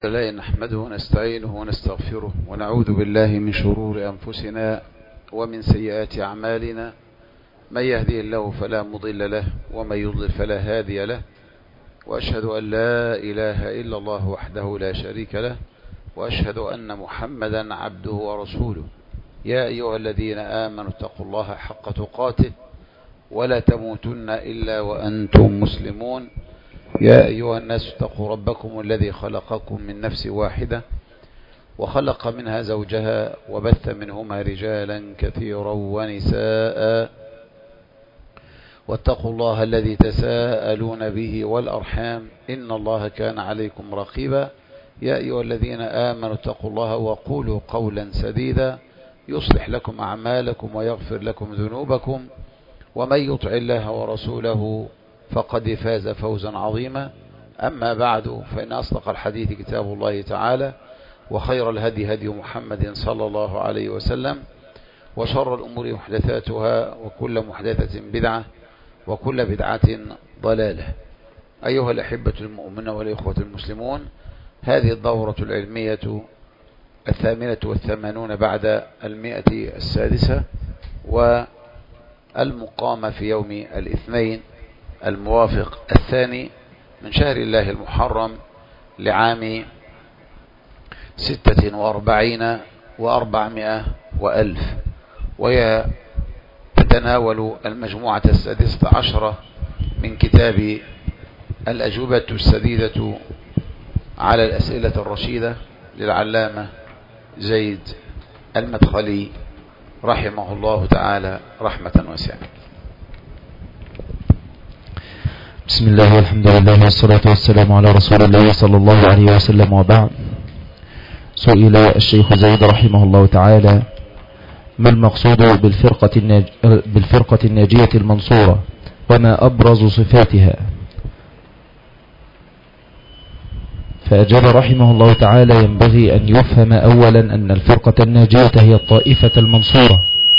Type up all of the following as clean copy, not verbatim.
لا نحمده ونستعينه ونستغفره ونعوذ بالله من شرور أنفسنا ومن سيئات أعمالنا. من يهديه الله فلا مضل له ومن يضلل فلا هادي له، وأشهد أن لا إله إلا الله وحده لا شريك له، وأشهد أن محمدا عبده ورسوله. يا أيها الذين آمنوا اتقوا الله حق تقاته ولا تموتن إلا وأنتم مسلمون. يا أيها الناس اتقوا ربكم الذي خلقكم من نفس واحدة وخلق منها زوجها وبث منهما رجالا كثيرا ونساء، واتقوا الله الذي تساءلون به والأرحام إن الله كان عليكم رقيبا. يا أيها الذين آمنوا اتقوا الله وقولوا قولا سديدا يصلح لكم أعمالكم ويغفر لكم ذنوبكم، ومن يطع الله ورسوله فقد فاز فوزا عظيما. أما بعد، فإن أصدق الحديث كتاب الله تعالى، وخير الهدي هدي محمد صلى الله عليه وسلم، وشر الأمور محدثاتها، وكل محدثة بدعة، وكل بدعة ضلالة. أيها الأحبة المؤمنون والإخوة المسلمون، هذه الدورة العلمية 88 بعد 106 والمقامة في يوم الاثنين الموافق 2 من شهر الله المحرم لعام 46 و400 وألف، وهي تتناول المجموعة 16 من كتاب الأجوبة السديدة على الأسئلة الرشيدة للعلامة زيد المدخلي رحمه الله تعالى رحمة واسعة. بسم الله والحمد لله والصلاة والسلام على رسول الله صلى الله عليه وسلم، وبعد. سئل الشيخ زيد رحمه الله تعالى: ما المقصود بالفرقة الناجية المنصورة، وما أبرز صفاتها؟ فأجاب رحمه الله تعالى: ينبغي أن يفهم أولا أن الفرقة الناجية هي الطائفة المنصورة.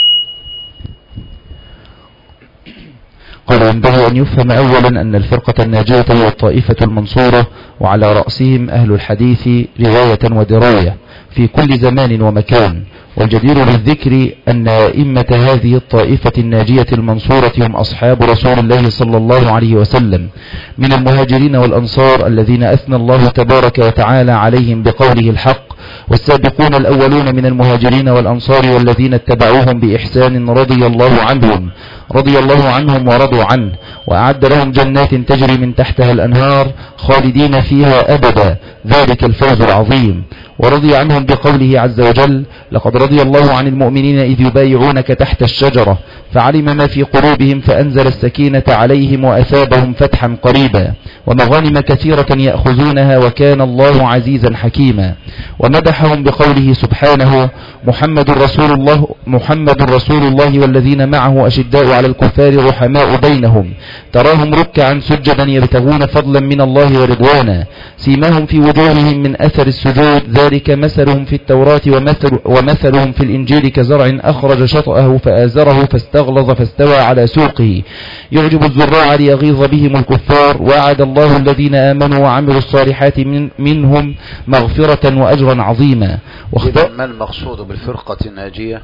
قال: ينبغي أن يفهم أولا أن الفرقة الناجية هي الطائفة المنصورة، وعلى رأسهم أهل الحديث رواية ودراية في كل زمان ومكان. والجدير بالذكر أن أئمة هذه الطائفة الناجية المنصورة هم أصحاب رسول الله صلى الله عليه وسلم من المهاجرين والأنصار الذين أثنى الله تبارك وتعالى عليهم بقوله الحق: والسابقون الأولون من المهاجرين والأنصار والذين اتبعوهم بإحسان رضي الله عنهم ورضوا عنه، وأعد لهم جنات تجري من تحتها الأنهار خالدين فيها أبدا، ذلك الفوز العظيم. ورضي عنهم بقوله عز وجل: لقد رضي الله عن المؤمنين إذ يبايعونك تحت الشجرة فعلم ما في قلوبهم فأنزل السكينة عليهم وأثابهم فتحا قريبا ومغانم كثيرة يأخذونها وكان الله عزيزا حكيما. ومدحهم بقوله سبحانه: محمد رسول الله والذين معه أشداء على الكفار رحماء بينهم تراهم ركعا سجدا يبتغون فضلا من الله ورضوانا سيماهم في وجوههم من أثر السجود ذلك مثلهم في التوراة ومثلهم في الإنجيل كزرع أخرج شطأه فآزره فاستغلظ فاستوى على سوقه يعجب الزراع ليغيظ بهم الكفار. وعد الله الذين آمنوا وعملوا الصالحات منهم مغفرة وأجرا عظيما. ما المقصود بالفرقة الناجية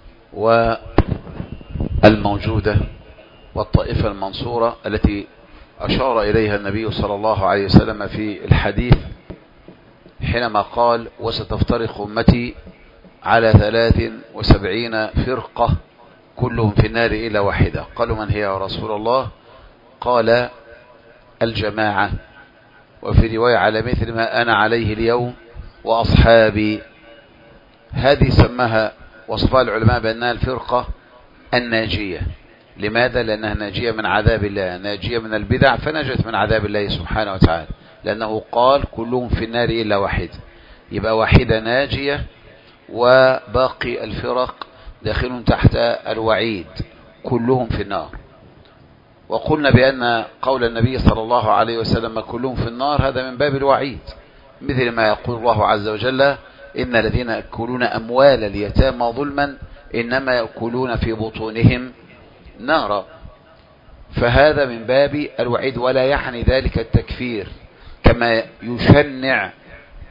والموجودة والطائفة المنصورة التي أشار إليها النبي صلى الله عليه وسلم في الحديث حينما قال: وستفترق أمتي على 73 فرقة كلهم في النار إلا واحدة. قالوا: من هي يا رسول الله؟ قال: الجماعة، وفي رواية على مثل ما أنا عليه اليوم وأصحابي. هذه سماها وصفها العلماء بأنها الفرقة الناجية. لماذا؟ لأنها ناجية من عذاب الله، ناجية من البدع فنجت من عذاب الله سبحانه وتعالى، لأنه قال: كلهم في النار إلا واحد. يبقى واحدة ناجية، وباقي الفرق داخل تحت الوعيد، كلهم في النار. وقلنا بأن قول النبي صلى الله عليه وسلم كلهم في النار هذا من باب الوعيد، مثل ما يقول الله عز وجل: إن الذين يأكلون أموال اليتامى ظلما إنما يأكلون في بطونهم نارا. فهذا من باب الوعيد، ولا يعني ذلك التكفير كما يشنع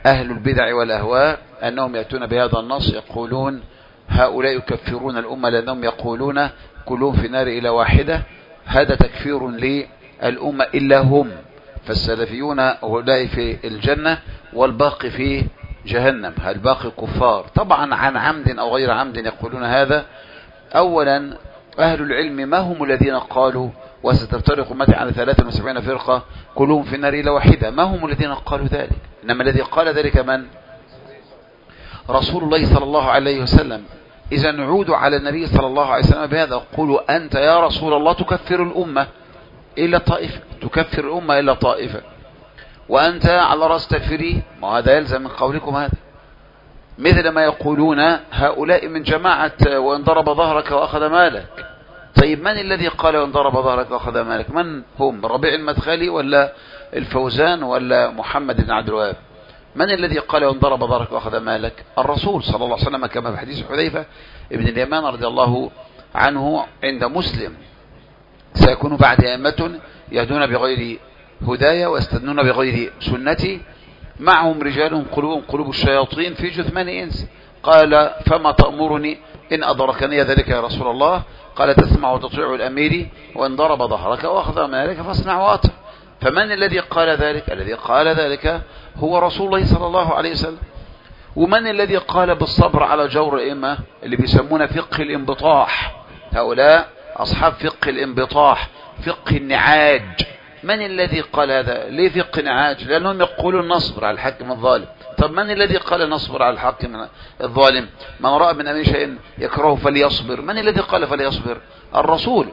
أهل البدع والأهواء أنهم يأتون بهذا النص يقولون هؤلاء يكفرون الأمة لأنهم يقولون كلهم في نار إلى واحدة، هذا تكفير للأمة إلا هم، فالسلفيون هؤلاء في الجنة والباقي في جهنم، الباقي كفار. طبعا عن عمد أو غير عمد يقولون هذا. أولا أهل العلم ما هم الذين قالوا وستفترق أمتي على 73 فرقة كلهم في النار إلى واحدة؟ ما هم الذين قالوا ذلك؟ إنما الذي قال ذلك من؟ رسول الله صلى الله عليه وسلم. إذا نعود على النبي صلى الله عليه وسلم بهذا، قولوا أنت يا رسول الله تكفر الأمة إلا طائفة، تكفر الأمة إلا طائفة، وأنت على رأس تكفيري، ما هذا يلزم من قولكم هذا. مثل ما يقولون هؤلاء من جماعة وإن ضرب ظهرك وأخذ مالك. طيب من الذي قال وإن ضرب ظهرك وأخذ مالك؟ من هم؟ ربيع المدخلي ولا الفوزان ولا محمد بن عبد الوهاب؟ من الذي قال وإن ضرب ظهرك وأخذ مالك؟ الرسول صلى الله عليه وسلم، كما في حديث حذيفة ابن اليمان رضي الله عنه عند مسلم: سيكون بعد أئمة يهدون بغير هدايا ويستدنون بغير سنتي، معهم رجال قلوبهم قلوب الشياطين في جثمان إنس. قال: فما تأمرني إن أدركني ذلك يا رسول الله؟ قال: تسمع وتطيع الأمير وإن ضرب ظهرك وأخذ مالك فاصنع وأطع. فمن الذي قال ذلك؟ الذي قال ذلك هو رسول الله صلى الله عليه وسلم. ومن الذي قال بالصبر على جور الأئمة اللي بيسمونه فقه الانبطاح؟ هؤلاء أصحاب فقه الانبطاح، فقه النعاج. من الذي قال هذا؟ ليه فقه نعاج؟ لأنهم يقولون نصبر على الحاكم الظالم. طب من الذي قال نصبر على الحاكم الظالم؟ من رأى من أمين شيء يكرهه فليصبر. من الذي قال فليصبر؟ الرسول.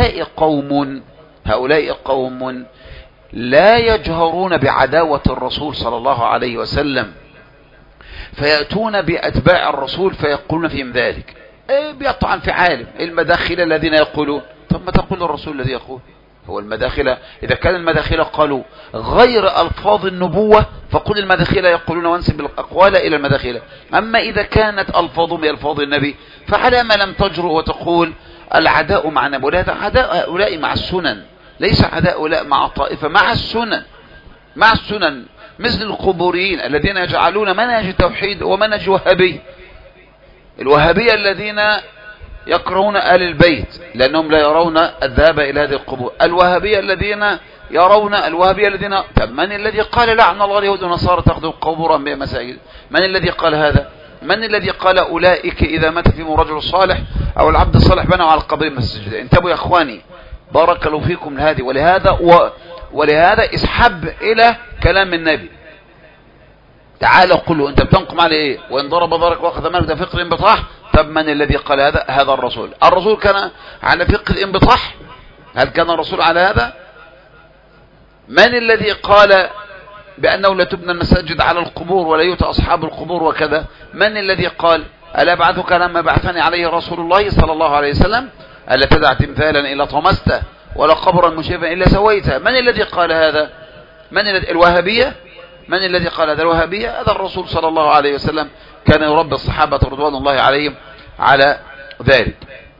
هؤلاء قوم لا يجهرون بعداوة الرسول صلى الله عليه وسلم، فيأتون بأتباع الرسول فيقولون فيهم ذلك. بيطعن في عالم المداخلة الذين يقولون. طب ما تقول الرسول الذي يقول؟ هو المداخلة إذا كان المداخلة قالوا غير ألفاظ النبوة فقل المداخلة يقولون وانسب الأقوال إلى المداخلة. أما إذا كانت ألفاظهم بألفاظ النبي فعلى ما لم تجرؤ وتقول العداء مع النبي؟ هذا عداء هؤلاء مع السنن، ليس عداء هؤلاء مع الطائفة، مع السنن مثل القبوريين الذين يجعلون منهج التوحيد ومنهج الوهابية الذين يكرهون آل البيت لأنهم لا يرون الذهاب إلى هذه القبور. الوهابية الذين طب من الذي قال لعن الله اليهود والنصارى تأخذوا قبورا بمساجد؟ من الذي قال هذا؟ من الذي قال أولئك إذا مات فيهم الرجل الصالح أو العبد الصالح بنوا على القبر مسجد؟ انتبهوا يا إخواني، بارك الله فيكم لهذه. ولهذا اسحب إلى كلام النبي. تعال قل له أنت بتنقم على إيه؟ وإن ضرب ظهرك وأخذ مالك ده فقه الانبطاح. طب من الذي قال هذا؟ هذا الرسول. الرسول كان على فقه الانبطاح؟ هل كان الرسول على هذا؟ من الذي قال بأنه لا تبنى المساجد على القبور ولا يؤتى أصحاب القبور وكذا؟ من الذي قال ألا بعثك لما بعثني عليه رسول الله صلى الله عليه وسلم ألا تدع تمثالا إلا طمسته ولا قبرا مشرفا إلا سويته؟ من الذي قال هذا؟ الوهابية؟ من الذي قال هذا؟ الوهابية؟ هذا الرسول صلى الله عليه وسلم كان يربي الصحابة رضوان الله عليهم على ذلك.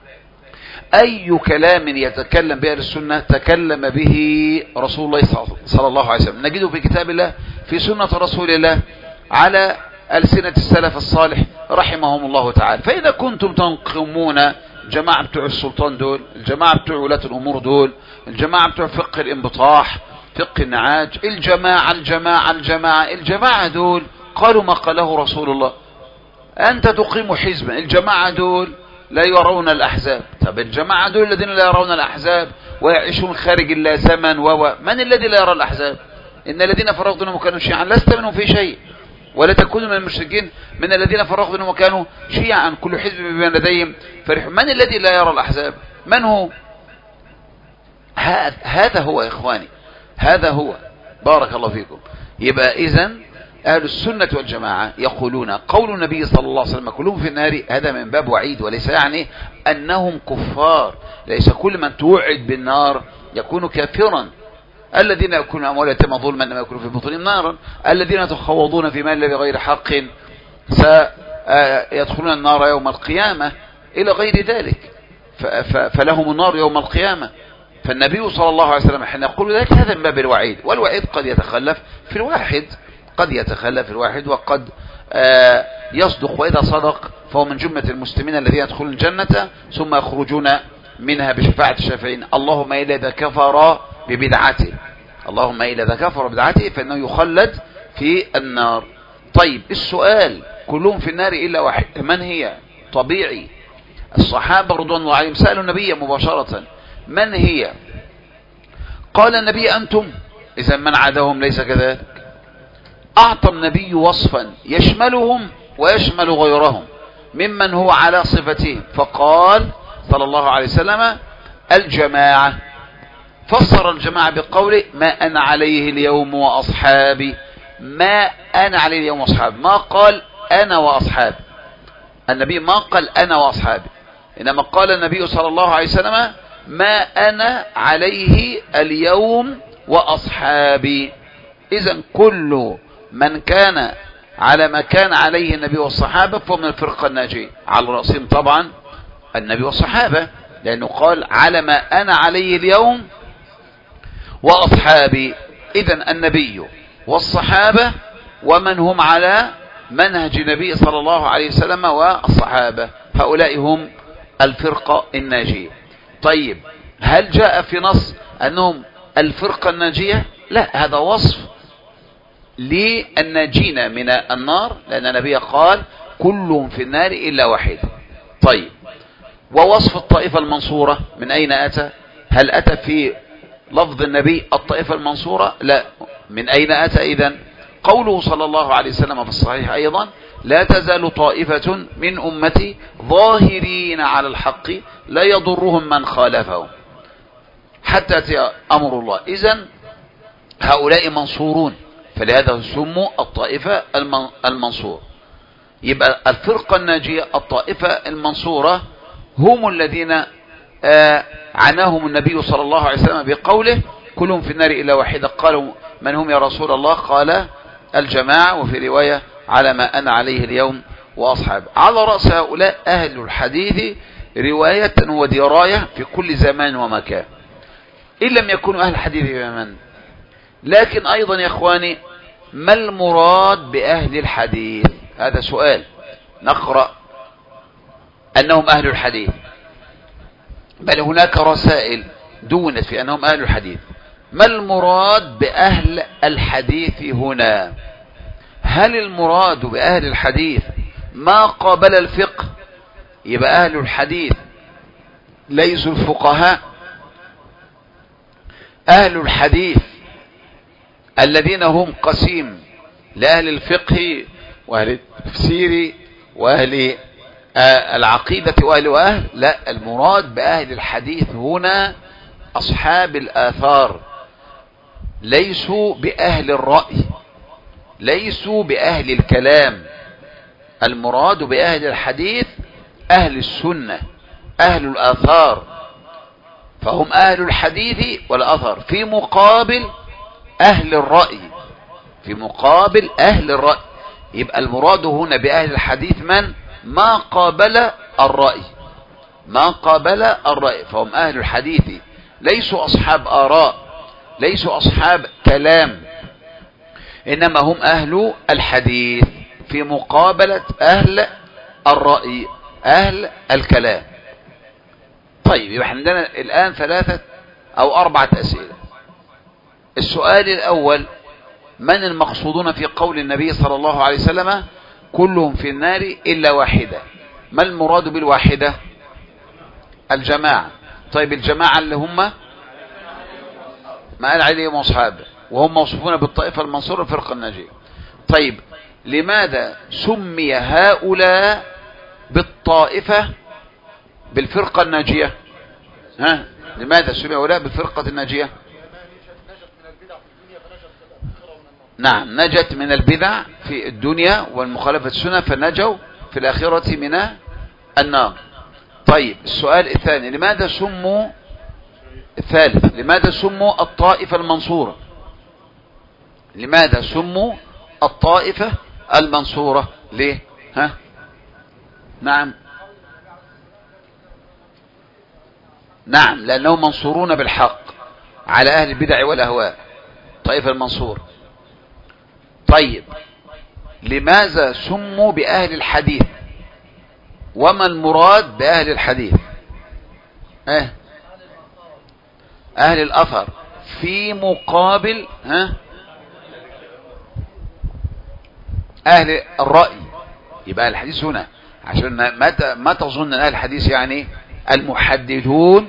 أي كلام يتكلم به السنة تكلم به رسول الله صلى الله عليه وسلم، نجده في كتاب الله، في سنة رسول الله، على ألسنة السلف الصالح رحمهم الله تعالى. فإذا كنتم تنقمون الجماعة بتوع السلطان دول، الجماعة بتوع ولاة الأمور دول، الجماعة بتوع فقه الانبطاح، فقه النعاج، الجماعة دول قالوا ما قاله رسول الله. أنت تقيم حزبا، الجماعة دول لا يرون الأحزاب. طب الجماعة دول الذين لا يرون الأحزاب ويعيشون خارج الله زمن من الذي لا يرى الأحزاب؟ إن الذين فرقوا دينهم وكانوا شيعا لست منهم في شيء، ولا تكونوا من المشركين من الذين فرقوا دينهم وكانوا شيعا كل حزب بما لديهم فرحون. من الذي لا يرى الأحزاب؟ من هو؟ هذا هو يا إخواني، هذا هو. بارك الله فيكم. يبقى إذن أهل السنة والجماعة يقولون قول النبي صلى الله عليه وسلم كلهم في النار، هذا من باب وعيد، وليس يعني أنهم كفار. ليس كل من توعد بالنار يكون كافرا. الذين يأكلون أموال اليتامى ظلما إنما يأكلون في بطونهم نارا، الذين يتخوضون في مال بغير حق سيدخلون النار يوم القيامة، إلى غير ذلك، فلهم النار يوم القيامة. فالنبي صلى الله عليه وسلم حين يقول ذلك هذا من باب الوعيد، والوعيد قد يتخلف في الواحد، قد يتخلف الواحد وقد يصدق، وإذا صدق فهو من جملة المسلمين الذين يدخلون الجنة ثم يخرجون منها بشفاعة الشافعين. اللهم إلا إذا كفر ببدعته، اللهم إلا إذا كفر ببدعته فإنه يخلد في النار. طيب السؤال، كلهم في النار إلا واحد، من هي؟ طبيعي الصحابة رضوان الله عليهم سألوا النبي مباشرة من هي؟ قال النبي أنتم. إذا من عداهم ليس كذلك. أعطى النبي وصفا يشملهم ويشمل غيرهم ممن هو على صفتهم، فقال صلى الله عليه وسلم الجماعة. فسر الجماعة بقوله ما أنا عليه اليوم وأصحابي، ما أنا عليه اليوم وأصحابي، ما قال أنا وأصحابي. النبي ما قال أنا وأصحابي، إنما قال النبي صلى الله عليه وسلم ما أنا عليه اليوم وأصحابي. إذن كل من كان على ما كان عليه النبي والصحابة فهو من الفرقة الناجية، على رأسهم طبعا النبي والصحابة، لأنه قال على ما أنا عليه اليوم وأصحابي. إذن النبي والصحابة ومن هم على منهج النبي صلى الله عليه وسلم والصحابة، هؤلاء هم الفرقة الناجية. طيب هل جاء في نص أنهم الفرقة الناجية؟ لا، هذا وصف للناجين من النار، لأن النبي قال كلهم في النار إلا واحد. طيب ووصف الطائفة المنصورة من أين أتى؟ هل أتى في لفظ النبي الطائفة المنصورة؟ لا. من أين أتى إذن؟ قوله صلى الله عليه وسلم في الصحيح أيضا لا تزال طائفة من أمتي ظاهرين على الحق لا يضرهم من خالفهم حتى يأتي أمر الله. إذن هؤلاء منصورون، فلهذا سموا الطائفة المنصور. يبقى الفرقة الناجية الطائفة المنصورة هم الذين عناهم النبي صلى الله عليه وسلم بقوله كلهم في النار إلا واحدة. قالوا من هم يا رسول الله؟ قال الجماعة، وفي رواية على ما أنا عليه اليوم وأصحاب. على رأس هؤلاء أهل الحديث رواية ودراية في كل زمان ومكان، إن لم يكونوا أهل الحديث بمن. لكن أيضا يا إخواني ما المراد بأهل الحديث؟ هذا سؤال. نقرأ أنهم أهل الحديث، بل هناك رسائل دونت في أنهم أهل الحديث. ما المراد بأهل الحديث هنا؟ هل المراد بأهل الحديث ما قابل الفقه؟ يبقى أهل الحديث ليسوا الفقهاء؟ أهل الحديث الذين هم قسيم لأهل الفقه وأهل التفسير وأهل العقيدة وأهل لا، المراد بأهل الحديث هنا أصحاب الآثار، ليسوا بأهل الرأي، ليسوا بأهل الكلام. المراد بأهل الحديث أهل السنة، أهل الآثار، فهم أهل الحديث والأثر في مقابل أهل الرأي، في مقابل أهل الرأي. يبقى المراد هنا بأهل الحديث من؟ ما قابل الرأي، ما قابل الرأي، فهم أهل الحديث، ليسوا أصحاب آراء، ليسوا أصحاب كلام، إنما هم أهل الحديث في مقابلة أهل الرأي، أهل الكلام. طيب يبقى عندنا الآن 3 أو 4 أسئلة. السؤال الأول من المقصودون في قول النبي صلى الله عليه وسلم كلهم في النار إلا واحدة؟ ما المراد بالواحدة؟ الجماعة. طيب الجماعة اللي هم ما قال عليهم أصحاب، وهم موصوفون بالطائفة المنصورة الفرقة الناجية. طيب لماذا سمي هؤلاء بالطائفة بالفرقة الناجية؟ لماذا سمي هؤلاء بالفرقة الناجية؟ نعم، نجت من البدع في الدنيا والمخالفة السنة فنجوا في الآخرة من النار. طيب السؤال الثاني لماذا سموا الثالث لماذا سموا الطائفة المنصورة؟ لماذا سموا الطائفة المنصورة؟ ليه؟ نعم لأنهم منصورون بالحق على أهل البدع والأهواء، طائفة المنصورة. طيب لماذا سموا بأهل الحديث؟ وما المراد بأهل الحديث؟ أهل الأثر في مقابل أهل الرأي. يبقى الحديث هنا عشان ما تظن أن أهل الحديث يعني المحدثون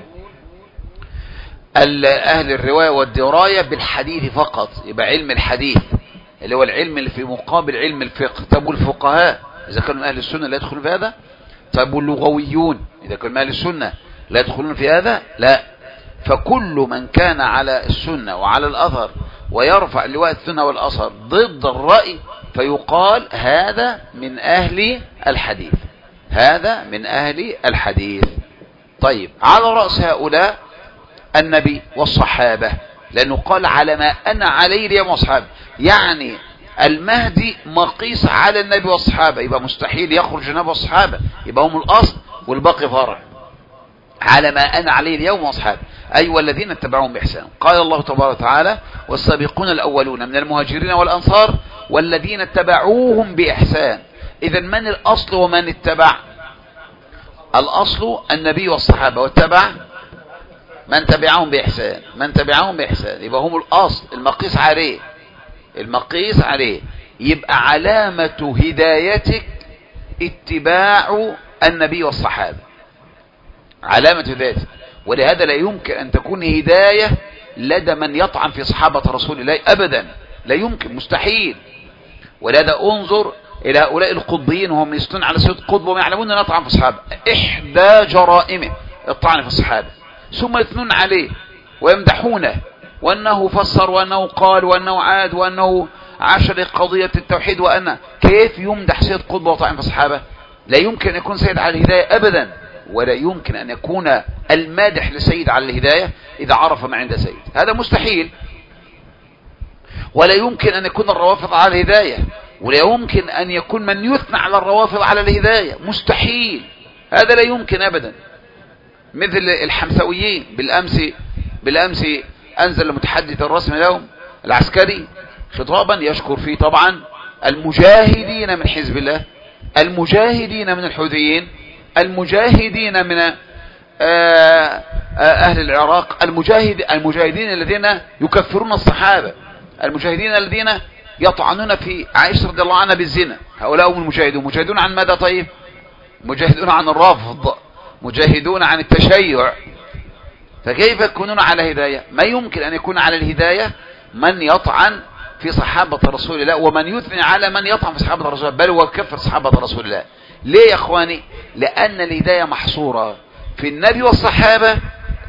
أهل الرواية والدراية بالحديث فقط، يبقى علم الحديث اللي هو العلم اللي في مقابل علم الفقه. طب والفقهاء إذا كانوا من أهل السنة لا يدخلون في هذا؟ طيب واللغويون إذا كانوا من أهل السنة لا يدخلون في هذا؟ لا. فكل من كان على السنة وعلى الأثر ويرفع لواء السنة والأثر ضد الرأي فيقال هذا من أهل الحديث، هذا من أهل الحديث. طيب على رأس هؤلاء النبي والصحابة، لأنه قال على ما أنا عليه اليوم والصحابة، يعني المهدي مقيس على النبي والصحابة، يبقى مستحيل يخرج النبي والصحابة، يبقى هم الأصل والباقي فرع. على ما أنا عليه اليوم والصحابة أي والذين اتبعوهم بإحسان. قال الله تبارك وتعالى والسابقون الأولون من المهاجرين والأنصار والذين اتبعوهم بإحسان. إذن من الأصل ومن اتبع؟ الأصل النبي والصحابة، واتبع من تبعهم بإحسان، من تبعهم بإحسان، يبقى هم الأصل المقيس عليه، المقيس عليه. يبقى علامة هدايتك اتباع النبي والصحابة، علامة هدايتك. ولهذا لا يمكن أن تكون هداية لدى من يطعن في صحابة رسول الله أبدا، لا يمكن، مستحيل. ولهذا انظر إلى هؤلاء القطبيين وهم يستون على سيد قطب وما يعلمون أن يطعن في الصحابة، إحدى جرائمه الطعن في الصحابة، ثم يثنون عليه ويمدحونه وأنه فسر وأنه قال وأنه عاد وأنه عاشر قضية التوحيد. وأن كيف يمدح سيد قطب وطعن في الصحابة؟ لا يمكن أن يكون سيد على الهداية أبدا، ولا يمكن أن يكون المادح لسيد على الهداية إذا عرف ما عند سيد، هذا مستحيل. ولا يمكن أن يكون الروافض على الهداية، ولا يمكن أن يكون من يثنى على الروافض على الهداية، مستحيل، هذا لا يمكن أبدا. مثل الحمثويين بالأمس أنزل المتحدث الرسمي لهم العسكري خطابا يشكر فيه طبعا المجاهدين من حزب الله، المجاهدين من الحوثيين، المجاهدين من أهل العراق، المجاهدين الذين يكفرون الصحابة، المجاهدين الذين يطعنون في عائشة رضي الله عنها بالزنا، هؤلاء هم المجاهدون. مجاهدون عن ماذا؟ طيب مجاهدون عن الرفض، مجاهدون عن التشيع. فكيف يكونون على هداية؟ ما يمكن أن يكون على الهداية من يطعن في صحابة رسول الله ومن يثني على من يطعن في صحابة رسول الله، بل وكفر صحابة رسول الله. ليه يا اخواني؟ لأن الهداية محصورة في النبي والصحابة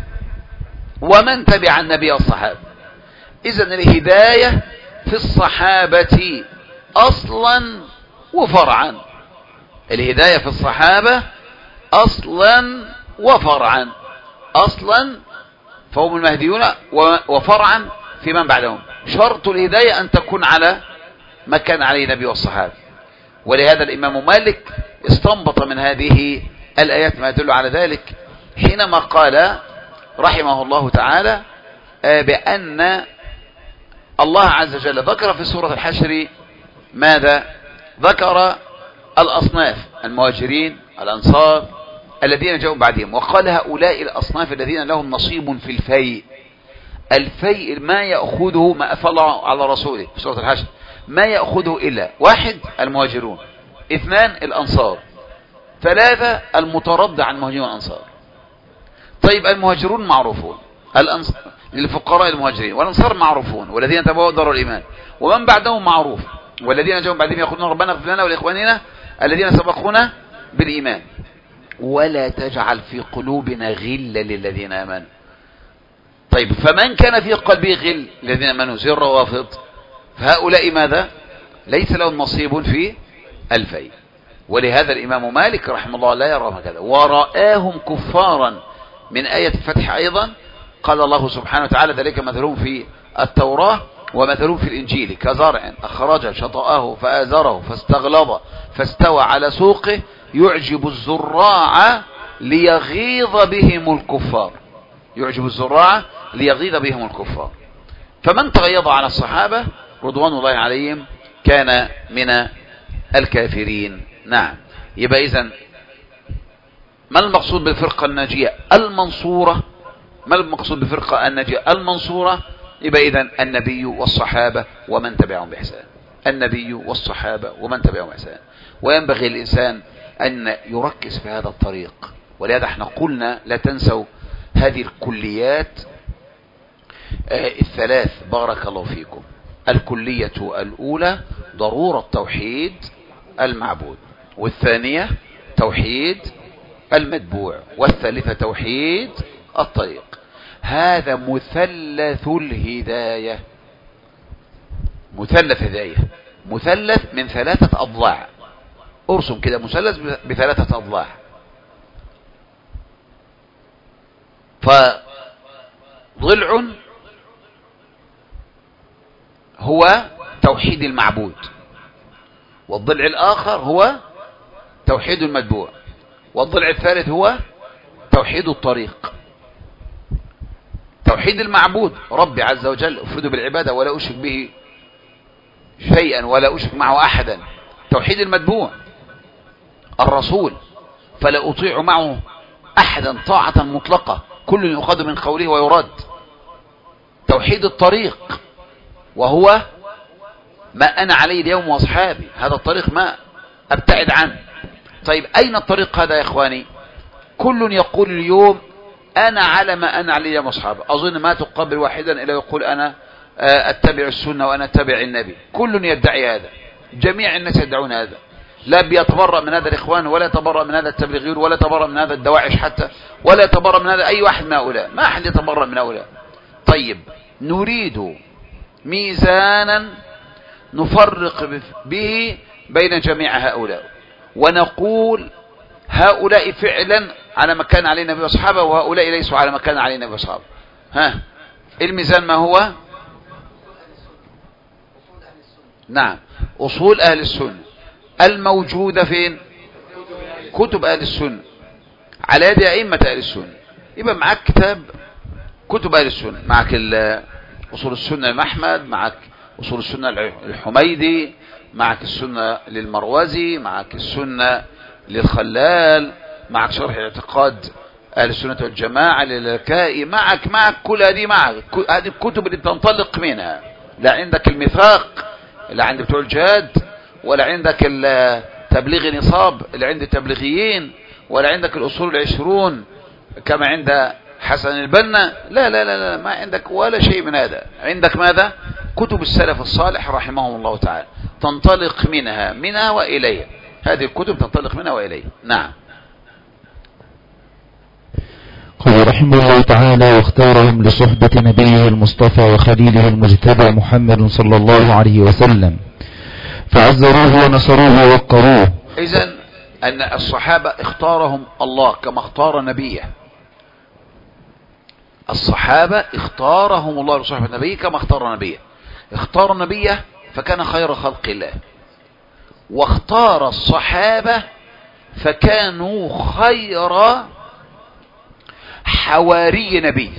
ومن تبع النبي والصحابة. إذن الهداية في الصحابة أصلا وفرعا، الهداية في الصحابة أصلا وفرعا، أصلا فهم المهديون وفرعا في من بعدهم. شرط الهداية أن تكون على ما كان عليه النبي والصحابة. ولهذا الإمام مالك استنبط من هذه الآيات ما يدل على ذلك حينما قال رحمه الله تعالى بأن الله عز وجل ذكر في سورة الحشر ماذا؟ ذكر الأصناف، المهاجرين، الأنصار، الذين جاءوا بعدهم، وقال هؤلاء الأصناف الذين لهم نصيب في الفيء. الفيء ما يأخذه ما أفضل على رسوله في سورة الحشر، ما يأخذه إلا 1 المهاجرون، 2 الأنصار، 3 المترضع عن المهاجرين والأنصار. طيب المهاجرون معروفون، للفقراء المهاجرين، والأنصار معروفون والذين تبعوا دار الإيمان، ومن بعدهم معروف والذين جاءوا بعدهم يقولون ربنا اغفر لنا ولإخواننا الذين سبقونا بالإيمان ولا تجعل في قلوبنا غلا للذين آمنوا. طيب فمن كان في قلبه غل للذين آمنوا زي الروافض فهؤلاء ماذا؟ ليس لهم نصيب في الفيء. ولهذا الإمام مالك رحمه الله لا يرى هكذا، ورآهم كفارا من آية الفتح أيضا. قال الله سبحانه وتعالى ذلك مثلهم في التوراة ومثلهم في الإنجيل كزرع أخرج شطأه فآزره فاستغلظ فاستوى على سوقه يعجب الزراع ليغيظ بهم الكفار، يعجب الزراع ليغيظ بهم الكفار. فمن تغيظ على الصحابة رضوان الله عليهم كان من الكافرين. نعم. يبقى إذن ما المقصود بالفرقة الناجية المنصورة؟ ما المقصود بالفرقة الناجية المنصورة؟ يبقى إذن النبي والصحابة ومن تبعهم بإحسان. النبي والصحابة ومن تبعهم بإحسان. وينبغي الإنسان أن يركز في هذا الطريق. ولهذا احنا قلنا لا تنسوا هذه الكليات الثلاث بارك الله فيكم. الكلية الأولى ضرورة توحيد المعبود، والثانية توحيد المتبوع، والثالثة توحيد الطريق. هذا مثلث الهداية. مثلث هداية، مثلث من 3 أضلاع. ارسم كده مثلث ب3 أضلاع. فضلع هو توحيد المعبود، والضلع الآخر هو توحيد المتبوع، والضلع الثالث هو توحيد الطريق. توحيد المعبود ربي عز وجل أفرد بالعبادة ولا أشرك به شيئا ولا أشرك معه أحدا. توحيد المتبوع الرسول فلا أطيع معه أحدا طاعة مطلقة، كل يؤخذ من قوله ويرد. توحيد الطريق وهو ما أنا عليه اليوم وأصحابي، هذا الطريق ما أبتعد عنه. طيب أين الطريق هذا يا إخواني؟ كل يقول اليوم أنا على ما أنا عليه اليوم وأصحابي. أظن ما تقبل واحدا إلا يقول أنا أتبع السنة وأنا أتبع النبي. كل يدعي هذا، جميع الناس يدعون هذا. لا بيتبرأ من هذا الإخوان، ولا يتبرأ من هذا التبليغيون، ولا يتبرأ من هذا الدواعش حتى، ولا يتبرأ من هذا أي واحد من هؤلاء. ما أحد يتبرأ من هؤلاء. طيب نريد ميزانا نفرق به بين جميع هؤلاء، ونقول هؤلاء فعلا على ما كان عليه النبي واصحابه، وهؤلاء ليسوا على ما كان عليه النبي واصحابه. ها الميزان ما هو؟ نعم، أصول أهل السنة الموجودة فين؟ كتب أهل السنة على يد أئمة أهل السنة. يبقى معك كتاب كتب أهل السنة، معك أصول السنة لأحمد، معك أصول السنة للحميدي، معك السنة للمروزي، معك السنة للخلال، معك شرح اعتقاد أهل السنة والجماعة للكائي، معك كل هذه، معك هذه الكتب اللي تنطلق منها. لا عندك الميثاق اللي عند بتوع الجهاد، ولا عندك تبليغ نصاب اللي عند التبليغيين، ولا عندك الأصول 20 كما عند حسن البنا. لا لا لا لا، ما عندك ولا شيء من هذا. عندك ماذا؟ كتب السلف الصالح رحمهم الله تعالى، تنطلق منها وإليها. هذه الكتب تنطلق منها وإليها. نعم. قال رحمه الله تعالى: واختارهم لصحبة نبيه المصطفى وخليله المجتبى محمد صلى الله عليه وسلم، فعزروه ونصروه ووقروه. إذن أن الصحابة اختارهم الله كما اختار نبيه. الصحابة اختارهم الله لصحبة نبيه كما اختار نبيه. اختار نبيه فكان خير خلق الله، واختار الصحابة فكانوا خير حواري نبي.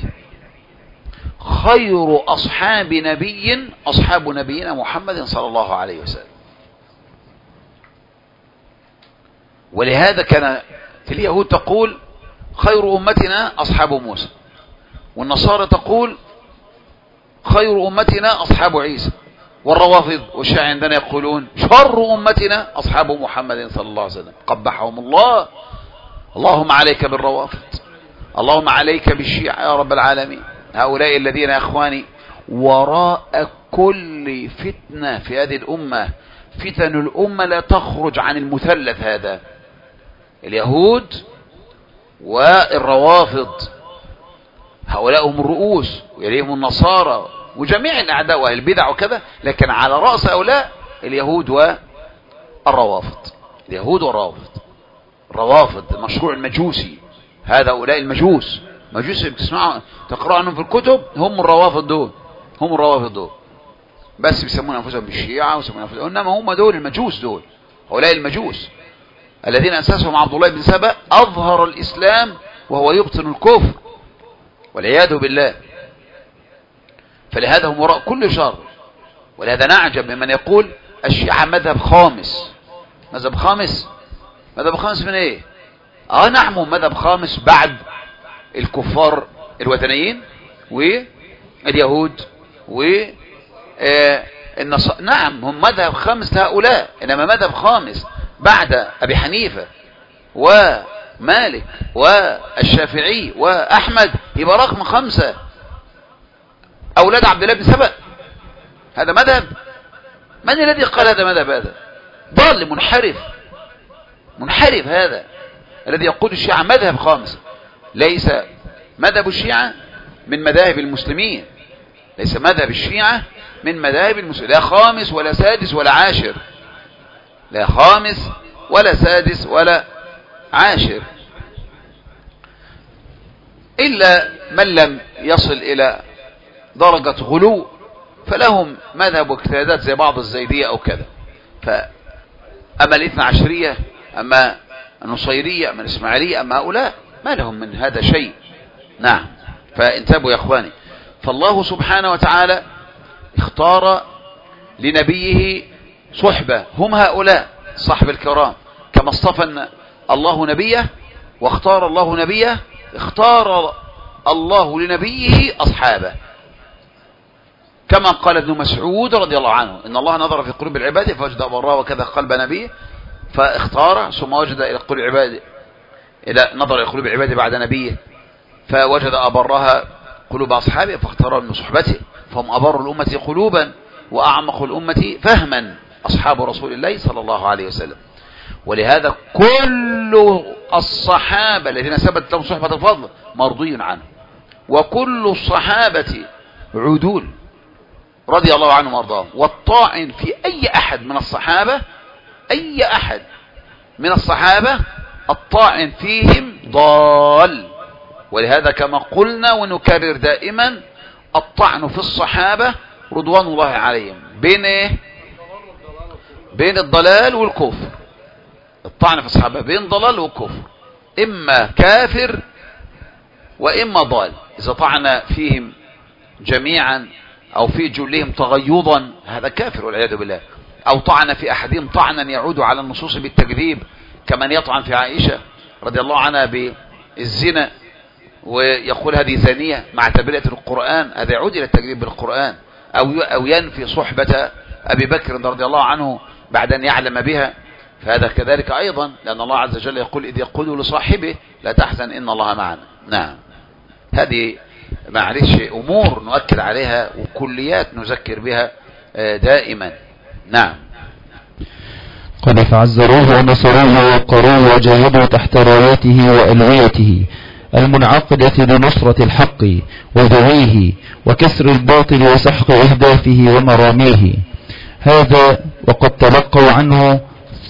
خير أصحاب نبي أصحاب نبينا محمد صلى الله عليه وسلم. ولهذا كان اليهود تقول خير أمتنا أصحاب موسى، والنصارى تقول خير أمتنا أصحاب عيسى، والروافض والشيعة عندنا يقولون شر أمتنا أصحاب محمد صلى الله عليه وسلم. قبحهم الله. اللهم عليك بالروافض، اللهم عليك بالشيعة يا رب العالمين. هؤلاء الذين يا أخواني وراء كل فتنة في هذه الأمة، فتن الأمة لا تخرج عن المثلث هذا: اليهود والروافض، هؤلاء هم الرؤوس، ويليهم النصارى وجميع الأعداء وأهل البدع وكذا. لكن على رأس هؤلاء اليهود والروافض. اليهود والروافض. الروافض المشروع المجوسي، هؤلاء المجوس بتسمعوا تقرأوا عنهم في الكتب، هم الروافض دول. هم الروافض دول، بس بيسمون أنفسهم بالشيعة ويسمون أنفسهم، إنما هم دول المجوس. دول هؤلاء المجوس الذين أساسهم عبد الله بن سبأ، أظهر الإسلام وهو يبطن الكفر والعياذ بالله. فلهذا هم وراء كل شر. ولهذا نعجب ممن يقول الشيعة مذهب خامس. مذهب خامس؟ مذهب خامس من ايه؟ نعم، مذهب خامس بعد الكفار الوثنيين واليهود نعم، هم مذهب خامس هؤلاء، انما مذهب خامس بعد ابي حنيفة ومالك والشافعي واحمد يبقى رقم 5 اولاد عبد الله بن سبأ. هذا مذهب؟ من الذي قال هذا مذهب؟ هذا ضال منحرف هذا الذي يقول الشيعة مذهب خامس. ليس مذهب الشيعة من مذاهب المسلمين، ليس مذهب الشيعة من مذاهب المسلمين، لا خامس ولا سادس ولا عاشر، لا خامس ولا سادس ولا عاشر، إلا من لم يصل إلى درجة غلو فلهم مذهب واجتهادات زي بعض الزيدية أو كذا. فأما الاثنى عشرية، أما النصيرية، أما الإسماعيلية، أما هؤلاء ما لهم من هذا شيء. نعم، فانتبهوا يا أخواني. فالله سبحانه وتعالى اختار لنبيه صحبة، هم هؤلاء صحب الكرام، كما اصطفى الله نبيه واختار الله نبيه، اختار الله لنبيه أصحابه، كما قال ابن مسعود رضي الله عنه: إن الله نظر في قلوب العباد فوجد أبراه وكذا قلب نبيه، فاختار ثم وجد إلى قلوب العباد، نظر إلى قلوب العباد بعد نبيه فوجد أبرها قلوب أصحابه فاختاروا من صحبته، فهم أبر الأمة قلوبا وأعمق الأمة فهما أصحاب رسول الله صلى الله عليه وسلم. ولهذا كل الصحابة الذين ثبتت لهم صحبة الفضل مرضي عنه، وكل الصحابة عدول رضي الله عنهم وارضاهم. والطاعن في أي أحد من الصحابة، أي أحد من الصحابة الطاعن فيهم ضال. ولهذا كما قلنا ونكرر دائما، الطعن في الصحابة رضوان الله عليهم بين ايه؟ بين الضلال والكفر. الطعن في الصحابة بين ضلال وكفر، إما كافر وإما ضال. إذا طعن فيهم جميعا أو في جلهم تغيظا هذا كافر والعياذ بالله، أو طعن في أحدهم طعنا يعود على النصوص بالتكذيب، كمن يطعن في عائشة رضي الله عنها بالزنا ويقول هذه زانية مع تبرئة القرآن، هذا يعود إلى التكذيب بالقرآن. أو ينفي صحبة أبي بكر رضي الله عنه بعد أن يعلم بها، فهذا كذلك أيضا، لأن الله عز وجل يقول: إذ يقول لصاحبه لا تحزن إن الله معنا. نعم، هذه معلش أمور نؤكد عليها وكليات نذكر بها دائما. نعم. قد فعزروه ونصروه وقروه وجاهدوا تحت رايته وألويته المنعقدة لنصرة الحق وذويه وكسر الباطل وسحق أهدافه ومراميه. هذا وقد تلقوا عنه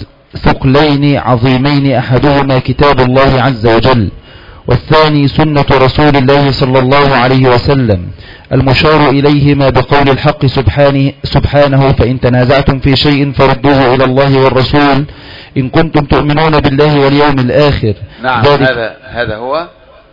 ثقلين عظيمين، أحدهما كتاب الله عز وجل، والثاني سنة رسول الله صلى الله عليه وسلم، المشار إليهما بقول الحق سبحانه: فإن تنازعتم في شيء فردوه إلى الله والرسول إن كنتم تؤمنون بالله واليوم الآخر. نعم، هذا هو،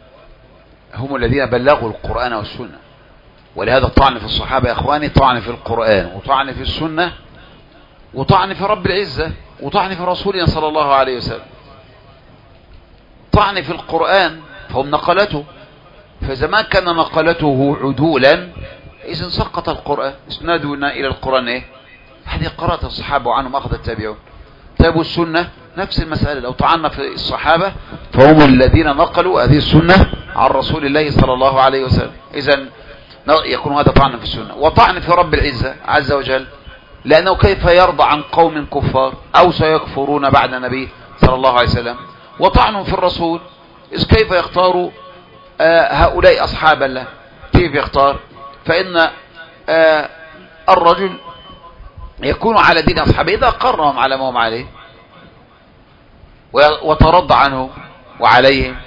هم الذين بلغوا القرآن والسنة. ولهذا طعن في الصحابة يا أخواني طعن في القرآن وطعن في السنة وطعن في رب العزة وطعن في رسولنا صلى الله عليه وسلم. طعن في القرآن فهم نقلته، فإذا ما كان نقلته عدولا إذن سقط القرآن. اسندنا إلى القرآن إيه؟ هذه قرأت الصحابة وعنهم أخذ التابعون. طيب السنة نفس المسألة، لو طعنا في الصحابة فهم الذين نقلوا هذه السنة عن رسول الله صلى الله عليه وسلم، إذن يكون هذا طعن في السنة. وطعن في رب العزة عز وجل، لأنه كيف يرضى عن قوم كفار أو سيكفرون بعد النبي صلى الله عليه وسلم. وطعن في الرسول، إذ كيف يختار هؤلاء أصحاب الله؟ كيف يختار؟ فإن الرجل يكون على دين أصحابه إذا قرهم على ما هم عليه وترضى عنه وعليهم.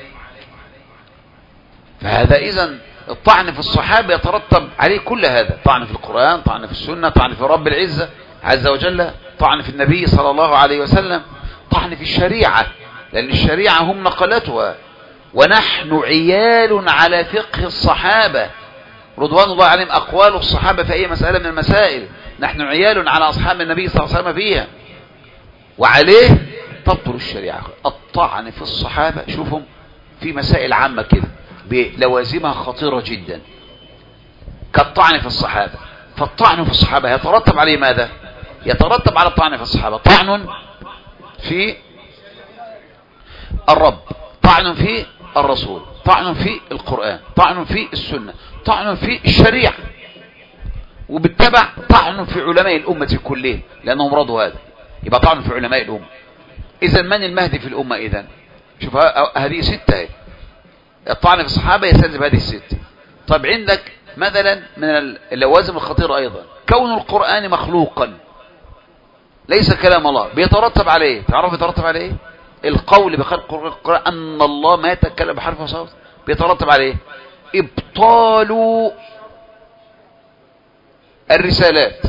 فهذا إذن الطعن في الصحابة يترتب عليه كل هذا: طعن في القرآن، طعن في السنة، طعن في رب العزة عز وجل، طعن في النبي صلى الله عليه وسلم، طعن في الشريعة، لأن الشريعة هم نقلتها، ونحن عيال على فقه الصحابة رضوان الله عليهم. أقوال الصحابة في أي مسألة من المسائل نحن عيال على أصحاب النبي صلى الله عليه وسلم فيها، وعليه تبطل الشريعة. الطعن في الصحابة شوفهم في مسائل عامة كده بلوازمها خطيرة جدا كالطعن في الصحابة. فالطعن في الصحابة يترتب عليه ماذا؟ يترتب على الطعن في الصحابة طعن في الرب، طعن في الرسول، طعن في القرآن، طعن في السنة، طعن في الشريعة، وبالتبع طعن في علماء الأمة كلهم لأنهم رضوا هذا. يبقى طعن في علماء الأمة. إذن من المهدي في الأمة؟ إذن شوف هذه ستة. الطعن في الصحابة يستلزم هذه الستة. طيب عندك مثلا من اللوازم الخطيرة أيضا كون القرآن مخلوقا ليس كلام الله، بيترتب عليه، تعرف يترتب عليه القول بخلق القرآن أن الله ما يتكلم بحرف وصوت، بيترتب عليه إبطال الرسالات،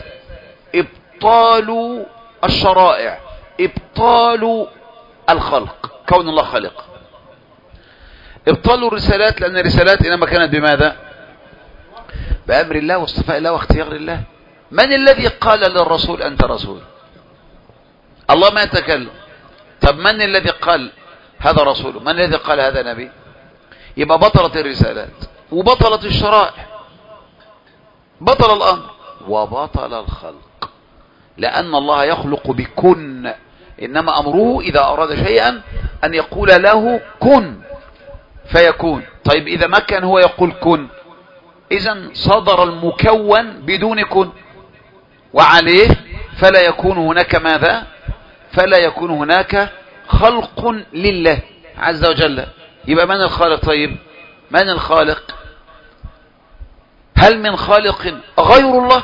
إبطال الشرائع، إبطال الخلق، كون الله خالق. إبطال الرسالات لأن الرسالات إنما كانت بماذا؟ بأمر الله واصطفاء الله واختيار الله. من الذي قال للرسول أنت رسول؟ الله ما يتكلم. طب من الذي قال هذا رسول؟ من الذي قال هذا نبي؟ يبقى بطلت الرسالات وبطلت الشرائع، بطل الأمر وبطل الخلق، لأن الله يخلق بكن، إنما أمره إذا أراد شيئا أن يقول له كن فيكون. طيب إذا ما كان هو يقول كن، إذن صدر المكون بدون كن، وعليه فلا يكون هناك ماذا؟ فلا يكون هناك خلق لله عز وجل. يبقى من الخالق؟ طيب من الخالق؟ هل من خالق غير الله؟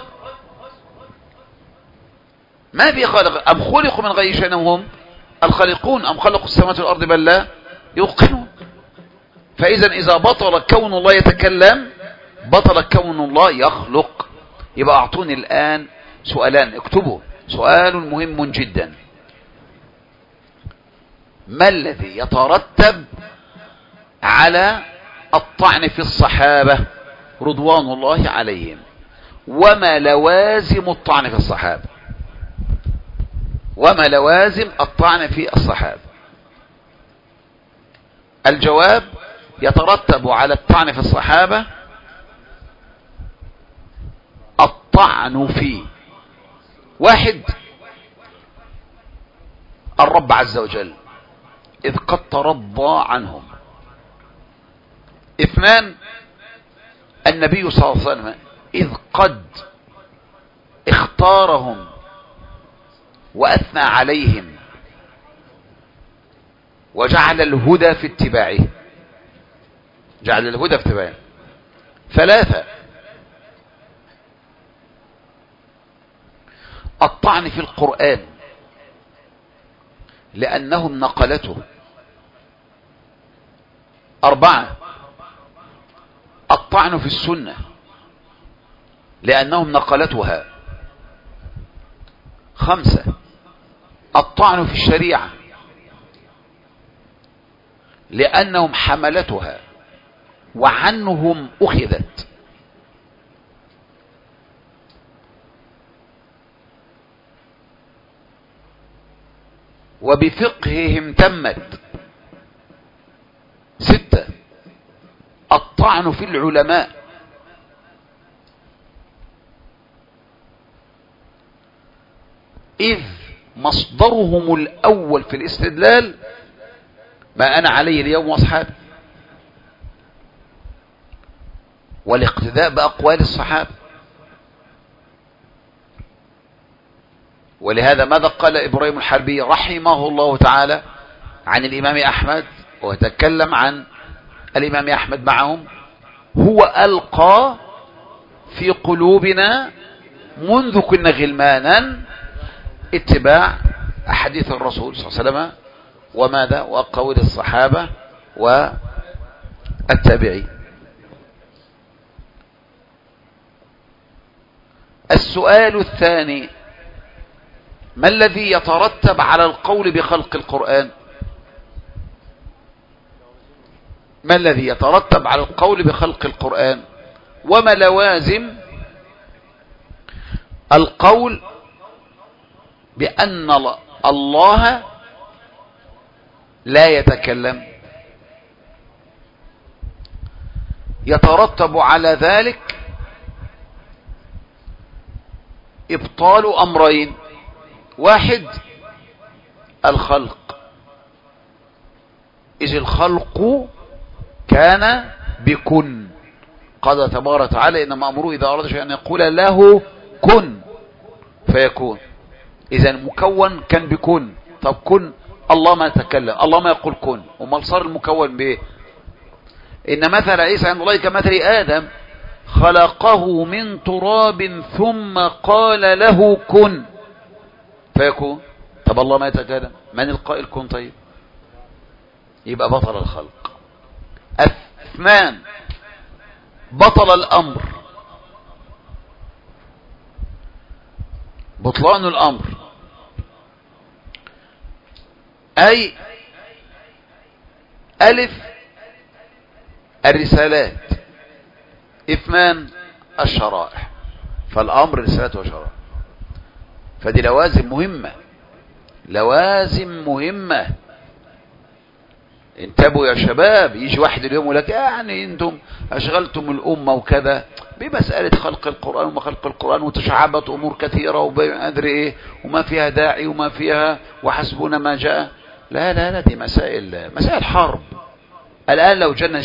ما في خالق. أم خلقوا من غير شيء هم الخالقون أم خلقوا السماوات والأرض بل لا يوقنون. فإذا إذا بطل كون الله يتكلم بطل كون الله يخلق. يبقى أعطوني الآن سؤالان، اكتبوا سؤال مهم جدا. ما الذي يترتب على الطعن في الصحابة رضوان الله عليهم، وما لوازم الطعن في الصحابة؟ وما لوازم الطعن في الصحابة؟ الجواب: يترتب على الطعن في الصحابة الطعن في: واحد، الرب عز وجل إذ قد ترضى عنهم. اثنان، النبي صلى الله عليه وسلم إذ قد اختارهم وأثنى عليهم وجعل الهدى في اتباعه، جعل الهدى في اتباعه. ثلاثة، الطعن في القرآن لأنهم نقلته. أربعة، الطعن في السنة لأنهم نقلتها. خمسة، الطعن في الشريعة لأنهم حملتها وعنهم أخذت. وبفقههم تمت. ستة، الطعن في العلماء إذ مصدرهم الأول في الاستدلال ما أنا عليه اليوم وأصحابي، والاقتداء بأقوال الصحابة. ولهذا ماذا قال إبراهيم الحربي رحمه الله تعالى عن الإمام أحمد وتكلم عن الإمام أحمد معهم؟ هو ألقى في قلوبنا منذ كنا غلمانا اتباع أحاديث الرسول صلى الله عليه وسلم وماذا وأقوال الصحابة والتابعين. السؤال الثاني: ما الذي يترتب على القول بخلق القرآن؟ ما الذي يترتب على القول بخلق القرآن؟ وما لوازم القول بأن الله لا يتكلم، يترتب على ذلك إبطال أمرين. واحد، الخلق، إذ الخلق كان بكن. قال تبارك وتعالى إنما أمره إذا أراد شيئا أن يقول له كن فيكون. إذا المكون كان بكن. طب كن، الله ما يتكلم، الله ما يقول كن، وما صار المكون بإيه؟ إن مثل عيسى عند الله كمثل آدم خلقه من تراب ثم قال له كن فيكون. طب الله ما يتكلم، من القائل كن؟ طيب يبقى بطل الخلق. اثنان، بطل الأمر، بطلان الأمر، أي ألف الرسالات، اثنان الشرائع. فالأمر رسالات وشرائع، فدي لوازم مهمة، لوازم مهمة. انتبهوا يا شباب. يجي واحد اليوم يقول لك يعني انتم اشغلتم الامه وكذا بمساله خلق القران وما خلق القران، وتشعبت امور كثيره وما ادري ايه وما فيها داعي وما فيها وحسبنا ما جاء. لا لا لا، دي مسائل حرب. الان لو جانا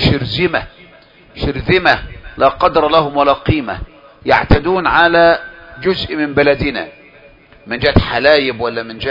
شرذمه لا قدر لهم ولا قيمه يعتدون على جزء من بلدنا من جهه حلايب ولا من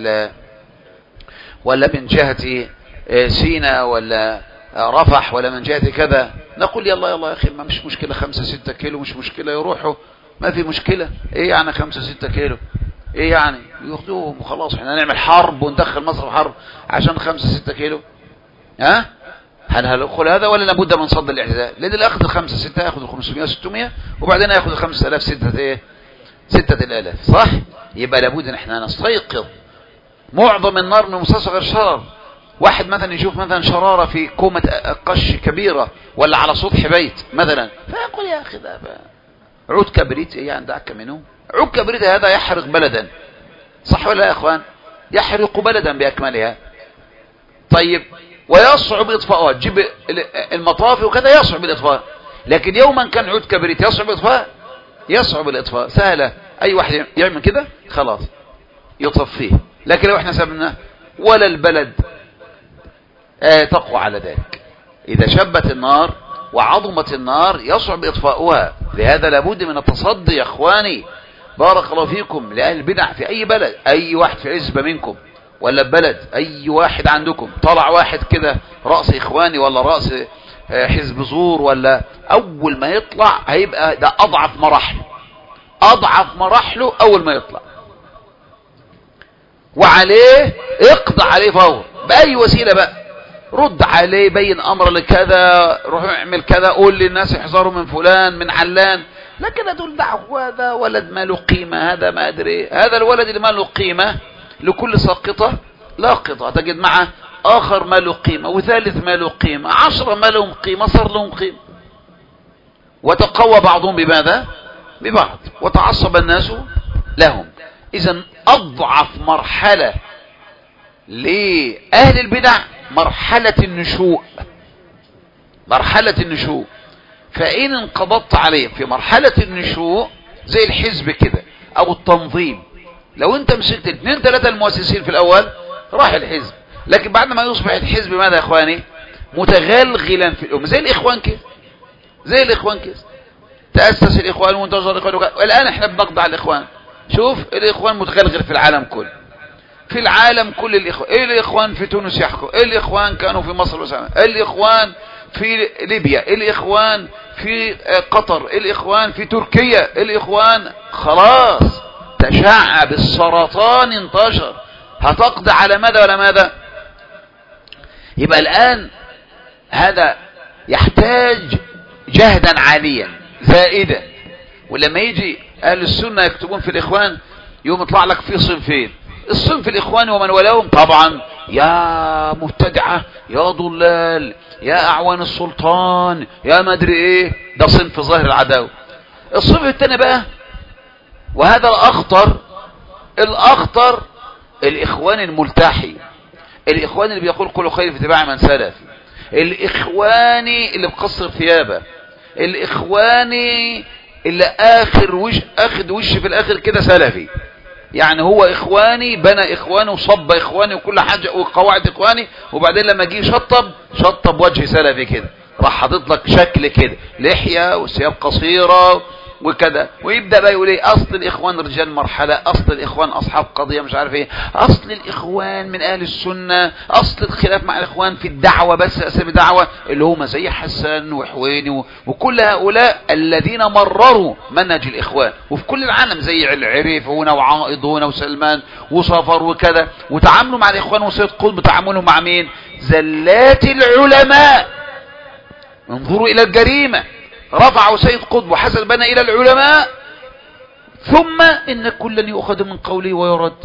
جهه سيناء ولا رفح ولا من جهة كذا، نقول يلا يا اخي ما مش مشكلة 5-6 كيلو مش مشكلة يروحوا، ما في مشكلة. ايه يعني 5-6 كيلو؟ ايه يعني ياخدوهم وخلاص. احنا نعمل حرب وندخل مصر في حرب عشان 5-6 كيلو؟ ها؟ هل هندخل هذا ولا لابد من صد الاعتداء؟ لان اللي اخذ 5-6 ياخذ 500-600 وبعدين ياخذ 5000 6000. صح؟ يبقى لابد ان احنا نستيقظ. معظم النار من مستصغر الشرر. واحد مثلا يشوف مثلا شرارة في كومة قش كبيرة ولا على سطح بيت مثلا، فيقول يا اخي ده عود كبريت، ايه يعني دعك منه؟ عود كبريت هذا يحرق بلدا، صح ولا يا اخوان؟ يحرق بلدا باكملها. طيب ويصعب اطفاءها، تجيب المطافي وكذا يصعب الاطفاء، لكن يوما كان عود كبريت يصعب الاطفاء؟ يصعب الاطفاء، سهلة، اي واحد يعمل كده خلاص يطفيه. لكن لو احنا سبناه ولا البلد تقوى على ذلك. إذا شبت النار وعظمت النار يصعب إطفاؤها. لهذا لابد من التصدي يا إخواني. بارك الله فيكم. لأهل البدع في أي بلد، أي واحد في عزبة منكم ولا ببلد، أي واحد عندكم طلع واحد كده رأس إخواني ولا رأس حزب زور، ولا أول ما يطلع هيبقى ده أضعف مراحله أول ما يطلع، وعليه اقضى عليه فور بأي وسيلة بقى. رد عليه، بين امر لكذا، روح اعمل كذا، قول للناس يحذروا من فلان من علان. لكن دول دعوة، هذا ولد ما له قيمة، هذا ما ادري، هذا الولد اللي ما له قيمة لكل ساقطة لاقطة تجد معه اخر ما له قيمة، وثالث ما له قيمة، 10 ما لهم قيمة، صار لهم قيمة، وتقوى بعضهم بماذا؟ ببعض، وتعصب الناس لهم. اذا اضعف مرحلة لأهل البدع مرحلة النشوء. فإن انقضضت عليهم في مرحلة النشوء زي الحزب كده أو التنظيم، لو أنت مسكت 2-3 المؤسسين في الأول راح الحزب، لكن بعد ما يصبح الحزب ماذا يا إخواني؟ متغلغلا في الأمة، زي الإخوان كده، تأسس الإخوان وانتشر الإخوان الآن احنا بنقضي على الإخوان. شوف الإخوان متغلغل في العالم كله، في العالم كل الإخوان. إيه الإخوان في تونس يحكوا، إيه الإخوان كانوا في مصر وسلام، إيه الإخوان في ليبيا، إيه الإخوان في قطر، إيه الإخوان في تركيا، إيه الإخوان خلاص تشعب السرطان انتشر. هتقضي على ماذا ولا ماذا؟ يبقى الآن هذا يحتاج جهدا عاليا زائدا. ولما يجي أهل السنة يكتبون في الإخوان يوم يطلع لك في صنفين، الصنف الإخوان ومن ولاهم طبعا يا مبتدعة يا ضلال يا أعوان السلطان يا مدري إيه، ده صنف ظاهر العداوة. الصنف الثاني بقى وهذا الأخطر الإخوان الملتحي، الإخوان اللي بيقول كل خير في اتباع من سلف، الإخواني اللي بقصر ثيابه، الإخواني اللي أخذ وش في الآخر كده سلفي، يعني هو إخواني بنى إخواني وصب إخواني وكل حاجة وقواعد إخواني، وبعدين لما جه شطب وجه سلفي كده، راح حاطط لك شكل كده لحية وثياب قصيرة وكذا، ويبدأ بقى يقول ايه اصل الاخوان رجال مرحلة، اصل الاخوان اصحاب قضية مش عارف ايه، اصل الاخوان من اهل السنة، اصل الخلاف مع الاخوان في الدعوة بس اسامي دعوة اللي هم زي حسن وحويني وكل هؤلاء الذين مرروا منهج الاخوان وفي كل العالم زي العريفون وعائضون وسلمان وصفر وكذا، وتعاملوا مع الاخوان وسيد قطب تعاملهم مع مين؟ زلات العلماء. انظروا الى الجريمة، رفعوا سيد قطب وحسن البنا إلى العلماء، ثم إن كلا يؤخذ من قوله ويرد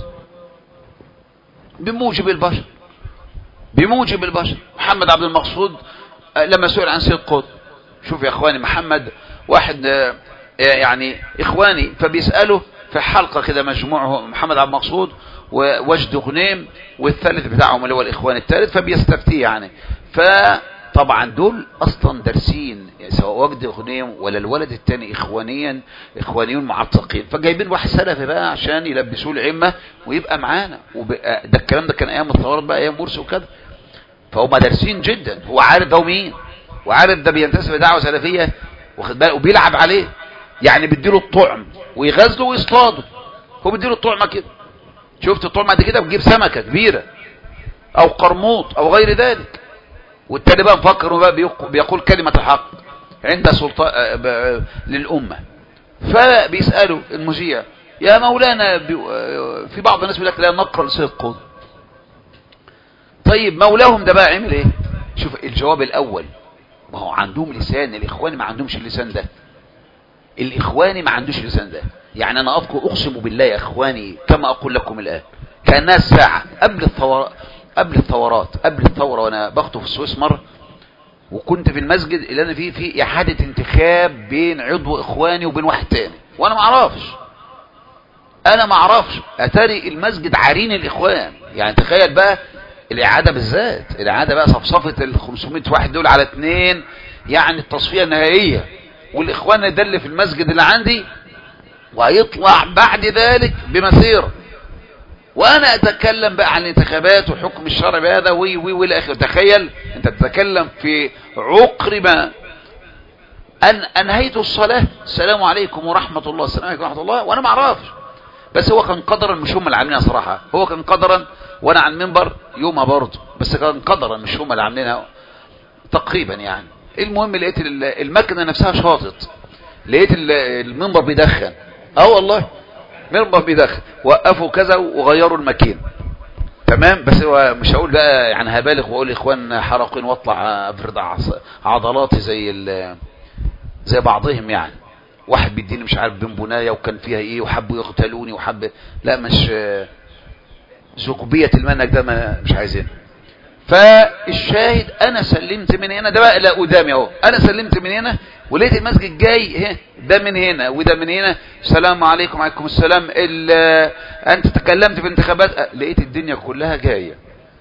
بموجب البشر. محمد عبد المقصود لما سئل عن سيد قطب، شوف يا إخواني، محمد واحد يعني إخواني، فبيسأله في حلقة كده مجموعه محمد عبد المقصود ووجد غنيم والثالث بتاعهم اللي هو الإخوان الثالث، فبيستفتيه يعني. طبعا دول اصلا دارسين، سواء وجد غنيم ولا الولد الثاني اخوانيون معتقين، فجايبين واحد سلفي بقى عشان يلبسوه العمه ويبقى معانا. ده الكلام ده كان ايام الثورات بقى، ايام مرسي وكده، فهم دارسين جدا. هو عارف ده مين، وعارف ده بينتسب لدعوه سلفيه، واخد بالك، وبيلعب عليه، يعني بيديله الطعم ويغزله ويصطاده. هو بيديله الطعمه كده، شفت الطعمه دي كده، بتجيب سمكه كبيره او قرموط او غير ذلك، والتاني بقى مفكر بقى بيقول كلمة الحق عند سلطان للأمة. فبيسألوا المذيع يا مولانا، في بعض الناس بيقول لك لا نقرأ لسيد قطب، طيب مولاهم ده بقى عمل ايه؟ شوف الجواب الأول، ما هو عندهم لسان، الإخواني ما عندهمش اللسان ده، الإخواني ما عندوش اللسان ده. يعني أنا أقسم بالله يا إخواني كما أقول لكم الآن، كأنها الساعة قبل الثورة وانا بخطب في السويس مرة، وكنت في المسجد اللي انا فيه في اعادة انتخاب بين عضو اخواني وبين واحد تاني، وانا ما اعرفش اتاري المسجد عارين الاخوان. يعني تخيل بقى الاعادة بالذات، الاعادة بقى صفصفة ال 500 واحد دول على 2، يعني التصفية النهائية، والاخوان ده اللي في المسجد اللي عندي، وهيطلع بعد ذلك بمسيرة، وانا اتكلم بقى عن الانتخابات وحكم الشرع بهذا والى اخره. تخيل انت تتكلم في عقر ما ان انهيت الصلاه، السلام عليكم ورحمه الله، السلام عليكم ورحمه الله، وانا ما اعرفش، بس هو كان قدرا، مش هم اللي عاملينها صراحه، هو كان قدرا، وانا على المنبر يومها برضه، بس كان قدرا مش هم اللي عاملينها تقريبا يعني. المهم لقيت المكنه نفسها شاطت، لقيت المنبر بيدخن، والله منبر بيدخل، وقفوا كذا وغيروا الماكينه، تمام. بس هو مش هقول بقى يعني هبالغ واقول اخوان حرقين واطلع افرض عضلاتي زي بعضهم، يعني واحد بيديني مش عارف بنبنايه وكان فيها ايه وحبوا يقتلوني لا مش زقبيه المنهج ده، مش عايزين. فالشاهد انا سلمت من هنا، ده بقى لا قدامي اهو، انا سلمت من هنا ولقيت المسجد جاي ده من هنا وده من هنا، السلام عليكم وعليكم السلام، انت تكلمت في انتخابات، لقيت الدنيا كلها جايه.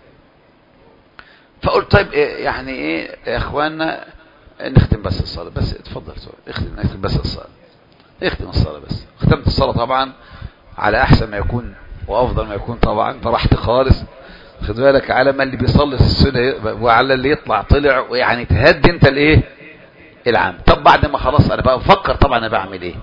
فقلت طيب يعني ايه يا اخواننا، نختم بس الصلاه، بس اتفضل نختم بس الصلاه، اختم الصلاه بس. ختمت الصلاه طبعا على احسن ما يكون وافضل ما يكون طبعا، فرحت خالص، خد بالك، على ما اللي بيصلي في السنه وعلى اللي يطلع طلع، ويعني تهدي انت الايه العام. طب بعد ما خلاص انا بقى بفكر طبعا انا بعمل ايه،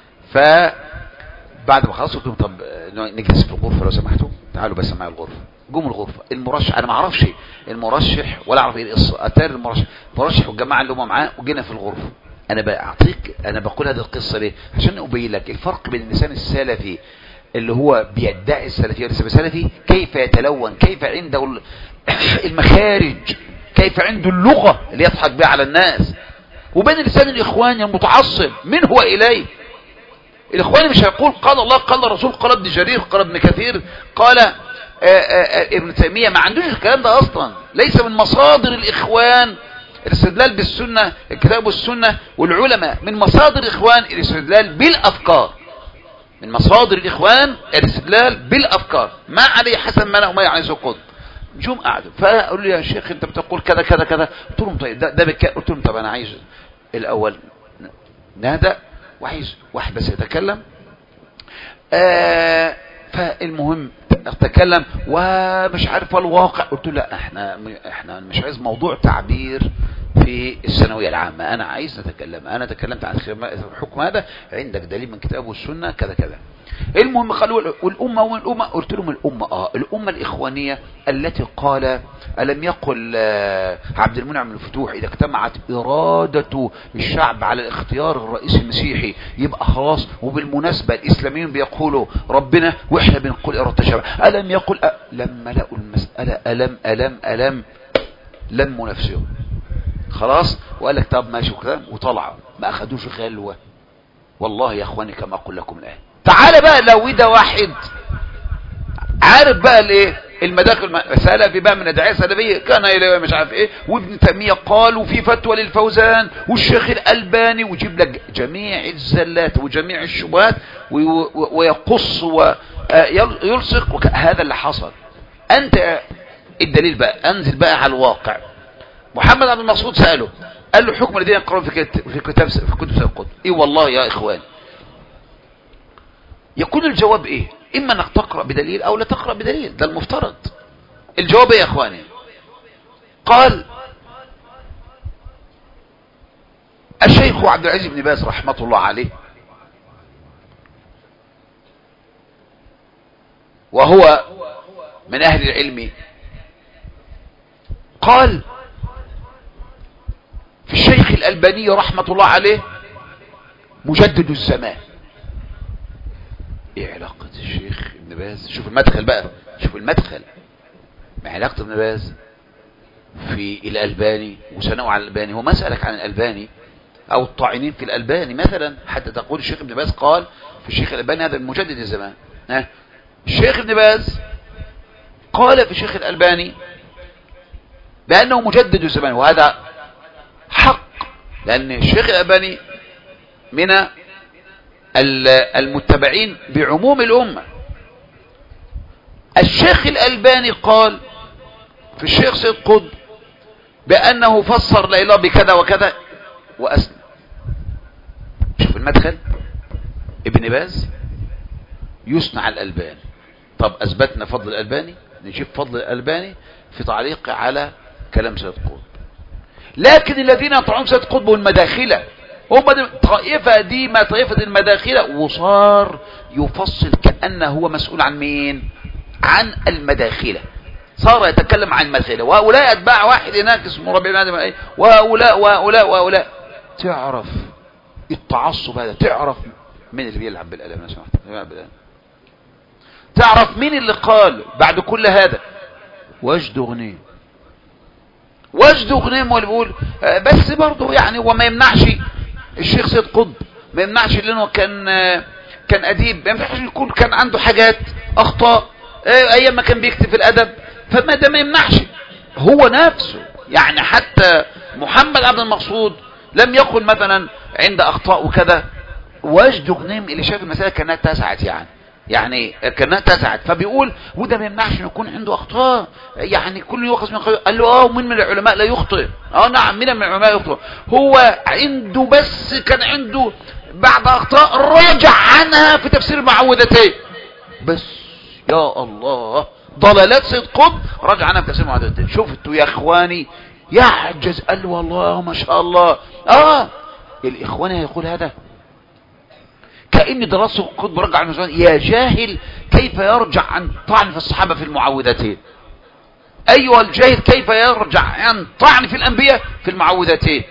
فبعد ما خلاص قلت لهم طب نجلس في الغرفه لو سمحتوا، تعالوا بس معايا الغرفه. جم الغرفه، المرشح انا ما اعرفش المرشح ولا اعرف ايه القصه، اتاري المرشح والجماعه اللي هم معاه، وجينا في الغرفه. انا بقول هذه القصه ليه؟ عشان ابين لك الفرق بين اللسان السلفي اللي هو بيدعي السلفيه وليس بسلفي، كيف يتلون، كيف عنده المخارج، كيف عنده اللغه اللي يضحك بها على الناس، وبين لسان الاخوان المتعصب من هو اليه. الاخواني مش هيقول قال الله قال الرسول قال ابن جرير قال ابن كثير قال ابن تيميه، ما عندوش الكلام ده اصلا، ليس من مصادر الاخوان الاستدلال بالسنه، الكتاب والسنه والعلماء، من مصادر الاخوان الاستدلال بالافكار. من مصادر الإخوان الاستدلال بالأفكار ما عليه حسن منع وما عليه سيد قطب. جم قعدوا فقالوا لي يا شيخ انت بتقول كذا كذا كذا. قلت لهم طيب ده قلت لهم طب انا عايز الاول نادى وعايز واحد بس يتكلم. فالمهم تكلم ومش عارف الواقع. قلت له لا احنا مش عايز موضوع تعبير في الثانويه العامه، انا عايز نتكلم. انا تكلمت عن الحكم هذا عندك دليل من كتاب والسنه كذا كذا. المهم قالوا والامه قلت لهم الامه الاخوانيه التي قال الم يقل عبد المنعم الفتوح اذا اجتمعت اراده الشعب على الاختيار الرئيس المسيحي يبقى خلاص. وبالمناسبه الاسلاميين بيقولوا ربنا واحنا بنقول اراده الشعب. الم يقل لما لقوا المساله لموا نفسهم خلاص وقال لك طب ماشي وكذا وطلعوا ما اخدوش غلوه. والله يا اخواني كما اقول لكم الان تعال بقى لو ده واحد عارف بقى الايه المداخل سلفي بقى من الداعيه السلفيه كان الى مش عارف ايه وابن تيميه قال وفي فتوى للفوزان والشيخ الالباني ويجيب لك جميع الزلات وجميع الشبهات ويقص ويلصق. هذا اللي حصل. انت الدليل بقى انزل بقى على الواقع. محمد عبد المقصود ساله قال له حكم الذين يقرؤون في كتب سيد قطب ايه والله يا اخوان يكون الجواب ايه؟ اما انك تقرأ بدليل او لا تقرأ بدليل. ده المفترض. الجواب ايه يا اخواني؟ قال الشيخ عبد العزيز بن باز رحمة الله عليه وهو من اهل العلم قال في الشيخ الألباني رحمة الله عليه مجدد الزمان. ايه علاقة الشيخ ابن باز؟ شوف المدخل بقى، شوف المدخل. ما علاقة ابن باز في الألباني وثناء على الألباني؟ هو ما سألك عن الألباني او الطاعنين في الألباني مثلا حتى تقول الشيخ ابن باز قال في الشيخ الألباني هذا مجدد الزمان. الشيخ ابن باز قال في الشيخ الألباني بأنه مجدد الزمان وهذا حق لأن الشيخ الألباني من المتبعين بعموم الأمة. الشيخ الألباني قال في الشيخ سيد قطب بأنه فسر لا إله بكذا وكذا وأسلم. شوف المدخل. ابن باز يثنى على الألباني. طب أثبتنا فضل الألباني نجيب فضل الألباني في تعليق على كلام سيد قطب. لكن الذين يطعنون سيد قطب والمداخلة هم طائفة دي ما طائفة المداخلة وصار يفصل كأنه هو مسؤول عن مين؟ عن المداخلة. صار يتكلم عن المداخلة وهؤلاء أتباع واحد هناك اسمه ربيع بن وهؤلاء تعرف التعصب هذا. تعرف مين اللي بيلعب بالقلم؟ تعرف مين اللي قال بعد كل هذا وجد غنيم هو اللي بيقول بس برضه يعني وما يمنعش الشيخ سيد قطب ما يمنعش لانه كان اديب ما يمنعش يكون كان عنده حاجات اخطاء ايام ما كان بيكتب في الادب فما ده ما يمنعش هو نفسه يعني حتى محمد عبد المقصود لم يقل مثلا عند اخطاء وكذا. وجد غنيم اللي شاف المسألة كانها اتسعت يعني كانها اتسعت فبيقول وده ما يمنعش ان يكون عنده اخطاء يعني كل يؤخذ من قال له ومن من العلماء لا يخطئ نعم من العلماء يخطئ هو عنده بس كان عنده بعض اخطاء راجع عنها في تفسير المعوذتين بس. يا الله ضلالات سيد قطب راجع عنها في تفسير المعوذتين. شفتوا يا اخواني يعجز قال والله ما شاء الله الاخوان يقول هذا كأن دراسة قطب رجع عن المزمان. يا جاهل كيف يرجع عن طعن في الصحابة في المعوذتين؟ أيها الجاهل كيف يرجع عن طعن في الأنبياء في المعوذتين؟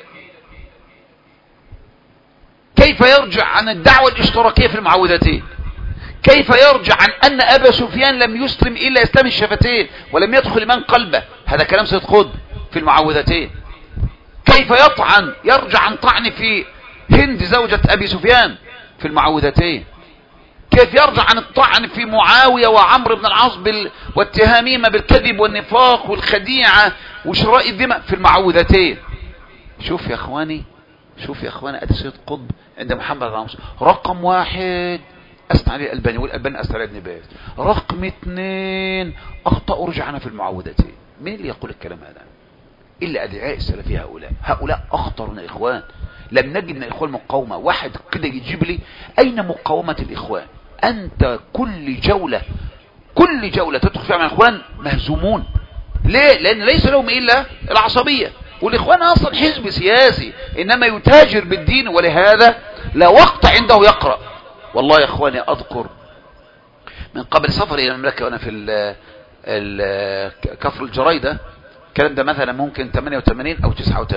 كيف يرجع عن الدعوة الاشتراكية في المعوذتين؟ كيف يرجع عن أن أبا سفيان لم يسلم إلا إسلام الشفتين ولم يدخل من قلبه؟ هذا كلام سيد قطب في المعوذتين. كيف يرجع عن طعن في هند زوجة أبي سفيان في المعوذتين؟ كيف يرجع عن الطعن في معاوية وعمرو بن العاص واتهامهما بالكذب والنفاق والخديعة وشراء الدماء في المعوذتين؟ شوف يا اخواني ادي سيد قطب عند محمد بن رقم واحد أثنى عليه الألباني، والألباني أثنى عليه ابن باز. رقم 2 أخطأوا رجعنا في المعوذتين. مين اللي يقول الكلام هذا إلا أدعاء السلفية؟ هؤلاء أخطر من الإخوان. لم نجد من الإخوان مقاومة. واحد كده يجيب لي أين مقاومة الإخوان؟ أنت كل جولة تدخل فيها مع الإخوان مهزومون. ليه؟ لأن ليس لهم إلا العصبية، والإخوان أصلا حزب سياسي إنما يتاجر بالدين، ولهذا لا وقت عنده يقرأ. والله يا إخواني أذكر من قبل سفري إلى المملكة وأنا في كفر الجريدة، الكلام ده مثلا ممكن 88 أو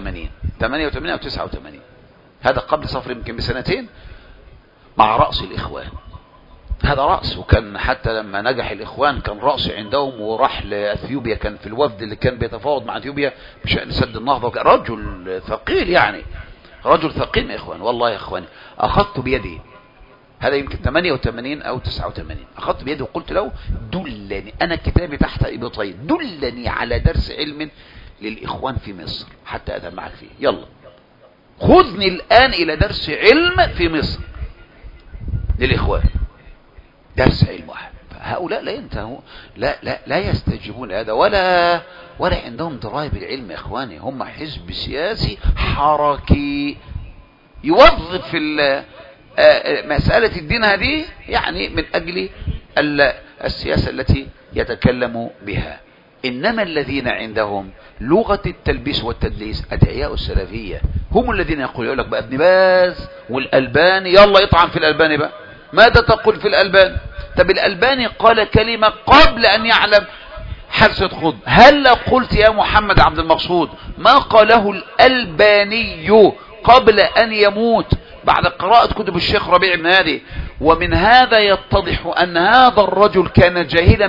89، هذا قبل سفري يمكن بسنتين، مع رأس الإخوان. هذا رأس، وكان حتى لما نجح الإخوان كان رأس عندهم، وراح لأثيوبيا، كان في الوفد اللي كان بيتفاوض مع أثيوبيا بشأن سد النهضة. رجل ثقيل يعني، رجل ثقيل يا إخوان. والله يا إخواني أخذت بيدي، هذا يمكن 88 أو 89، أخذت بيدي وقلت له دلني، أنا كتابي تحت إبطي، دلني على درس علم للإخوان في مصر حتى أذهب معك فيه. يلا خذني الآن إلى درس علم في مصر للإخوان، درس علم واحد. هؤلاء لا ينتهوا، لا يستجيبون هذا، ولا عندهم دراية بالعلم يا إخواني. هم حزب سياسي حركي يوظف في مسألة الدين هذه يعني من أجل السياسة التي يتكلم بها. إنما الذين عندهم لغة التلبيس والتدليس أدعياء السلفية، هم الذين يقول لك بقى ابن باز والألباني، يلا يطعن في الألباني بقى. ماذا تقول في الألباني؟ طب الألباني قال كلمة قبل أن يعلم حادثة خض. هل قلت يا محمد عبد المقصود ما قاله الألباني قبل أن يموت بعد قراءة كتب الشيخ ربيع بن هادي؟ ومن هذا يتضح أن هذا الرجل كان جاهلا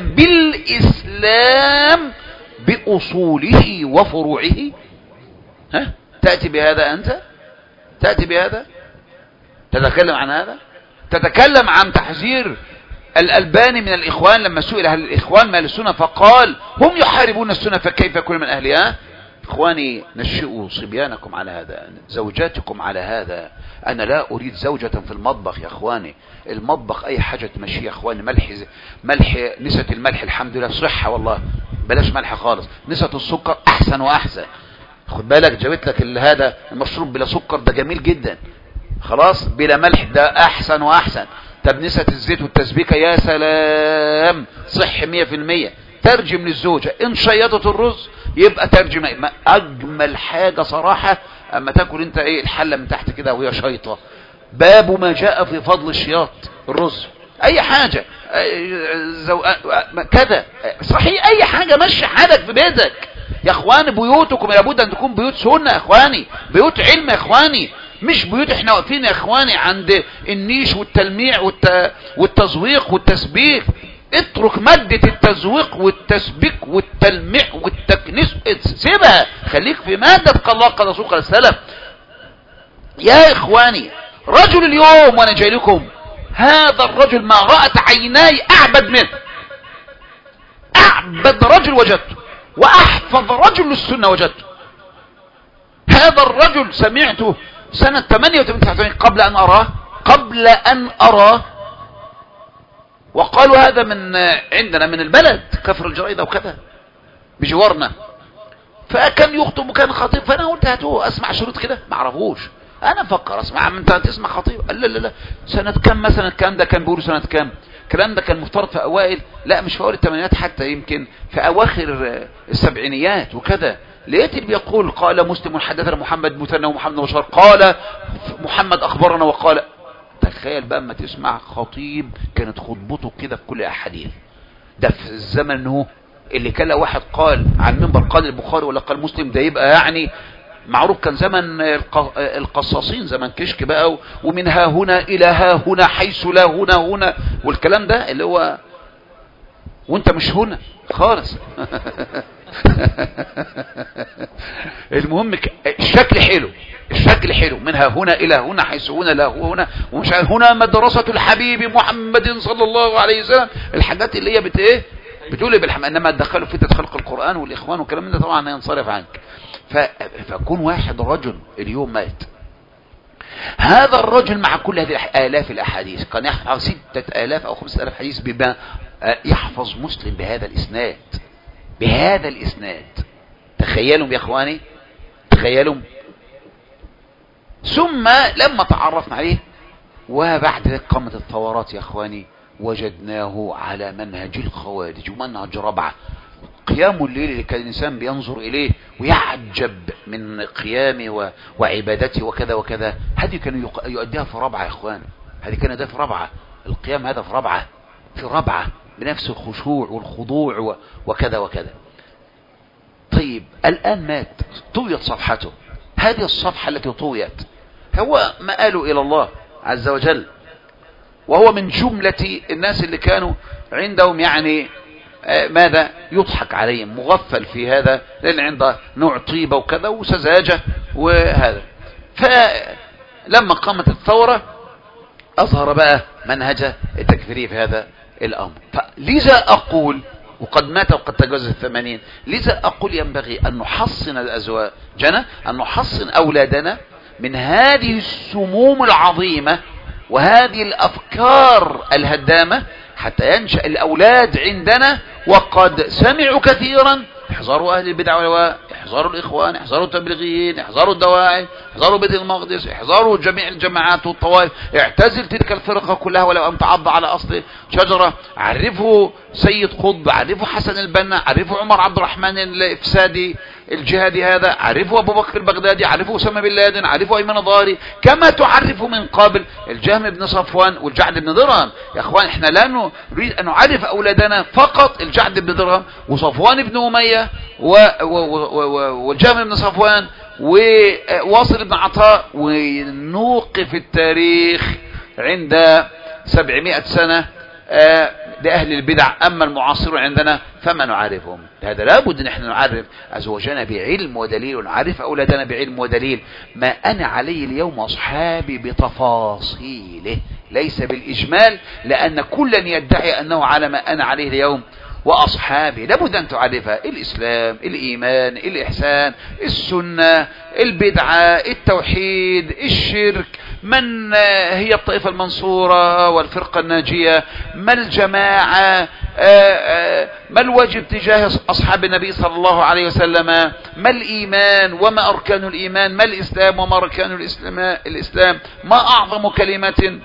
بالإسلام بأصوله وفروعه. تأتي بهذا أنت؟ تأتي بهذا؟ تتكلم عن هذا؟ تتكلم عن تحذير الألباني من الإخوان لما سئل هل الإخوان من أهل السنة فقال هم يحاربون السنة فكيف يكون من أهلها؟ إخواني نشئوا صبيانكم على هذا، زوجاتكم على هذا. أنا لا أريد زوجة في المطبخ يا إخواني. المطبخ أي حاجة تمشي يا إخواني. ملح نسبة الملح الحمد لله صحة، والله بلاش ملح خالص. نسبة السكر أحسن وأحسن. خد بالك جابت لك هذا المشروب بلا سكر ده جميل جدا، خلاص بلا ملح ده أحسن وأحسن. طب نسبة الزيت والتسبيكة يا سلام صح 100%. ترجم للزوجة إن شيطت الرز يبقى ترجم. أجمل حاجة صراحة أما تاكل أنت الحلة من تحت كده وهي شيطة. باب ما جاء في فضل الشياط الرز، أي حاجة كذا صحيح، أي حاجة مشي حالك في بيتك يا إخواني. بيوتكم لابد أن تكون بيوت سنة يا إخواني، بيوت علم يا إخواني، مش بيوت احنا واقفين يا إخواني عند النيش والتلميع والتزويق والتسبيك. اترك مادة التزويق والتسبيك والتلميع والتكنيس، سيبها، خليك في مادة قال الله قال رسول قال السلف. يا إخواني رجل اليوم وانا جاي لكم، هذا الرجل ما رأت عيناي أعبد منه، أعبد رجل وجدته، وأحفظ رجل للسنة وجدته. هذا الرجل سمعته سنة 88 قبل أن أراه وقالوا هذا من عندنا من البلد كفر الجريدة وكذا بجوارنا، فكان يخطب وكان خطيب. فأنا قلت هاتوه أسمع شروط كده، ما عرفوش. أنا فكر أسمع أنت تسمع خطيب؟ قال لا سنة كم مثلا الكلام ده؟ كان بيقولوا سنة كم الكلام ده؟ كان مفترض في أوائل، لا مش في أوائل الثمانينات، حتى يمكن في أواخر السبعينيات وكذا. لقيت اللي بيقول قال مسلم حدثنا محمد مثنى ومحمد بشار قال محمد أخبرنا وقال. تخيل بقى اما تسمع خطيب كانت خطبته كده في كل احاديث. ده في الزمن هو اللي كان واحد قال عن منبر قال البخاري ولا قال مسلم، ده يبقى يعني معروف. كان زمن القصاصين، زمن كشك بقى، ومن ها هنا الى ها هنا حيث لا هنا والكلام ده اللي هو وانت مش هنا خالص. المهم الشكل حلو، الشكل حلو، منها هنا الى هنا حيث هنا لا هنا، ومش هنا مدرسة الحبيب محمد صلى الله عليه وسلم. الحاجات اللي هي بتقول بالحمد. انما تدخلوا في خلق القرآن والاخوان والكلام ده طبعا ينصرف عنك. فكون واحد رجل اليوم مات هذا الرجل مع كل هذه آلاف الأحاديث كان يحفظ 6000 أو 5000 حديث بما يحفظ مسلم بهذا الإسناد، بهذا الإسناد. تخيلوا يا إخواني، تخيلوا. ثم لما تعرفنا عليه وبعد ذلك قامت الثورات يا إخواني، وجدناه على منهج الخوارج ومنهج ربعة. قيام الليل اللي كان الإنسان بينظر إليه ويعجب من قيامه وعبادته وكذا وكذا، هذه كانوا يؤديها في ربعة يا إخوان، هذه كانت في ربعة. القيام هذا في ربعة، في ربعة بنفس الخشوع والخضوع وكذا وكذا. طيب الآن مات، طويت صفحته. هذه الصفحة التي طويت هو مآله إلى الله عز وجل، وهو من جملة الناس اللي كانوا عندهم يعني ماذا يضحك عليهم، مغفل في هذا، لأن عنده نوع طيبة وكذا وسذاجة وهذا. فلما قامت الثورة أظهر بقى منهج التكفيري في هذا الأمر. فلذا أقول، وقد مات وقد تجاوز 80، لذا أقول ينبغي أن نحصن أزواجنا، أن نحصن أولادنا من هذه السموم العظيمة وهذه الأفكار الهدامة، حتى ينشأ الأولاد عندنا وقد سمعوا كثيرا: احذروا أهل البدع والهواء، احذروا الإخوان، احذروا التبليغيين، احذروا الدواعي، احذروا بيت المقدس، احذروا جميع الجماعات والطوائف، اعتزل تلك الفرقة كلها ولو أن تعض على أصل شجرة. عرفوا سيد قطب، عرفوا حسن البنا، عرفوا عمر عبد الرحمن الإفسادي الجهادي هذا، عرفوا أبو بكر البغدادي، عرفوا أسامة بن لادن، عرفوا أيمن ضاري، كما تعرفوا من قبل الجهم بن صفوان والجعد بن درهم. يا أخوان احنا لا نريد أن نعرف أولادنا فقط الجعد بن درهم وصفوان بن أمية والجهم بن صفوان وواصل بن عطاء، ونوقف التاريخ عند 700 سنة لأهل البدع. أما المعاصرون عندنا فما نعرفهم. هذا لابد أن احنا نعرف أزواجنا بعلم ودليل، ونعرف أولادنا بعلم ودليل. ما أنا عليه اليوم أصحابي بتفاصيله، ليس بالإجمال، لأن كلا يدعي أنه على ما أنا عليه اليوم وأصحابي. لابد أن تعرفها: الإسلام، الإيمان، الإحسان، السنة، البدعة، التوحيد، الشرك، من هي الطائفة المنصورة والفرقة الناجية، ما الجماعة، ما الواجب تجاه أصحاب النبي صلى الله عليه وسلم، ما الإيمان وما أركان الإيمان، ما الإسلام وما أركان الإسلام، ما أعظم كلمة،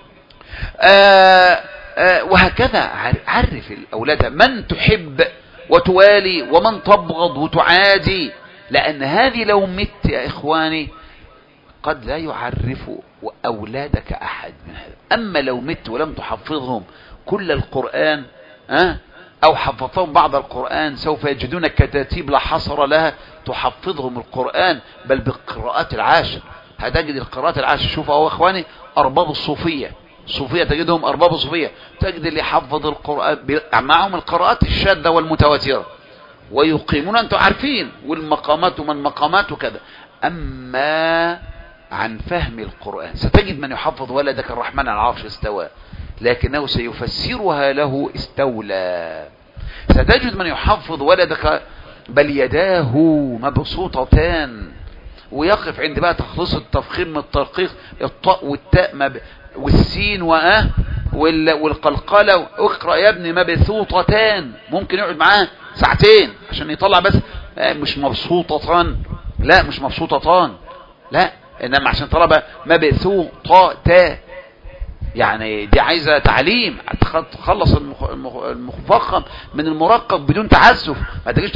وهكذا. عرف الأولاد من تحب وتوالي ومن تبغض وتعادي، لأن هذه لو مت يا إخواني قد لا يعرف أولادك أحد من هذا. أما لو مت ولم تحفظهم كل القرآن أو حفظتهم بعض القرآن، سوف يجدون كتاتيب لا حصر لها تحفظهم القرآن، بل بالقراءات العاشر. هتجد القراءات العاشر. شوف أهو إخواني أرباب الصوفية، تجدهم أرباب الصوفية، تجد اللي حفظ القرآن معهم القراءات الشاذة والمتواترة، ويقيمون أنتم عارفين والمقامات ومن مقامات وكذا. أما عن فهم القرآن ستجد من يحفظ ولدك الرحمن على العرش استوى، لكنه سيفسرها له استولى. ستجد من يحفظ ولدك بل يداه مبسوطتان، ويقف عند بقى تخلص التفخيم من الترقيق، الطاء والتاء والسين والقلقلة، اقرأ يا ابني مبسوطتان، ممكن يقعد معاه ساعتين عشان يطلع بس مش مبسوطتان، لا مش مبسوطتان، لا، انما عشان طلبة مبسوطتان، يعني دي عايزة تعليم، تخلص المفخم من المرقق بدون تعسف. ما تجيش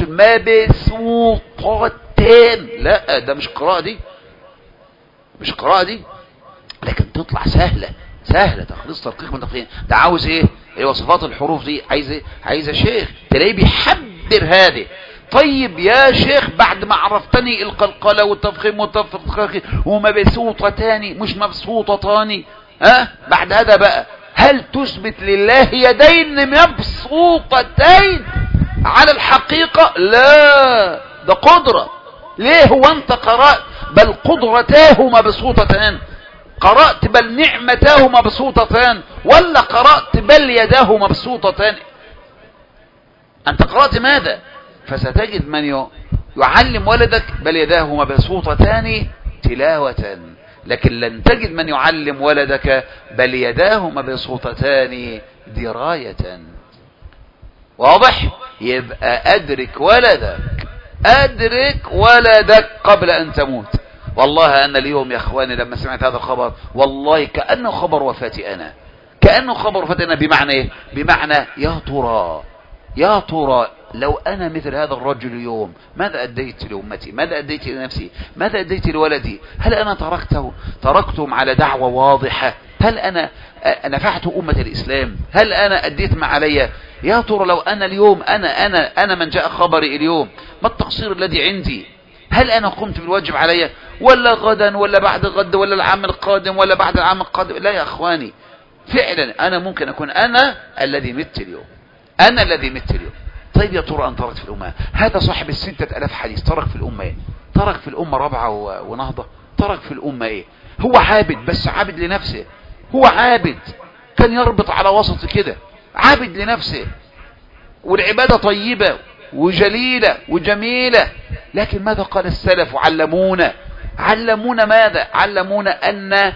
مبسوطتان، لا ده مش قراءة دي، مش قراءة دي، لكن تطلع سهلة تخلص ترقيق من تفخيم. ده عاوز ايه؟ وصفات الحروف دي عايزة شيخ تلاقيه بيحبر هذه. طيب يا شيخ بعد ما عرفتني القلقلة والتفخيم والتفخيم ومبسوطتان مش مبسوطتان، بعد هذا بقى هل تثبت لله يدين مبسوطتين على الحقيقة؟ لا، ده قدرة. ليه؟ هو انت قرأت بل قدرتاه مبسوطتان، قرأت بل نعمتاه مبسوطتان، ولا قرأت بل يداه مبسوطتان؟ انت قرأت ماذا؟ فستجد من يعلم ولدك بل يداه مبسوطتان تلاوة، لكن لن تجد من يعلم ولدك بل يداه مبسوطتان دراية. واضح؟ يبقى أدرك ولدك قبل أن تموت. والله أنا اليوم يا أخواني لما سمعت هذا الخبر والله كأنه خبر وفاتي أنا، بمعنى إيه؟ بمعنى يا ترى لو أنا مثل هذا الرجل اليوم ماذا أديت لأمتي؟ ماذا أديت لنفسي؟ ماذا أديت لولدي؟ هل أنا تركتهم على دعوة واضحة؟ هل أنا نفعت أمة الإسلام؟ هل أنا أديت ما علي؟ يا ترى لو أنا اليوم أنا من جاء خبري اليوم ما التقصير الذي عندي؟ هل أنا قمت بالواجب علي ولا غدا ولا بعد غد ولا العام القادم ولا بعد العام القادم؟ لا يا أخواني، فعلا أنا ممكن أكون أنا الذي مت اليوم. طيب يا ترى أن تركت في الأمة؟ هذا صاحب 6000 حديث ترك في الأمة إيه؟ ترك في الأمة ربعة ونهضة؟ ترك في الأمة إيه؟ هو عابد، بس عابد لنفسه. هو عابد كان يربط على وسط كده، عابد لنفسه، والعبادة طيبة وجليلة وجميلة. لكن ماذا قال السلف؟ علمونا ماذا؟ علمونا أن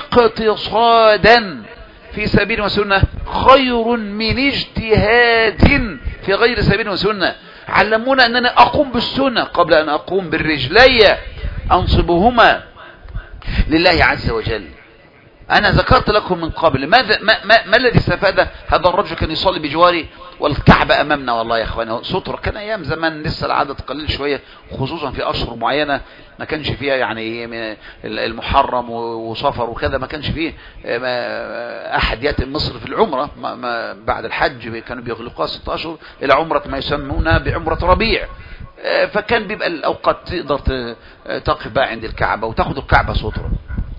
اقتصادا في سبيل وسنة خير من اجتهاد في غير سبيل وسنة. علمونا أننا أقوم بالسنة قبل أن أقوم بالرجلي، أنصبهما لله عز وجل. أنا ذكرت لكم من قبل ما الذي استفاد هذا الرجل؟ كان يصلي بجواري والكعبة أمامنا. والله يا أخواني سترة، كان أيام زمان لسه العدد قليل شوية، خصوصا في أشهر معينة ما كانش فيها يعني المحرم وصفر وكذا، ما كانش فيه أحد يأتي مصر في العمرة بعد الحج، كانوا بيغلقوها 6 أشهر إلى عمرة ما يسمونها بعمرة ربيع. فكان بيبقى الأوقات تقدر تقف بقى عند الكعبة وتاخد الكعبة سترة،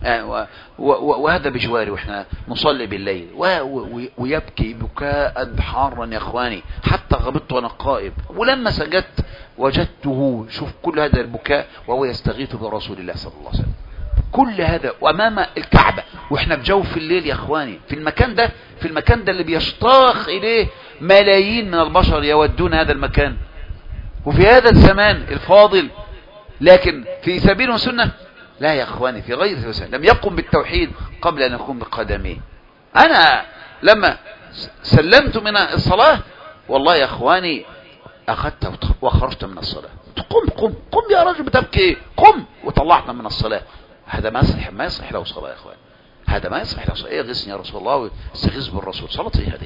وهذا بجواري واحنا نصلي بالليل ويبكي بكاء حارا يا اخواني، حتى غبطت وانا قائم. ولما سجدت وجدته، شوف كل هذا البكاء وهو يستغيث برسول الله صلى الله عليه وسلم، كل هذا وامام الكعبة واحنا بجوف الليل يا اخواني، في المكان ده اللي بيشتاق اليه ملايين من البشر يودون هذا المكان، وفي هذا الزمان الفاضل. لكن في سبيل وسنة لا يا اخواني، في غير وسنة لم يقم بالتوحيد قبل ان يقوم بقدميه. انا لما سلمت من الصلاة والله يا اخواني اخذت وخرجت من الصلاة. قم يا رجل بتبكي، قم، وطلعنا من الصلاة. هذا ما يصح له صلاة يا اخواني، هذا ما يصح له صلاة. ايه غسني يا رسول الله واستغيث بالرسول، صلاة ايه هذه؟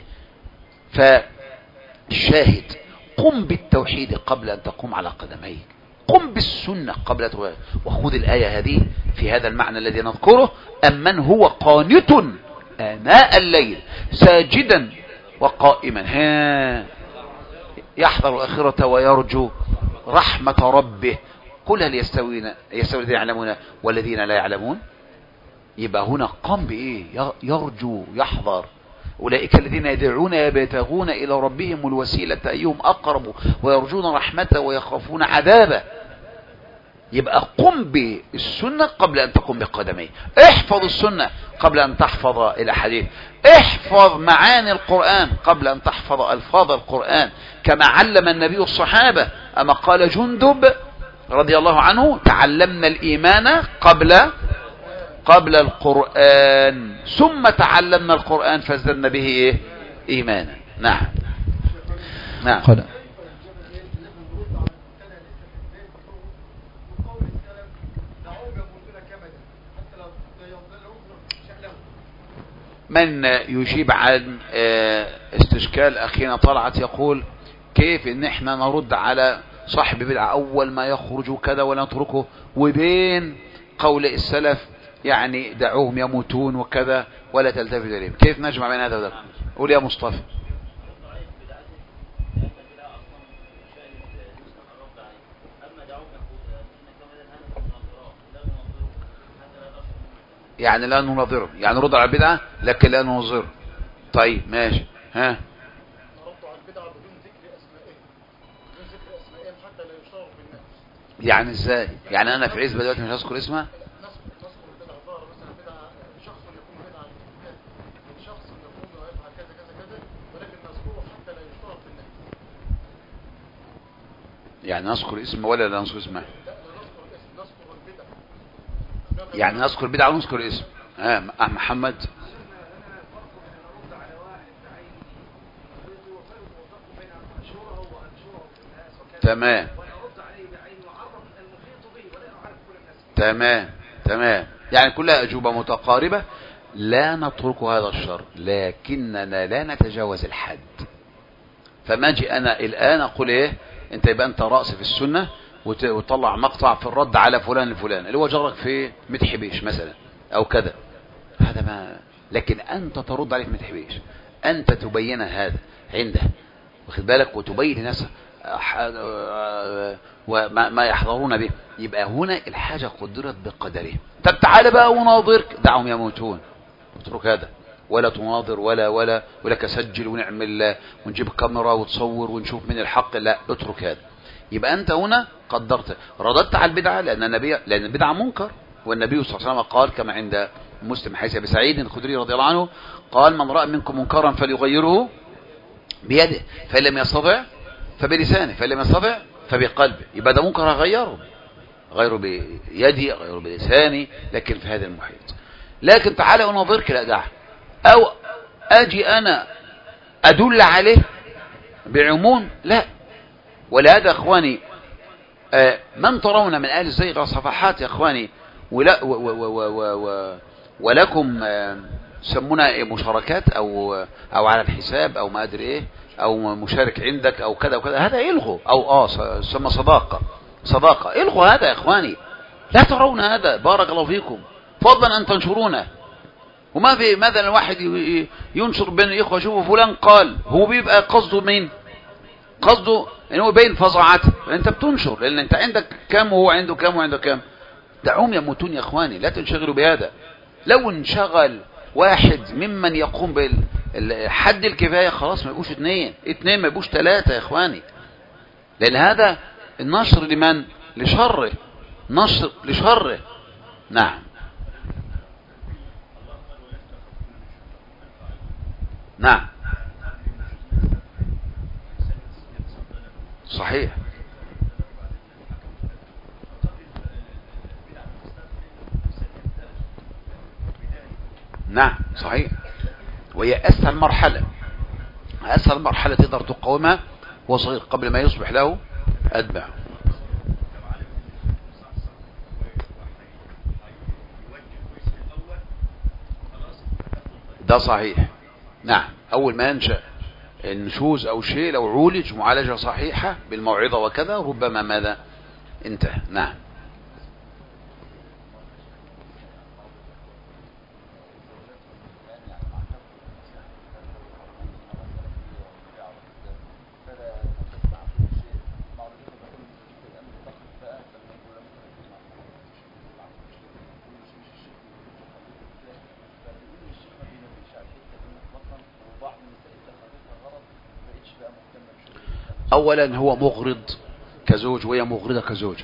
فالشاهد قم بالتوحيد قبل ان تقوم على قدميك، قم بالسنة قبل وخذ الآية هذه في هذا المعنى الذي نذكره: أمن هو قانت آناء الليل ساجدا وقائما يحذر الآخرة ويرجو رحمة ربه. قل هل يستوي الذين يعلمون والذين لا يعلمون؟ يبقى هنا قم بإيه؟ يرجو، يحذر. أولئك الذين يدعون يبتغون إلى ربهم الوسيلة أيهم أقرب ويرجون رحمته ويخافون عذابه. يبقى قم بالسنة قبل أن تقوم بقدميه، احفظ السنة قبل أن تحفظ الأحاديث، احفظ معاني القرآن قبل أن تحفظ ألفاظ القرآن، كما علم النبي الصحابة. أما قال جندب رضي الله عنه: تعلمنا الإيمان قبل القرآن، ثم تعلمنا القرآن فازددنا به إيه؟ إيمانا. نعم. من يجيب عن استشكال أخينا طلعت يقول: كيف ان احنا نرد على صاحب بدعة اول ما يخرج كذا ولا نتركه، وبين قول السلف يعني دعوهم يموتون وكذا ولا تلتفت اليهم؟ كيف نجمع بين هذا وذاك؟ قول يا مصطفى. يعني لا ننظره، يعني نرد على البدعة لكن لا ننظره. طيب ماشي. ها، نرد على البدعة بدون ذكر اسمائهم حتى لا يشتهر بالناس. يعني ازاي؟ يعني انا في عزبة دلوقتي مش هذكر اسمها؟ نذكر البدعة ظاهرة، مثلا بدعة شخص يكون بدعة من شخص يقول ويفعل كذا كذا كذا، ولكن نذكره حتى لا يشتهر بالناس. يعني نذكر اسم ولا لا نذكر اسمه؟ لا، نذكر البدعة يعني نذكر بدعة ونذكر اسم. محمد. تمام تمام تمام، يعني كلها أجوبة متقاربة. لا نترك هذا الشر، لكننا لا نتجاوز الحد. فما اجي أنا الآن أقول إيه، أنت يبقى أنت رأس في السنة وتطلع مقطع في الرد على فلان الفلان اللي هو جرك في متحبيش مثلا أو كذا، هذا ما. لكن أنت ترد عليه في متحبيش، أنت تبين هذا عنده، واخد بالك، وتبين للناس وما يحضرون به. يبقى هنا الحاجة قدرت بقدره. طب تعالى بقى وناظرك، دعهم يموتون، اترك هذا، ولا تناظر ولا كسجل ونعمل ونجيب كاميرا وتصور ونشوف من الحق، لا، اترك هذا. يبقى انت هنا قدرت، رددت على البدعة، لان البدعة منكر، والنبي صلى الله عليه وسلم قال كما عند مسلم حديث ابي سعيد الخدري رضي الله عنه قال: من رأى منكم منكرا فليغيره بيده، فإن لم يستطع فبلسانه، فإن لم يستطع فبقلبه. يبقى ده منكر غيره بيدي، غيره بلساني، لكن في هذا المحيط. لكن تعالى اناظرك، لا دع، او اجي انا ادل عليه بعموم، لا. ولهذا اخواني من ترون من اهل الزيغ صفحات يا اخواني، ولا ولكم سمونا مشاركات او على الحساب او ما ادري ايه، او مشارك عندك او كذا وكذا، هذا يلغوا، او سمى صداقة، الغوا هذا يا اخواني. لا ترون هذا، بارك الله فيكم، فضلا ان تنشرونه. وما في مثلا واحد ينشر بين الاخوه، شوفوا فلان قال، هو بيبقى قصده مين؟ قصده ان هو يبين فظاعته، انت بتنشر لان انت عندك كم وهو عنده كم وعنده كم. دعوهم يموتون يا اخواني، لا تنشغلوا بهذا. لو انشغل واحد ممن يقوم بالحد الكفايه، خلاص ما يبقوش اثنين ما يبقوش ثلاثه يا اخواني، لان هذا النشر لمن؟ لشره، نشر لشره. نعم نعم صحيح. نعم صحيح، وهي أسهل مرحلة تقدر تقاومها وصغير قبل ما يصبح له أتباع. ده صحيح. نعم، أول ما ينشأ النشوز أو شيء لو عولج معالجة صحيحة بالموعظة وكذا، ربما ماذا انتهى. نعم اولا هو مغرض كزوج وهي مغرضة كزوج،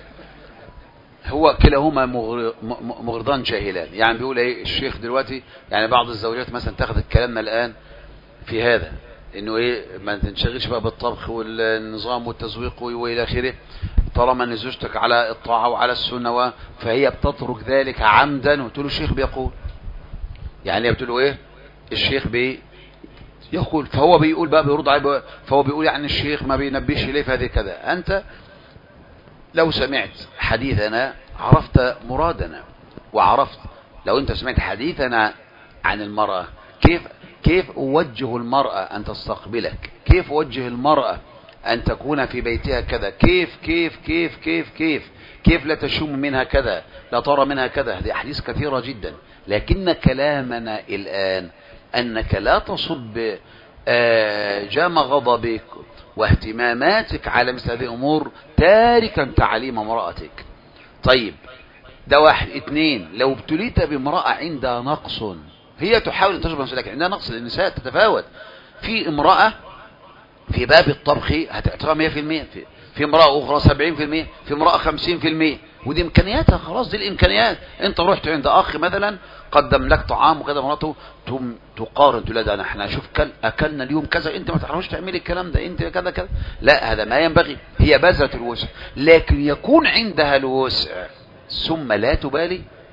هو كلاهما مغرضان جاهلان. يعني بيقول ايه الشيخ دلوقتي، يعني بعض الزوجات مثلا تاخذ كلامنا الان في هذا، انه ايه ما تنشغلش بقى بالطبخ والنظام والتزويق والى اخره، طالما ان زوجتك على الطاعه وعلى السنه، فهي بتترك ذلك عمدا. وتقول الشيخ بيقول، يعني بتقول له ايه الشيخ يقول، فهو بيقول بقى بيرد عليه، فهو بيقول يعني الشيخ ما بينبيش ليه في هذه كذا. انت لو سمعت حديثنا عرفت مرادنا، وعرفت لو انت سمعت حديثنا عن المرأة كيف اوجه المرأة ان تستقبلك، كيف اوجه المرأة ان تكون في بيتها كذا، كيف كيف كيف كيف كيف كيف لا تشم منها كذا، لا ترى منها كذا. هذه احاديث كثيرة جدا، لكن كلامنا الان انك لا تصب جام غضبك واهتماماتك على مثل هذه الامور تاركا تعليم امرأتك. طيب ده واحد. اثنين، لو ابتليت بامرأة عندها نقص، هي تحاول ان تشبه نفسها، عندها نقص، النساء تتفاوت. في امرأة في باب الطبخ هتعطيها 100%، في امرأة اخرى 70%، في امرأة 50%، ودي امكانياتها، خلاص دي الامكانيات. انت رحت عند اخ مثلا قدم لك طعام وكذا، مراته تقارن، تقول لا ده احنا شوف اكلنا اليوم كذا، انت ما تعرفش تعملي الكلام ده، انت كذا كذا. لا، هذا ما ينبغي. هي بذلت الوسع، لكن يكون عندها الوسع ثم لا تبالي،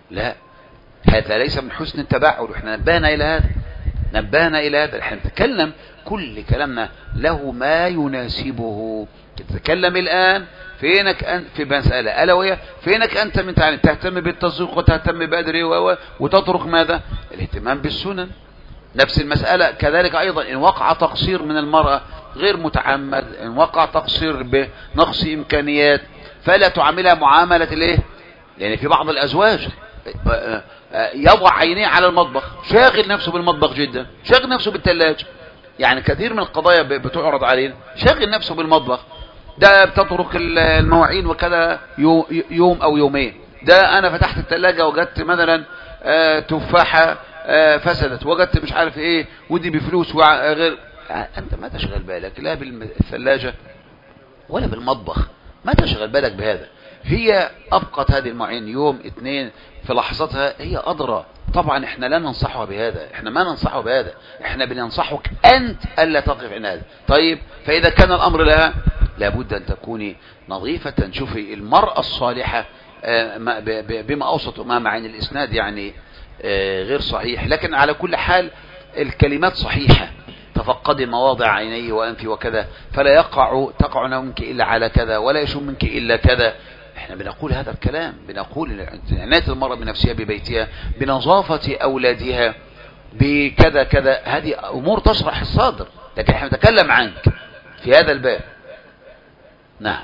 لا، هذا ليس من حسن التبعل. احنا نبهنا إلى هذا. احنا نتكلم كل كلامنا له ما يناسبه. تتكلم الآن فينك أنت في مسألة ألا وهي فينك أنت من تعلم تهتم بالتسويق وتهتم بأدري وتترك ماذا؟ الاهتمام بالسنن. نفس المسألة كذلك أيضا إن وقع تقصير من المرأة غير متعمد، إن وقع تقصير بنقص إمكانيات، فلا تعاملها معاملة الايه؟ لأن في بعض الأزواج يضع عينيه على المطبخ، شاغل نفسه بالمطبخ جدا، شاغل نفسه بالثلاجة. يعني كثير من القضايا بتعرض علينا، شاغل نفسه بالمطبخ، ده بتترك المواعين وكذا يوم أو يومين، ده أنا فتحت الثلاجة وجدت مثلا تفاحة فسدت، وجدت مش عارف ايه، ودي بفلوس وغير. انت ما تشغل بالك لا بالثلاجة ولا بالمطبخ، ما تشغل بالك بهذا. هي ابقت هذه المواعين يوم اثنين في لحظتها، هي ادرى. طبعا احنا لا ننصحها بهذا، احنا ما ننصحه بهذا، احنا بننصحك انت الا تقف عن هذا. طيب فاذا كان الامر لها لابد ان تكوني نظيفة. شوفي المرأة الصالحة بما اوسط ما مع ان الاسناد يعني غير صحيح، لكن على كل حال الكلمات صحيحة. تفقدي مواضع عينيه وأنفي وكذا، فلا تقع منك إلا على كذا، ولا يشم منك إلا كذا. احنا بنقول هذا الكلام، بنقول عناية المرأة بنفسها ببيتها، بنظافة أولادها، بكذا كذا. هذه أمور تشرح الصادر، لكن احنا نتكلم عنك في هذا الباب. نعم.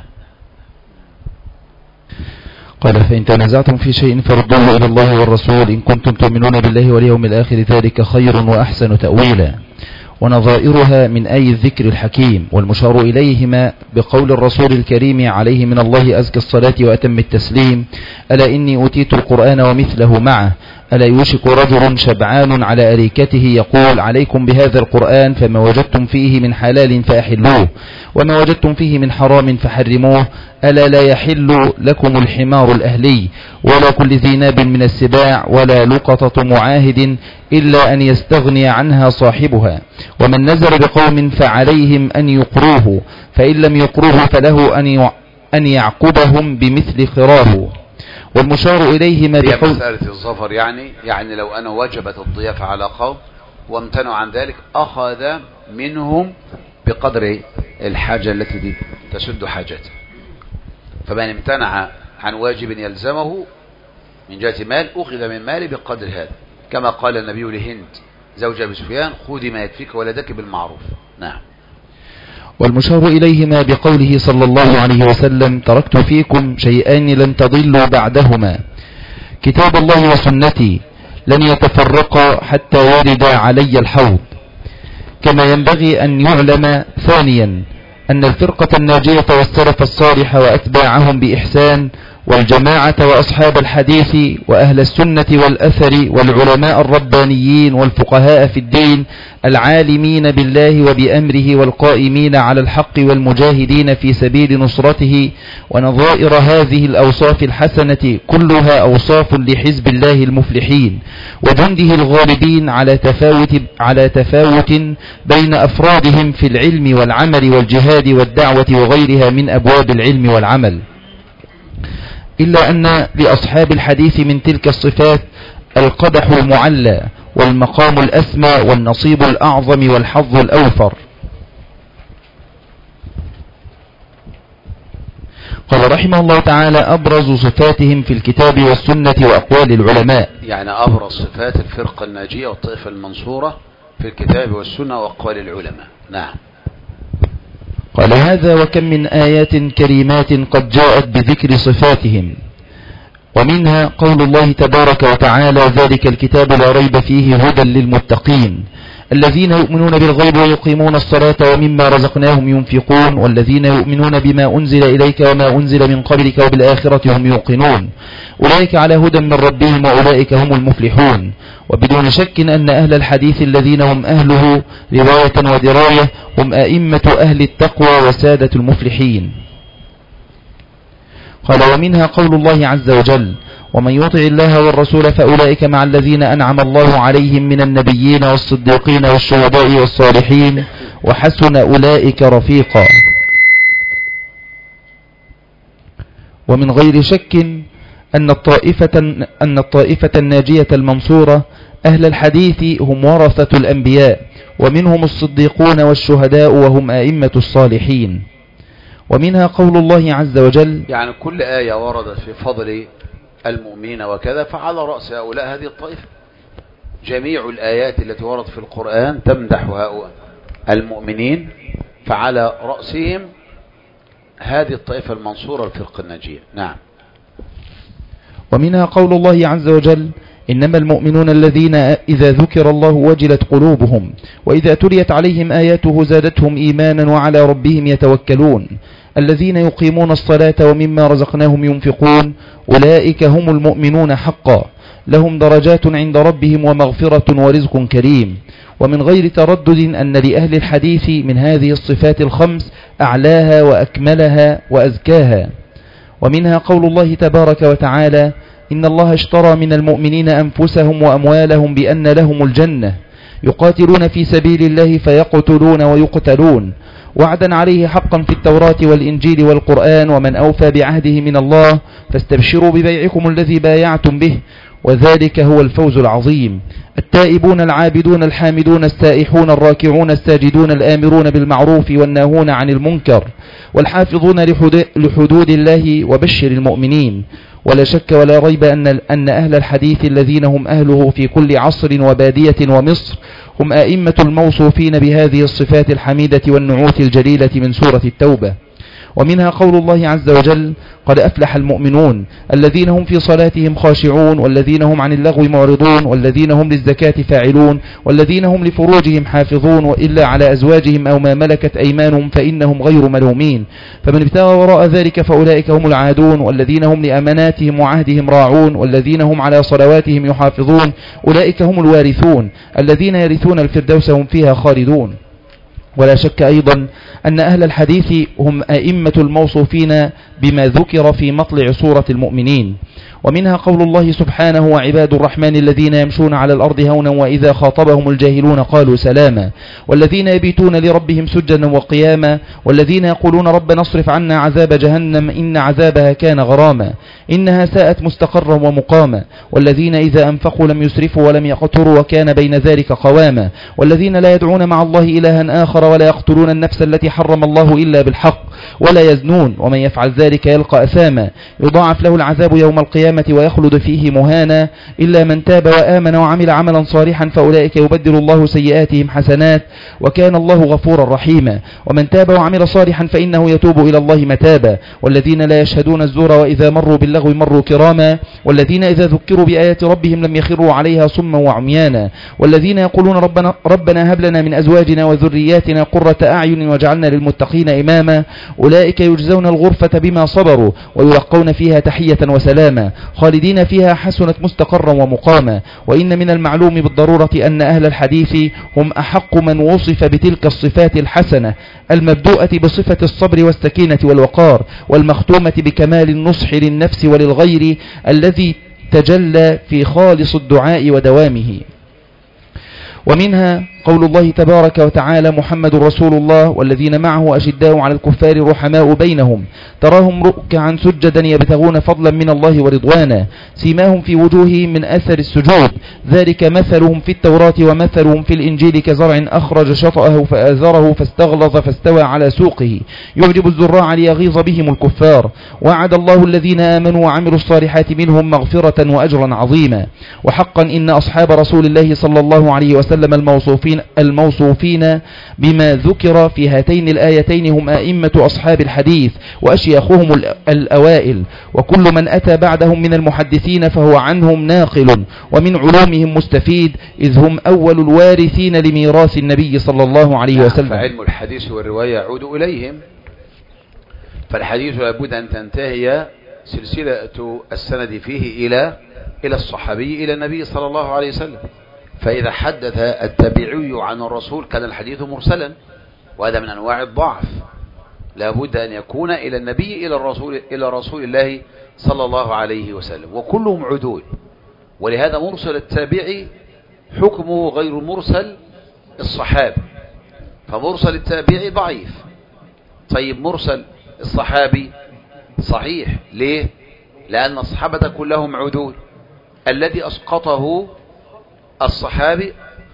قال فإن تنازعتم في شيء فردوه إلى الله والرسول إن كنتم تؤمنون بالله واليوم الآخر ذلك خير وأحسن تأويلا. ونظائرها من آي الذكر الحكيم، والمشار إليهما بقول الرسول الكريم عليه من الله أزكى الصلاة وأتم التسليم: ألا إني أوتيت القرآن ومثله معه، ألا يوشك رجل شبعان على أريكته يقول عليكم بهذا القرآن فما وجدتم فيه من حلال فأحلوه وما وجدتم فيه من حرام فحرموه، ألا لا يحل لكم الحمار الأهلي ولا كل ذي ناب من السباع ولا لقطة معاهد إلا أن يستغني عنها صاحبها، ومن نزل بقوم فعليهم أن يقروه فإن لم يقروه فله أن يعقبهم بمثل خراه. والمشار إليهما بقول مسألة الظفر يعني لو أنا وجبت الضيافة على قوم وامتنعوا عن ذلك أخذ منهم بقدر الحاجة التي دي تسد حاجته. فمن امتنع عن واجب يلزمه من جهة مال أخذ من ماله بقدر هذا، كما قال النبي لهند زوج أبي سفيان: خذي ما يكفيك ولدك بالمعروف. نعم. والمشار إليهما بقوله صلى الله عليه وسلم: تركت فيكم شيئان لن تضلوا بعدهما، كتاب الله وسنتي لن يتفرقا حتى يرد علي الحوض. كما ينبغي أن يعلم ثانيا أن الفرقة الناجية والسلف الصالح وأتباعهم بإحسان والجماعة وأصحاب الحديث وأهل السنة والأثر والعلماء الربانيين والفقهاء في الدين العالمين بالله وبأمره والقائمين على الحق والمجاهدين في سبيل نصرته، ونظائر هذه الأوصاف الحسنة كلها أوصاف لحزب الله المفلحين وجنده الغالبين على تفاوت بين أفرادهم في العلم والعمل والجهاد والدعوة وغيرها من أبواب العلم والعمل، إلا أن لأصحاب الحديث من تلك الصفات القدح المعلى والمقام الأسمى والنصيب الأعظم والحظ الأوفر. قال رحمه الله تعالى: أبرز صفاتهم في الكتاب والسنة وأقوال العلماء. يعني أبرز صفات الفرقة الناجية والطائفة المنصورة في الكتاب والسنة وأقوال العلماء. نعم. قال: هذا وكم من آيات كريمات قد جاءت بذكر صفاتهم، ومنها قول الله تبارك وتعالى: ذلك الكتاب لا ريب فيه هدى للمتقين الذين يؤمنون بالغيب ويقيمون الصلاة ومما رزقناهم ينفقون والذين يؤمنون بما أنزل إليك وما أنزل من قبلك وبالآخرة هم يوقنون أولئك على هدى من ربهم وأولئك هم المفلحون. وبدون شك أن أهل الحديث الذين هم أهله رواية ودراية هم أئمة أهل التقوى وسادة المفلحين. قال: ومنها قول الله عز وجل: ومن يطع الله والرسول فأولئك مع الذين أنعم الله عليهم من النبيين والصديقين والشهداء والصالحين وحسن أولئك رفيقا. ومن غير شك أن الطائفة الناجية المنصورة أهل الحديث هم ورثة الأنبياء، ومنهم الصديقون والشهداء وهم أئمة الصالحين. ومنها قول الله عز وجل، يعني كل آية وردت في فضل المؤمنين وكذا فعلى رأس هؤلاء هذه الطائفة. جميع الآيات التي وردت في القرآن تمدح هؤلاء المؤمنين، فعلى رأسهم هذه الطائفة المنصورة الفرقة الناجية. نعم. ومنها قول الله عز وجل، إنما المؤمنون الذين إذا ذكر الله وجلت قلوبهم وإذا تليت عليهم آياته زادتهم إيمانا وعلى ربهم يتوكلون الذين يقيمون الصلاة ومما رزقناهم ينفقون أولئك هم المؤمنون حقا لهم درجات عند ربهم ومغفرة ورزق كريم. ومن غير تردد أن لأهل الحديث من هذه الصفات الخمس أعلاها وأكملها وأزكاها. ومنها قول الله تبارك وتعالى، إن الله اشترى من المؤمنين أنفسهم وأموالهم بأن لهم الجنة يقاتلون في سبيل الله فيقتلون ويقتلون وعدا عليه حقا في التوراة والإنجيل والقرآن ومن أوفى بعهده من الله فاستبشروا ببيعكم الذي بايعتم به وذلك هو الفوز العظيم. التائبون العابدون الحامدون السائحون الراكعون الساجدون الآمرون بالمعروف والناهون عن المنكر والحافظون لحدود الله وبشر المؤمنين. ولا شك ولا ريب أن أهل الحديث الذين هم أهله في كل عصر وبادية ومصر هم أئمة الموصوفين بهذه الصفات الحميدة والنعوت الجليلة من سورة التوبة. ومنها قول الله عز وجل، قد أفلح المؤمنون الذين هم في صلاتهم خاشعون والذين هم عن اللغو معرضون والذين هم للزكاة فاعلون والذين هم لفروجهم حافظون وإلا على أزواجهم أو ما ملكت أيمانهم فإنهم غير ملومين فمن ابتغى وراء ذلك فأولئك هم العادون والذين هم لأماناتهم وعهدهم راعون والذين هم على صلواتهم يحافظون أولئك هم الوارثون الذين يرثون الفردوس هم فيها خالدون. ولا شك أيضا أن أهل الحديث هم أئمة الموصوفين بما ذكر في مطلع سورة المؤمنين. ومنها قول الله سبحانه، وعباد الرحمن الذين يمشون على الأرض هونا وإذا خاطبهم الجاهلون قالوا سلاما والذين يبيتون لربهم سجدا وقياما والذين يقولون ربنا اصرف عنا عذاب جهنم إن عذابها كان غراما إنها ساءت مستقرا ومقاما والذين إذا أنفقوا لم يسرفوا ولم يقتروا وكان بين ذلك قواما والذين لا يدعون مع الله إلها آخر ولا يقتلون النفس التي حرم الله إلا بالحق ولا يزنون ومن يفعل ذلك يلقى أثاما يضاعف له العذاب يوم القيامة ويخلد فيه مهانا إلا من تاب وآمن وعمل عملا صالحا فأولئك يبدل الله سيئاتهم حسنات وكان الله غفورا رحيما ومن تاب وعمل صالحا فإنه يتوب إلى الله متابا والذين لا يشهدون الزور وإذا مروا باللغو مروا كراما والذين إذا ذكروا بآيات ربهم لم يخروا عليها صما وعميانا والذين يقولون ربنا هب لنا من أزواجنا وذرياتنا قرة أعين واجعلنا للمتقين إماما أولئك يجزون الغرفة بما صبروا ويلقون فيها تحية وسلاما خالدين فيها حسنت مستقرا ومقاما. وإن من المعلوم بالضرورة أن أهل الحديث هم أحق من وصف بتلك الصفات الحسنة المبدوءة بصفة الصبر والسكينة والوقار والمختومة بكمال النصح للنفس وللغير الذي تجلى في خالص الدعاء ودوامه. ومنها قول الله تبارك وتعالى محمد رسول الله والذين معه أشداء على الكفار رحماء بينهم تراهم ركعا سجدا يبتغون فضلا من الله ورضوانا سيماهم في وجوههم من أثر السجود ذلك مثلهم في التوراة ومثلهم في الإنجيل كزرع أخرج شطأه فآزره فاستغلظ فاستوى على سوقه يعجب الزراع ليغيظ بهم الكفار وعد الله الذين آمنوا وعملوا الصالحات منهم مغفرة وأجرا عظيما. وحقا إن أصحاب رسول الله صلى الله عليه وسلم الموصوفين بما ذكر في هاتين الآيتين هم أئمة أصحاب الحديث وأشياخهم الأوائل وكل من أتى بعدهم من المحدثين فهو عنهم ناقل ومن علومهم مستفيد إذ هم أول الوارثين لميراث النبي صلى الله عليه وسلم. فعلم الحديث والرواية يعود إليهم فالحديث لابد أن تنتهي سلسلة السند فيه إلى الصحابي إلى النبي صلى الله عليه وسلم. فإذا حدث التابعي عن الرسول كان الحديث مرسلا وهذا من أنواع الضعف لابد أن يكون إلى النبي إلى رسول الله صلى الله عليه وسلم وكلهم عدول ولهذا مرسل التابعي حكمه غير مرسل الصحابي فمرسل التابعي ضعيف. طيب مرسل الصحابي صحيح ليه؟ لأن الصحابة كلهم عدول. الذي أسقطه الصحابي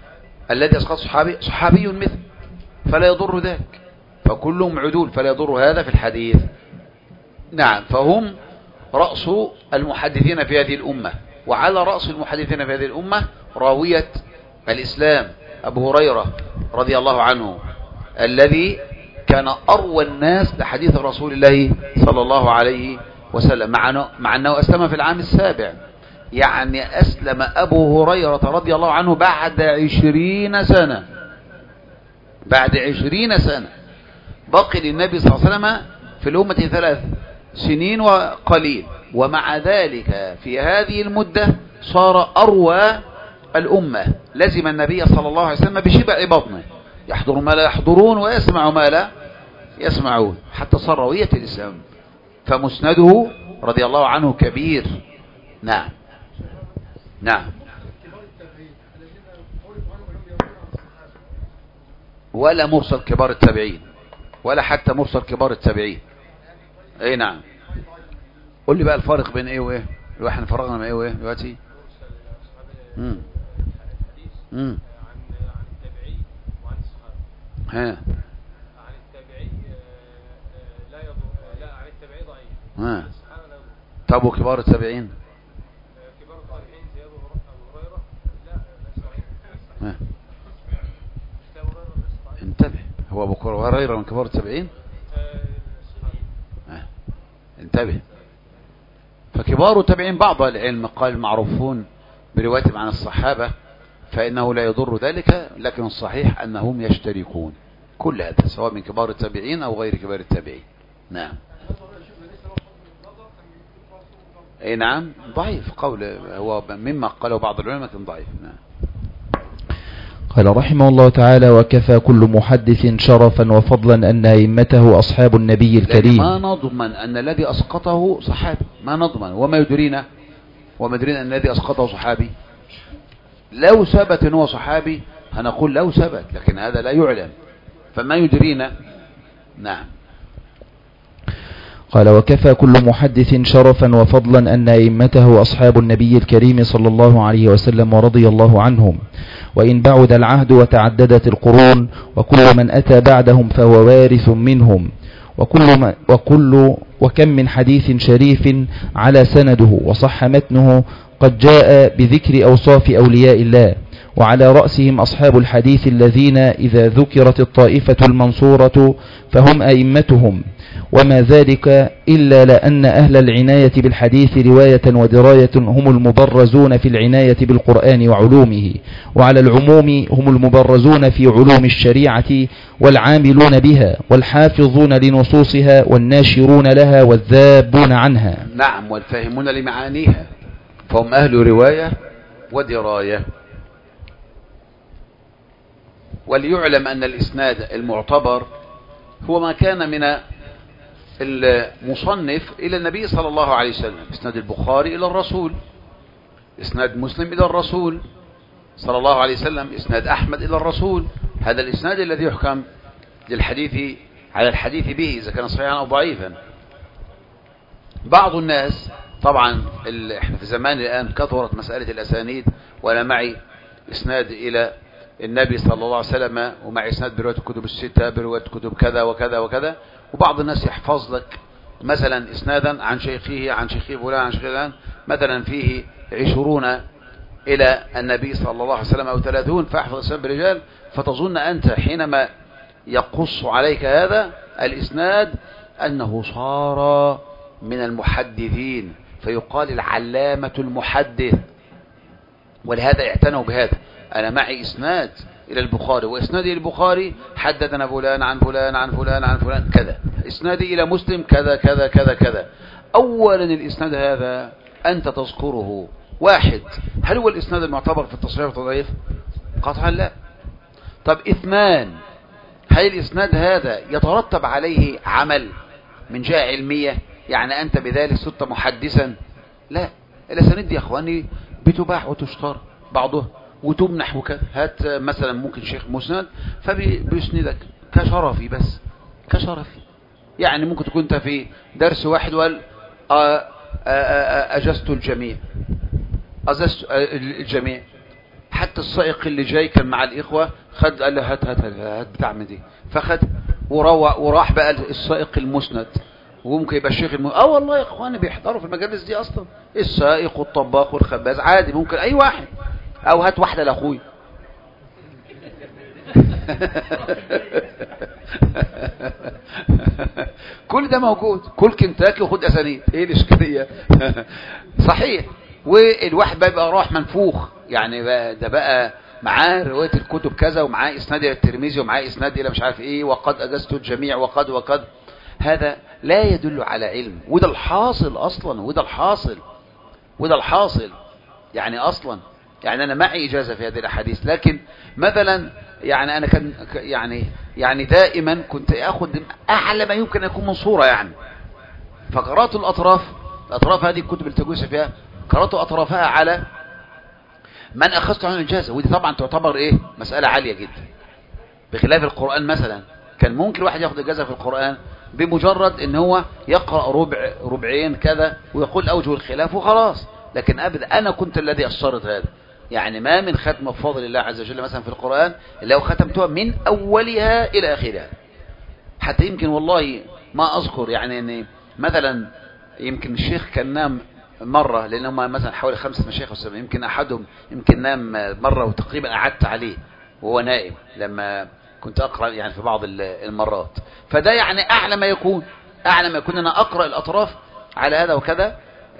صحابي مثل، فلا يضر ذلك، فكلهم عدول فلا يضر هذا في الحديث. نعم، فهم رأس المحدثين في هذه الأمة. وعلى رأس المحدثين في هذه الأمة راوية الإسلام أبو هريرة رضي الله عنه، الذي كان أروى الناس لحديث رسول الله صلى الله عليه وسلم، مع أنه أسلم في العام 7. يعني أسلم أبو هريرة رضي الله عنه بعد 20 سنة. بعد 20 سنة بقي للنبي صلى الله عليه وسلم في الأمة 3 سنين وقليل، ومع ذلك في هذه المدة صار أروى الأمة. لزم النبي صلى الله عليه وسلم بشبع بطنه، يحضر ما لا يحضرون ويسمع ما لا يسمعون، حتى صار روية الإسلام. فمسنده رضي الله عنه كبير. نعم نعم. ولا مرسل كبار التابعين، ولا حتى مرسل كبار التابعين. اي نعم. قول لي بقى الفارق بين ايه وايه، احنا فرقنا من ايه وايه دلوقتي. عن التابعي وعن الصحابه. عن التابعي لا يضر، لا عن التابعي ضعيف. الصحابه لا يضر. طب وكبار التابعين؟ كبار التابعين زي ابو هريره لا ضعيف. انتبه، هو ابو هريره من كبار التابعين؟ انتبه. فكبار التابعين بعض العلم قال معروفون بروايتهم عن الصحابة، فإنه لا يضر ذلك، لكن الصحيح أنهم يشتركون كل هذا سواء من كبار التابعين أو غير كبار التابعين. نعم. اي نعم، ضعيف قول، هو مما قاله بعض العلماء كان ضعيف. نعم. قال رحمه الله تعالى: وكفى كل محدث شرفا وفضلا أن أئمته أصحاب النبي الكريم. ما نضمن أن الذي أسقطه صحابي، ما نضمن، وما يدرينا أن الذي أسقطه صحابي. لو ثبت أنه صحابي هنقول لو ثبت، لكن هذا لا يعلم، فما يدرينا. نعم. قال: وكفى كل محدث شرفا وفضلا أن أئمته أصحاب النبي الكريم صلى الله عليه وسلم ورضي الله عنهم، وإن بعد العهد وتعددت القرون، وكل من أتى بعدهم فهو وارث منهم، وكم من حديث شريف على سنده وصح متنه قد جاء بذكر أوصاف أولياء الله، وعلى رأسهم أصحاب الحديث الذين إذا ذكرت الطائفة المنصورة فهم أئمتهم، وما ذلك إلا لأن أهل العناية بالحديث رواية ودراية هم المبرزون في العناية بالقرآن وعلومه، وعلى العموم هم المبرزون في علوم الشريعة والعاملون بها والحافظون لنصوصها والناشرون لها والذابون عنها. نعم، والفاهمون لمعانيها، فهم أهل رواية ودراية. وليعلم أن الإسناد المعتبر هو ما كان من المصنف إلى النبي صلى الله عليه وسلم، إسناد البخاري إلى الرسول، إسناد مسلم إلى الرسول صلى الله عليه وسلم، إسناد أحمد إلى الرسول. هذا الإسناد الذي يحكم للحديث على الحديث به إذا كان صحيحا أو ضعيفا. بعض الناس طبعا احنا في زمان الآن كثرت مسألة الأسانيد، وأنا معي إسناد إلى النبي صلى الله عليه وسلم، ومع إسناد برواية الكتب الستة، برواية كتب كذا وكذا وكذا. وبعض الناس يحفظ لك مثلا إسنادا عن شيخه عن شيخه فلان عن شيخه فلان، مثلا فيه 20 إلى النبي صلى الله عليه وسلم أو 30، فاحفظ إسناد برجال، فتظن أنت حينما يقص عليك هذا الإسناد أنه صار من المحدثين، فيقال العلامة المحدث. ولهذا اعتنوا بهذا. أنا معي إسناد إلى البخاري، وإسنادي إلى البخاري حدثنا فلان عن فلان عن فلان عن فلان كذا، إسنادي إلى مسلم كذا كذا كذا كذا. أولا الإسناد هذا أنت تذكره واحد، هل هو الإسناد المعتبر في التصحيح والتضعيف؟ قطعا لا. طب اثنان، هل الإسناد هذا يترتب عليه عمل من جهة علمية؟ يعني أنت بذلك صرت محدثا؟ لا. الأسانيد يا أخواني بتباع وتشترى بعضها وتمنح وكذا. هات مثلا ممكن شيخ مسند فبيسندك كشرفي، بس كشرفي. يعني ممكن تكون انت في درس واحد وقال أجزت الجميع، أجزت الجميع. حتى السائق اللي جاي كان مع الإخوة خد، قال له هات بتاع من دي، فخد وراح بقى السائق المسند. وممكن يبقى الشيخ والله يا اخواني بيحضروا في المجالس دي اصلا، السائق والطباخ والخباز عادي، ممكن اي واحد، او هات واحده لاخوي. كل ده موجود، كل كنتاكي وخد اسانيد، ايه الاشكاليه؟ صحيح. والواحد بقى راح منفوخ، يعني ده بقى معاه روايه الكتب كذا، ومعاه اسناد الى الترمذي، ومعاه اسناد الى مش عارف ايه، وقد اجزت الجميع وقد. هذا لا يدل على علم، وده الحاصل اصلا، وده الحاصل يعني اصلا. يعني انا معي اجازه في هذه الاحاديث، لكن مثلا يعني انا كان يعني دائما كنت اخذ اعلى ما يمكن ان يكون من صوره يعني. فقرات الاطراف هذه الكتب اللي تجوز فيها، قرات اطرافها على من اخذت عنه اجازه، ودي طبعا تعتبر ايه، مساله عاليه جدا. بخلاف القران مثلا، كان ممكن واحد ياخذ اجازه في القران بمجرد ان هو يقرأ ربعين كذا ويقول اوجه الخلاف وخلاص. لكن ابدا، انا كنت الذي اثرت هذا. يعني ما من ختمه بفضل الله عز وجل مثلا في القرآن لو ختمتها من اولها الى اخرها. حتى يمكن والله ما اذكر يعني ان مثلا يمكن الشيخ كان نام مرة، لانهم مثلا حوالي 5 مشايخ وسبع، يمكن احدهم يمكن نام مرة وتقريبا قعدت عليه وهو نائم لما كنت أقرأ يعني في بعض المرات. فده يعني أعلى ما يكون أنا أقرأ الأطراف على هذا وكذا.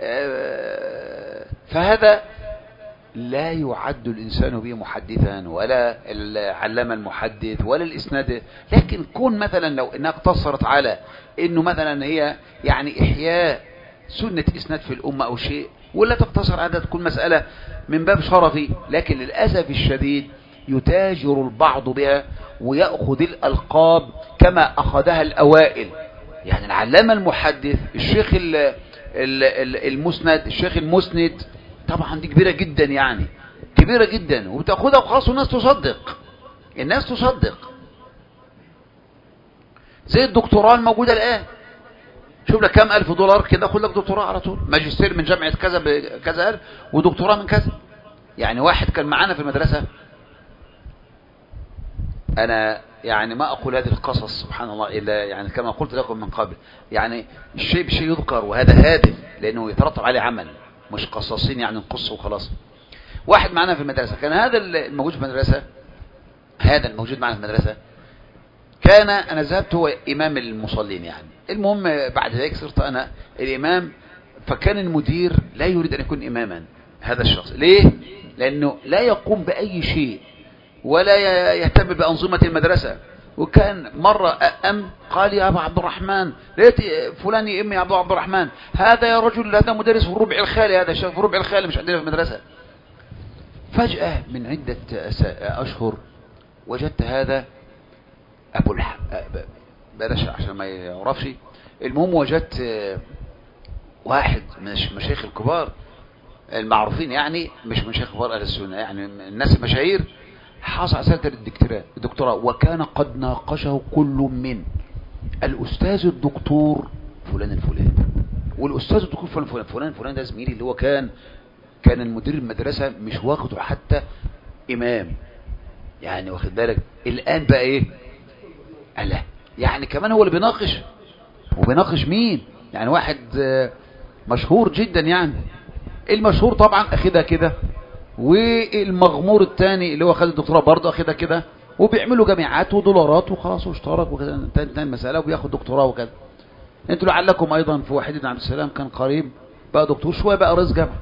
فهذا لا يعد الإنسان به محدثا، ولا العلامة المحدث، ولا الإسناد. لكن كون مثلا لو إنها اقتصرت على إنه مثلا هي يعني إحياء سنة إسناد في الأمة أو شيء، ولا تقتصر على تكون مسألة من باب شرفي. لكن للأسف الشديد يتاجر البعض بها ويأخذ الألقاب كما أخذها الأوائل. يعني العلامة المحدث، الشيخ المسند، الشيخ المسند، طبعا دي كبيرة جدا، يعني كبيرة جدا، وبتأخذها وخلاص الناس تصدق. زي الدكتوراه الموجودة الآن، شوف لك كم $1000 كده خد لك دكتوراه على طول، ماجستير من جامعة كذا بكذا ألف، ودكتوراه من كذا. يعني واحد كان معانا في المدرسة، أنا يعني ما أقول هذه القصص سبحان الله إلا يعني كما قلت لكم من قبل، يعني الشيء بشيء يذكر، وهذا هادف لأنه يترتب عليه عمل، مش قصصين يعني نقص وخلاص. واحد معنا في المدرسة، كان هذا الموجود معنا في المدرسة كان، أنا ذهبت هو إمام المصلين يعني. المهم بعد ذلك صرت أنا الإمام، فكان المدير لا يريد أن يكون إماما هذا الشخص. ليه؟ لأنه لا يقوم بأي شيء ولا يهتم بأنظمة المدرسة. وكان مرة قال يا أبا عبد الرحمن، ليت فلان يا عبد الرحمن، هذا يا رجل هذا مدرس في الربع الخالي، هذا شاف في الربع الخالي مش عندنا في المدرسة. فجأة من عدة أشهر وجدت هذا أبو بلاش عشان ما يعرفش. المهم وجدت واحد من المشايخ الكبار المعروفين، يعني مش مشايخ كبار أهل السنة، يعني الناس المشاهير، حاصل على سنة الدكتوراه. وكان قد ناقشه كل من الأستاذ الدكتور فلان الفلاني، والأستاذ الدكتور فلان الفلاني ده زميلي اللي هو كان المدير المدرسة مش واخده حتى إمام، يعني واخد بالك. الآن بقى إيه؟ ألا يعني كمان هو اللي بيناقش مين؟ يعني واحد مشهور جدا، يعني المشهور طبعا أخدها كده، والمغمور الثاني اللي هو خد الدكتوراه برضه أخدها كده، وبيعملوا جامعات ودولارات وخلاص واشترك وكذا، انتهى المسألة وبياخد دكتوراه وكذا. انتوا لعلكم أيضا في واحد بن عبد السلام كان قريب بقى دكتور، شوية بقى رئيس جامعة،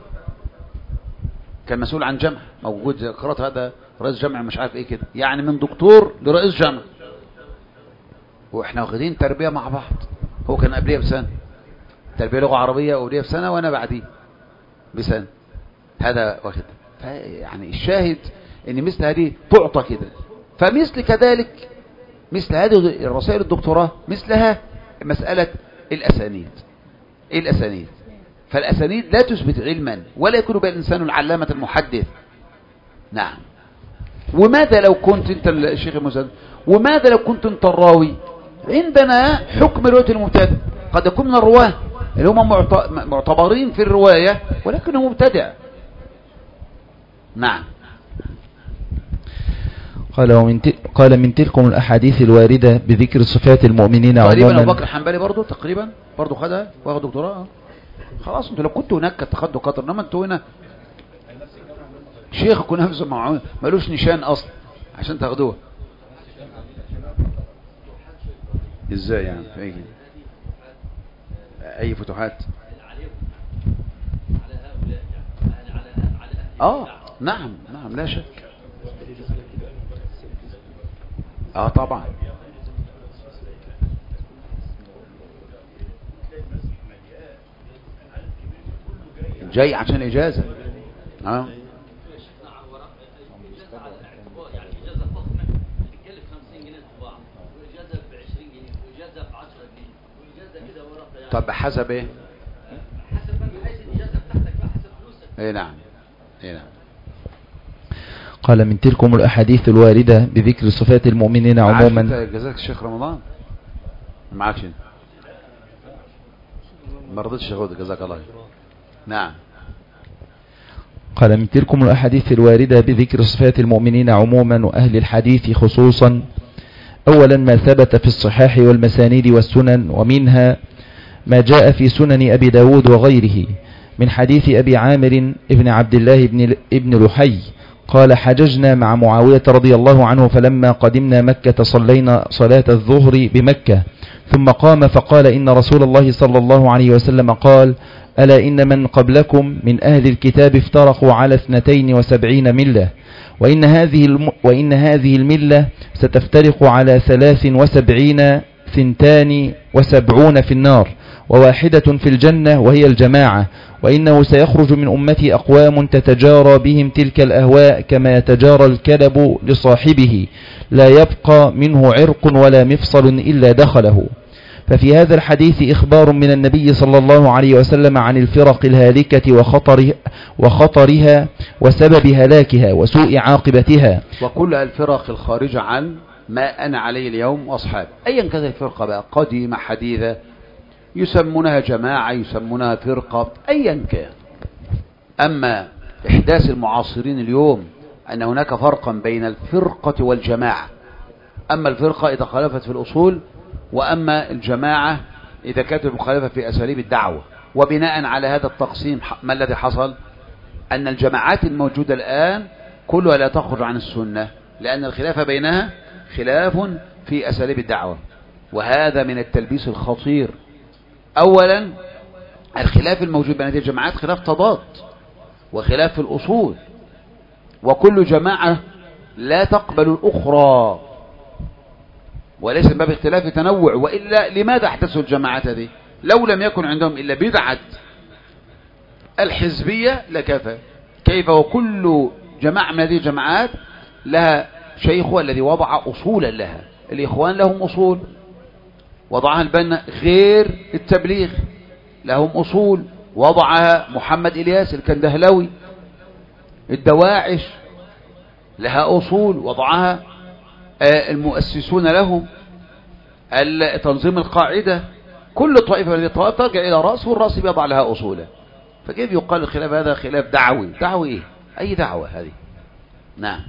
كان مسؤول عن جامعة موجود، قرأت هذا رئيس جامعة مش عارف ايه كده، يعني من دكتور لرئيس جامعة، واحنا واخدين تربية مع بعض. هو كان قبليه بسنة تربية لغة عربية، وقبليه بسنة، وانا بعديه بسنة، هذا واخد. يعني الشاهد ان مثل هذه تعطى كده. فمثل كذلك مثل هذه الرسائل الدكتوراه مثلها مسألة الأسانيد. فالأسانيد لا تثبت علما، ولا يكون بها الإنسان العلامة المحدث. نعم. وماذا لو كنت انت الشيخ المسدد، وماذا لو كنت انت الراوي؟ عندنا حكم رواية المبتدئ، قد يكون من الرواه اللي هم معتبرين في الرواية ولكنه مبتدع. نعم. قال من تلكم الأحاديث الواردة بذكر صفات المؤمنين تقريبا عموما. أبو بكر الحنبلي برضو تقريبا برضو خدها واخد دكتوراه. خلاص انتوا لو كنتوا هناك تاخدوا قطر، انما انتوا هنا شيخكم نفسه معون ملوش نشان اصلا عشان تاخدوها. ازاي يعني في اي فتوحات؟ نعم نعم لا شك. طبعا. جاي عشان اجازة. طب حسب ايه؟ حسب من حيث الاجازة بتاعتك بقى، حسب فلوسك. ايه نعم ايه نعم. قال من تلكم الأحاديث الواردة بذكر صفات المؤمنين عموما. جزاك الشيخ رمضان معكش انت ما رضيتش اخد جزاك الله. نعم. قال من تلكم الأحاديث الواردة بذكر صفات المؤمنين عموما وأهل الحديث خصوصا. أولا ما ثبت في الصحاح والمسانيد والسنن، ومنها ما جاء في سنن أبي داود وغيره من حديث أبي عامر ابن عبد الله ابن لحي قال حججنا مع معاوية رضي الله عنه، فلما قدمنا مكة صلينا صلاة الظهر بمكة، ثم قام فقال إن رسول الله صلى الله عليه وسلم قال ألا إن من قبلكم من أهل الكتاب افترقوا على 72 ملة، وإن هذه الملة ستفترق على 73 72 في النار وواحدة في الجنة وهي الجماعة، وإنه سيخرج من أمتي أقوام تتجارى بهم تلك الأهواء كما يتجارى الكلب لصاحبه، لا يبقى منه عرق ولا مفصل إلا دخله. ففي هذا الحديث إخبار من النبي صلى الله عليه وسلم عن الفرق الهالكة وخطرها وسبب هلاكها وسوء عاقبتها، وكل الفرق الخارجة عن ما أنا عليه اليوم وأصحاب، أيا كانت الفرقة بقى قديمة حديثة، يسمونها جماعة يسمونها فرقة أيا كان. أما إحداث المعاصرين اليوم أن هناك فرقا بين الفرقة والجماعة، أما الفرقة إذا خالفت في الأصول، وأما الجماعة إذا كانت المخالفة في أساليب الدعوة. وبناء على هذا التقسيم ما الذي حصل؟ أن الجماعات الموجودة الآن كلها لا تخرج عن السنة، لأن الخلاف بينها خلاف في أساليب الدعوة، وهذا من التلبيس الخطير. أولا الخلاف الموجود بين هذه الجماعات خلاف تضاد وخلاف في الأصول، وكل جماعة لا تقبل الأخرى، وليس من باب اختلاف تنوع. وإلا لماذا احدثوا الجماعات هذه؟ لو لم يكن عندهم إلا بدعة الحزبية لكفى. كيف وكل جماعة من هذه الجماعات لها شيخها الذي وضع أصولا لها. الإخوان لهم أصول وضعها البنا، غير التبليغ لهم أصول وضعها محمد إلياس الكندهلوي. الدواعش لها أصول وضعها المؤسسون لهم، تنظيم القاعدة. كل طائفة من الطوائف ترجع إلى رأس، والرأس بيضع لها أصولا. فكيف يقال الخلاف هذا خلاف دعوي؟ دعوي إيه؟ أي دعوة هذه؟ نعم.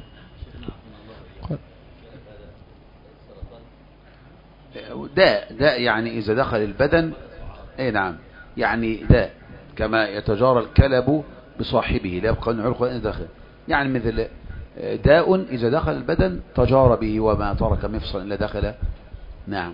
داء يعني إذا دخل البدن، أي نعم، يعني داء كما يتجارى الكلب بصاحبه لا يبقى من عرق إذا دخل، يعني مثل داء إذا دخل البدن تجار به وما ترك مفصل إلا دخل. نعم.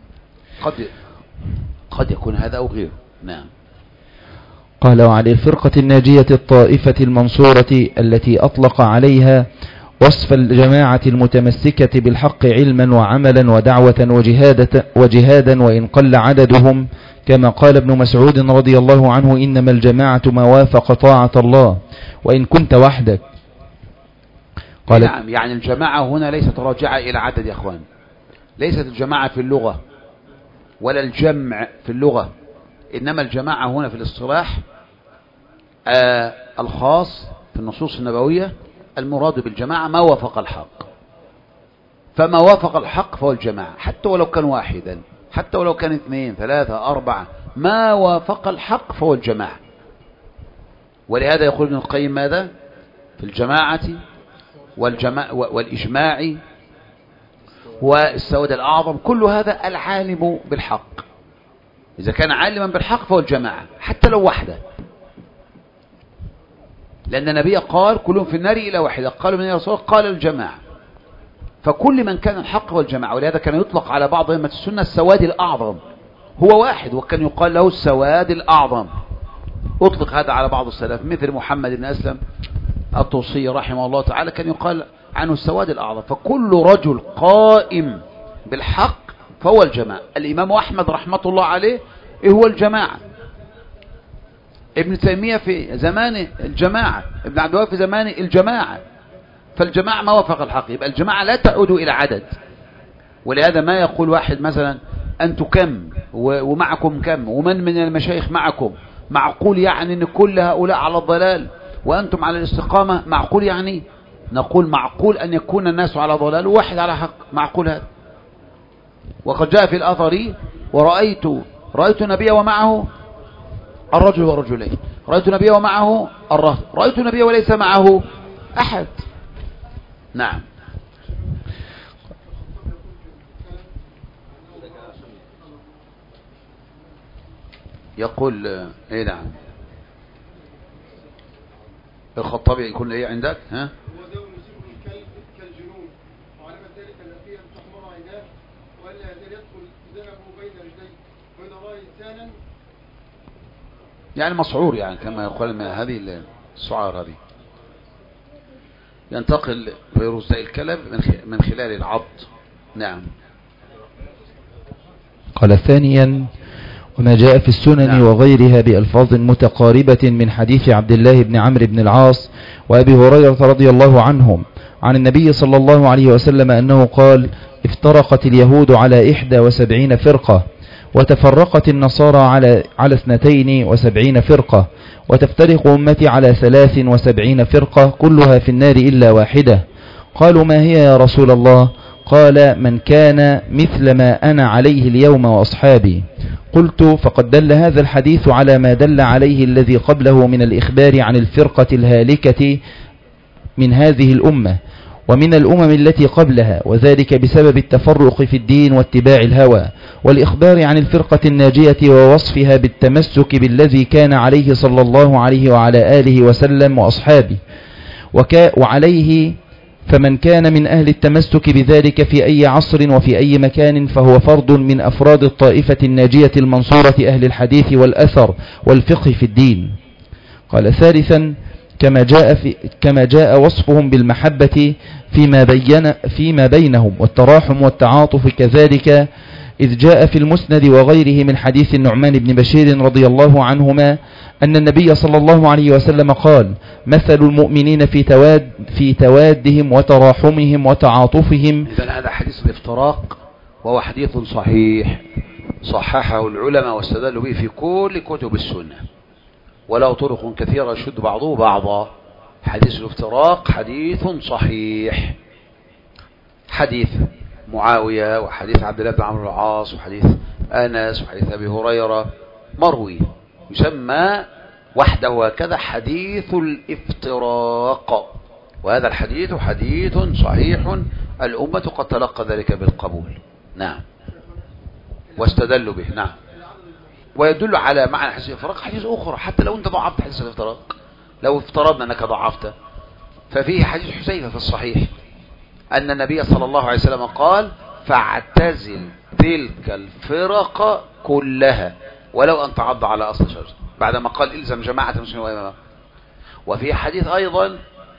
قد يكون هذا أو غيره. نعم. قال وعن الفرقة الناجية الطائفة المنصورة التي أطلق عليها وصف الجماعة المتمسكة بالحق علما وعملا ودعوة وجهادا وإن قل عددهم، كما قال ابن مسعود رضي الله عنه إنما الجماعة ما وافق طاعة الله وإن كنت وحدك. قال نعم، يعني الجماعة هنا ليست راجعة إلى عدد يا أخوان، ليست الجماعة في اللغة ولا الجمع في اللغة، إنما الجماعة هنا في الاصطلاح الخاص في النصوص النبوية. المراد بالجماعة ما وافق الحق، فما وافق الحق فهو الجماعة، حتى ولو كان واحدا، حتى ولو كان 2 3 4، ما وافق الحق فهو الجماعة. ولهذا يقول ابن القيم ماذا في الجماعة والإجماع والسواد الأعظم، كل هذا العالم بالحق. إذا كان عالما بالحق فهو الجماعة حتى لو وحده، لأن النبي قال كلهم في النار إلى واحدة، قالوا من يا رسول الله؟ قال الجماعة. فكل من كان الحق هو الجماعة. ولهذا كان يطلق على بعض أئمة السنة السواد الأعظم، هو واحد وكان يقال له السواد الأعظم. أطلق هذا على بعض السلف مثل محمد بن أسلم الطوسي رحمه الله تعالى، كان يقال عنه السواد الأعظم. فكل رجل قائم بالحق فهو الجماعة. الإمام أحمد رحمة الله عليه هو الجماعة، ابن تيمية في زمانه الجماعة، ابن عبد الوهاب في زمانه الجماعة. فالجماعة ما وافق الحق، يبقى الجماعة لا تعود إلى عدد. ولهذا ما يقول واحد مثلا أنتم كم ومعكم كم ومن من المشايخ معكم، معقول يعني أن كل هؤلاء على الضلال وأنتم على الاستقامة؟ معقول يعني؟ نقول معقول أن يكون الناس على ضلال وواحد على حق، معقول هذا. وقد جاء في الأثر رأيت النبي ومعه الرجل والرجلين، رأيت النبي ومعه الرهط، رأيت النبي وليس معه أحد. نعم. يقول ايه نعم الخطابي يكون ايه عندك ها؟ هو ده يصيبه الكلب كالجنون، وعلى ذلك الأخير تحمر عيناه وألا يزال يدخل ذنبه بين رجليه، وإذا رأى إنسانا يعني مسعور، يعني كما يقول من هذه السعار هذه ينتقل فيروس داء الكلب من خلال العض. نعم. قال ثانيا: وما جاء في السنن وغيرها بألفاظ متقاربة من حديث عبد الله بن عمرو بن العاص وأبي هريرة رضي الله عنهم عن النبي صلى الله عليه وسلم أنه قال: افترقت اليهود على 71 فرقة، وتفرقت النصارى على 72 فرقة، وتفترق أمتي على 73 فرقة، كلها في النار إلا واحدة. قالوا: ما هي يا رسول الله؟ قال: من كان مثل ما أنا عليه اليوم وأصحابي. قلت: فقد دل هذا الحديث على ما دل عليه الذي قبله من الإخبار عن الفرقة الهالكة من هذه الأمة ومن الأمم التي قبلها، وذلك بسبب التفرق في الدين واتباع الهوى، والإخبار عن الفرقة الناجية ووصفها بالتمسك بالذي كان عليه صلى الله عليه وعلى آله وسلم وأصحابه وعليه. فمن كان من أهل التمسك بذلك في أي عصر وفي أي مكان فهو فرد من أفراد الطائفة الناجية المنصورة أهل الحديث والأثر والفقه في الدين. قال ثالثا: كما جاء وصفهم بالمحبة فيما بينهم والتراحم والتعاطف، كذلك إذ جاء في المسند وغيره من حديث النعمان بن بشير رضي الله عنهما أن النبي صلى الله عليه وسلم قال: مثل المؤمنين في توادهم وتراحمهم وتعاطفهم. إذن هذا حديث الافتراق، وهو حديث صحيح صححه العلماء واستدلوا به في كل كتب السنة، وله طرق كثيرة يشد بعضه بعضا. حديث الافتراق حديث صحيح، حديث معاوية وحديث عبد الله بن عمرو بن العاص وحديث أنس وحديث أبي هريرة مروي، يسمى وحده هكذا حديث الافتراق. وهذا الحديث حديث صحيح، الأمة قد تلقى ذلك بالقبول. نعم. واستدلوا به. نعم. ويدل على معنى حديث الافتراق حديث أخرى، حتى لو أنت ضعفت حديث الافتراق، لو افترضنا أنك ضعفته، ففيه حديث حذيفة في الصحيح أن النبي صلى الله عليه وسلم قال: فاعتزل تلك الفرق كلها ولو أن تعض على أصل شجر، بعدما قال: إلزم جماعة المسلمين وإمامهم. وفي حديث أيضا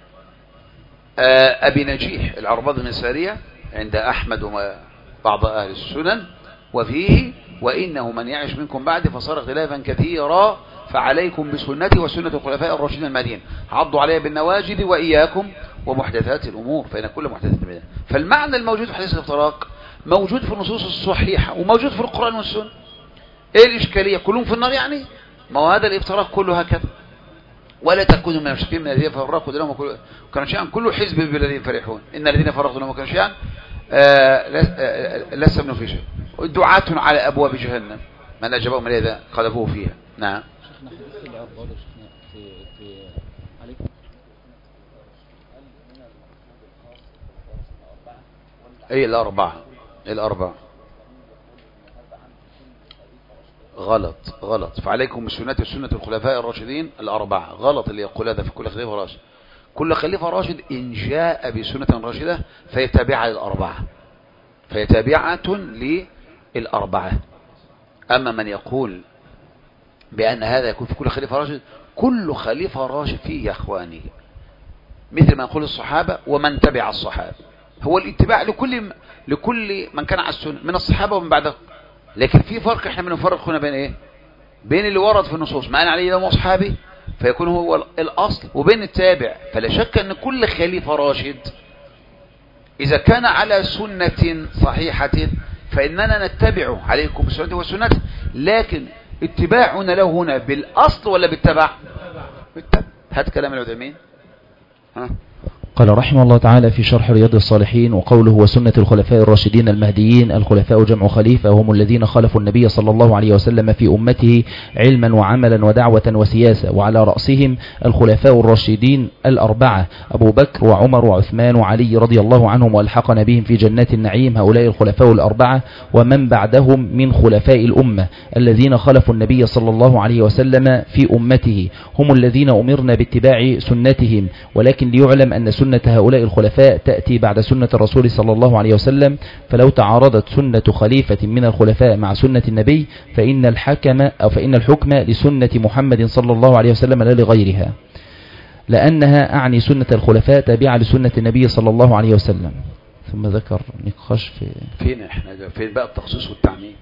أبي نجيح العرباض بن سارية عند أحمد وبعض أهل السنن، وفيه: وإنه من يعش منكم بعد فصار اختلافا كثيرا فعليكم بسنتي وسنة الخلفاء الراشدين المهديين، عضوا عليها بالنواجذ وإياكم ومحدثات الأمور فإن كل محدثة بدعة. فالمعنى الموجود في حديث الافتراق موجود في النصوص الصحيحة وموجود في القرآن والسنة. ايه الإشكالية؟ كلهم في النار يعني؟ ما هو هذا الافتراق كله هكذا. ولا تكونوا من المشركين من الذين فرقوا دينهم وكانوا شيئا كل حزب بالذين فرحون إن الذين فرقوا دينهم وكانوا شيئا لست منهم في شيء، دعاة على أبواب جهنم من أجابهم إليه قذفوه فيها. نعم. شيخنا حديث الأربعة شيخنا في عليكم ايه الأربعة غلط. فعليكم بسنة الخلفاء الراشدين الأربعة. غلط اللي يقول هذا في كل خليفة راشد. كل خليفة راشد إن جاء بسنة راشدة فهي تابعة للأربعة. أما من يقول بأن هذا يكون في كل خليفة راشد، كل خليفة راشد فيه يا أخواني مثل ما يقول الصحابة ومن تبع الصحابة، هو الاتباع لكل من كان على السنة من الصحابة ومن بعده. لكن في فرق احنا بنفرق هنا بين ايه؟ بين اللي ورد في النصوص ما أنا عليه ده أصحابي فيكون هو الأصل، وبين التابع. فلا شك أن كل خليفة راشد إذا كان على سنة صحيحة فإننا نتبعه، عليكم بسنته وسنته. لكن اتباعنا له هنا بالأصل ولا بالتبع؟ بالتبع. هات كلام العثيمين. قال رحمه الله تعالى في شرح رياض الصالحين: وقوله وسنة الخلفاء الراشدين المهديين. الخلفاء جمع خليفة، هم الذين خلفوا النبي صلى الله عليه وسلم في أمته علما وعملا ودعوة وسياسة، وعلى رأسهم الخلفاء الراشدين الأربعة أبو بكر وعمر وعثمان وعلي رضي الله عنهم، والحقنا بهم في جنات النعيم. هؤلاء الخلفاء الأربعة ومن بعدهم من خلفاء الأمة الذين خلفوا النبي صلى الله عليه وسلم في أمته، هم الذين أمرنا باتباع سنتهم. ولكن ليعلم أن سنة هؤلاء الخلفاء تأتي بعد سنة الرسول صلى الله عليه وسلم، فلو تعارضت سنة خليفة من الخلفاء مع سنة النبي فإن الحكم لسنة محمد صلى الله عليه وسلم لا لغيرها، لأنها أعني سنة الخلفاء تابعة لسنة النبي صلى الله عليه وسلم. ثم ذكر نقاش فين احنا فين بقى التخصيص والتعميم؟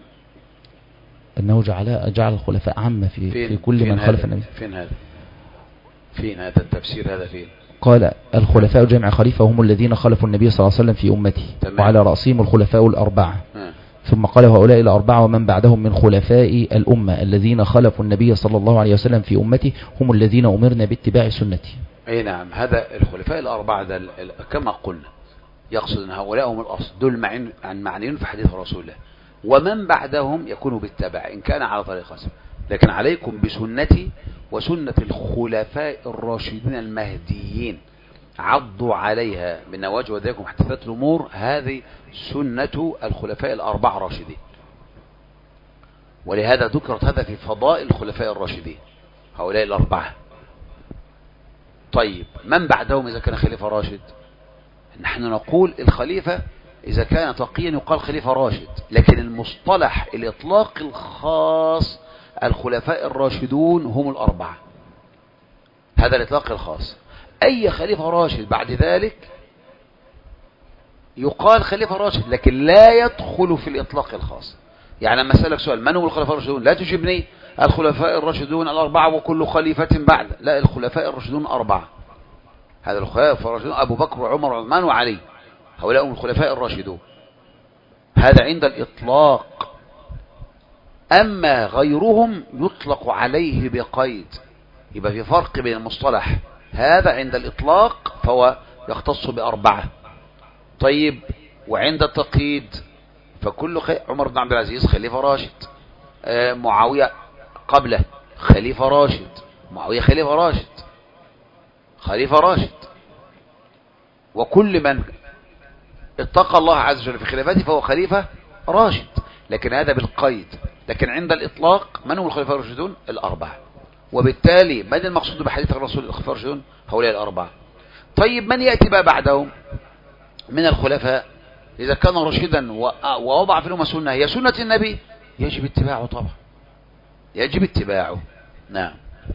أنه جعل الخلفاء عامة في كل من خلف النبي. فين هذا التفسير؟ هذا فين؟ قال الخلفاء جمع خليفة هم الذين خلفوا النبي صلى الله عليه وسلم في أمته، وعلى رأسهم الخلفاء الأربعة. ثم قال هؤلاء الأربعة ومن بعدهم من خلفاء الأمة الذين خلفوا النبي صلى الله عليه وسلم في أمته، هم الذين أمرنا باتباع سنته. أي نعم. هذا الخلفاء الأربعة ده كما قلنا يقصد أن هؤلاء هم الأصل، دول معنيين في حديث رسول الله، ومن بعدهم يكون بالتبع إن كان على طريق خاص. لكن عليكم بسنتي وسنة الخلفاء الراشدين المهديين، عضوا عليها بالنواجذ وذيكم محدثات الأمور. هذه سنة الخلفاء الأربعة الراشدين، ولهذا ذكرت هذا في فضائل الخلفاء الراشدين هؤلاء الأربعة. طيب من بعدهم إذا كان خليفة راشد؟ نحن نقول الخليفة إذا كان تقيا يقال خليفة راشد، لكن المصطلح الإطلاق الخاص الخلفاء الراشدون هم الأربعة، هذا الإطلاق الخاص. أي خليفة راشد بعد ذلك يقال خليفة راشد، لكن لا يدخل في الإطلاق الخاص. يعني لما أسألك سؤال من هم الخلفاء الراشدون لا تجيبني الخلفاء الراشدون الأربعة وكل خليفة بعد، لا، الخلفاء الراشدون أربعة. هذا الخلفاء الراشدون أبو بكر وعمر وعثمان وعلي، هؤلاء هم الخلفاء الراشدون، هذا عند الإطلاق. أما غيرهم يطلق عليه بقيد، يبقى في فرق بين المصطلح هذا عند الإطلاق فهو يختص بأربعة. طيب وعند التقييد فكل عمر بن عبد العزيز خليفة راشد، معاوية قبله خليفة راشد، معاوية خليفة راشد، وكل من اتقى الله عز وجل في خلافته فهو خليفة راشد، لكن هذا بالقيد. لكن عند الإطلاق من هم الخلفاء الراشدون؟ الأربعة. وبالتالي من المقصود بحديث الرسول الخلفاء الراشدون؟ هؤلاء الأربعة. طيب من يأتي بقى بعدهم من الخلفاء؟ إذا كان رشيدا ووضع في الأمة سنة هي سنة النبي يجب اتباعه طبعا، يجب اتباعه. نعم.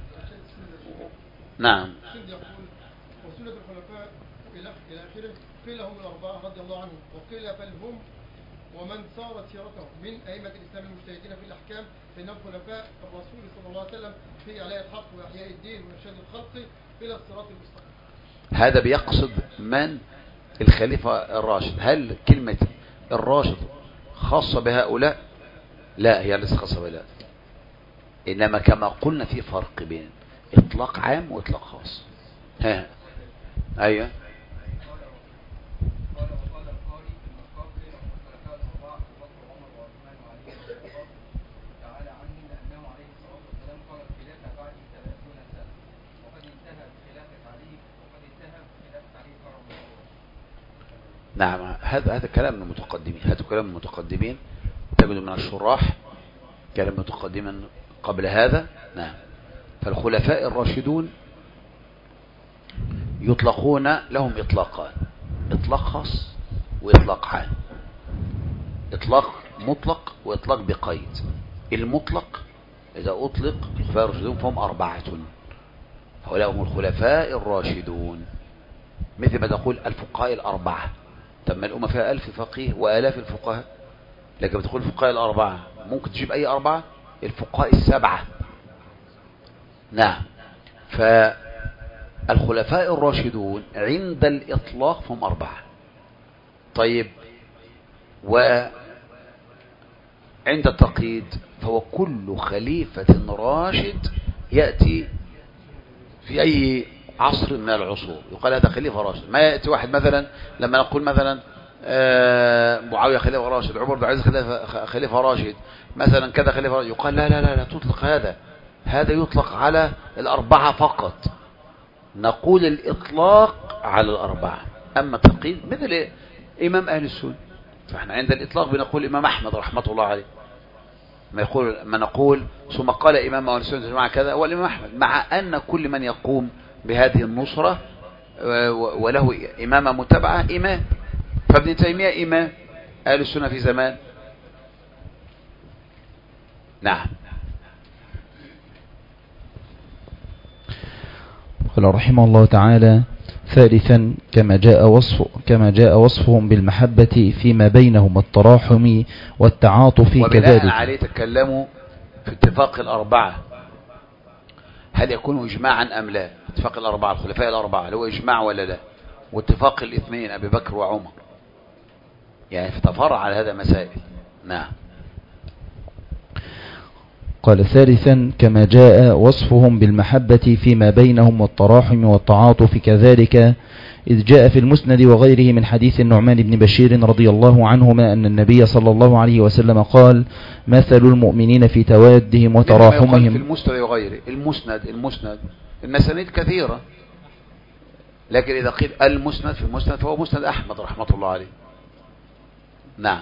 وسنة الخلفاء إلى آخره. قيل هم الأربعة رضي الله عنهم، وقيل بل هم ومن سارت سيرتهم من أئمة الإسلام المجتهدين في الأحكام، فإنهم خلفاء الرسول صلى الله عليه وسلم في إعلاء الحق وإحياء الدين وإرشاد الخلق إلى الصراط المستقيم. هذا بيقصد من الخليفة الراشد. هل كلمة الراشد خاصة بهؤلاء؟ لا، هي ليست خاصة بهؤلاء، إنما كما قلنا في فرق بين إطلاق عام وإطلاق خاص. أيوة. نعم، هذا كلام المتقدمين، هذا كلام المتقدمين، تجد من الشراح كلام متقدما قبل هذا. نعم. فالخلفاء الراشدون يطلقون لهم إطلاقان: إطلاق خاص وإطلاق عام. إطلاق مطلق وإطلاق بقيد. المطلق إذا أطلق الخلفاء الراشدون فهم 4، هؤلاء هم الخلفاء الراشدون، مثل ما تقول الفقهاء 4. تم الأمة فيها 1000 فقيه وآلاف الفقهاء، لكن بتقول الفقهاء 4 ممكن تجيب أي 4، الفقهاء 7. نعم. فالخلفاء الراشدون عند الإطلاق فهم 4. طيب، وعند التقييد فهو كل خليفة راشد يأتي في أي عصر من العصور يقال هذا خليفة راشد. ما يأتي واحد مثلا لما نقول مثلا معاوية خليفة راشد، عمر بن عبد العزيز خليفة راشد، مثلا كذا خليفة راشد، يقال لا لا لا لا تطلق هذا يطلق على 4 فقط. نقول الإطلاق على 4، أما التقييد مثل إمام أهل السنة، فإحنا عند الإطلاق بنقول إمام أحمد رحمة الله عليه، ما نقول ثم قال إمام أهل السنة جماعة كذا هو الإمام أحمد، مع أن كل من يقوم بهذه النصرة وله إمامة متبعة إمام. فابن تيمية إمام أهل السنة في زمان. نعم. قال رحمه الله تعالى: ثالثا كما جاء وصفهم بالمحبة فيما بينهم والتراحم والتعاطف كذلك. وبناء عليه تكلموا في اتفاق 4 هل يكون إجماعا أم لا؟ اتفاق 4 الخلفاء 4 هل هو إجماع ولا لا؟ واتفاق 2 أبي بكر وعمر، يعني تفرع على هذا مسائل. نعم. قال: ثالثا كما جاء وصفهم بالمحبة فيما بينهم والتراحم والتعاطف كذلك، إذ جاء في المسند وغيره من حديث النعمان بن بشير رضي الله عنهما أن النبي صلى الله عليه وسلم قال: مثل المؤمنين في توادهم وتراحمهم. في المسند وغيره، المسند المسانيد كثيرة، لكن إذا قيل المسند في المسند فهو مسند أحمد رحمة الله عليه. نعم.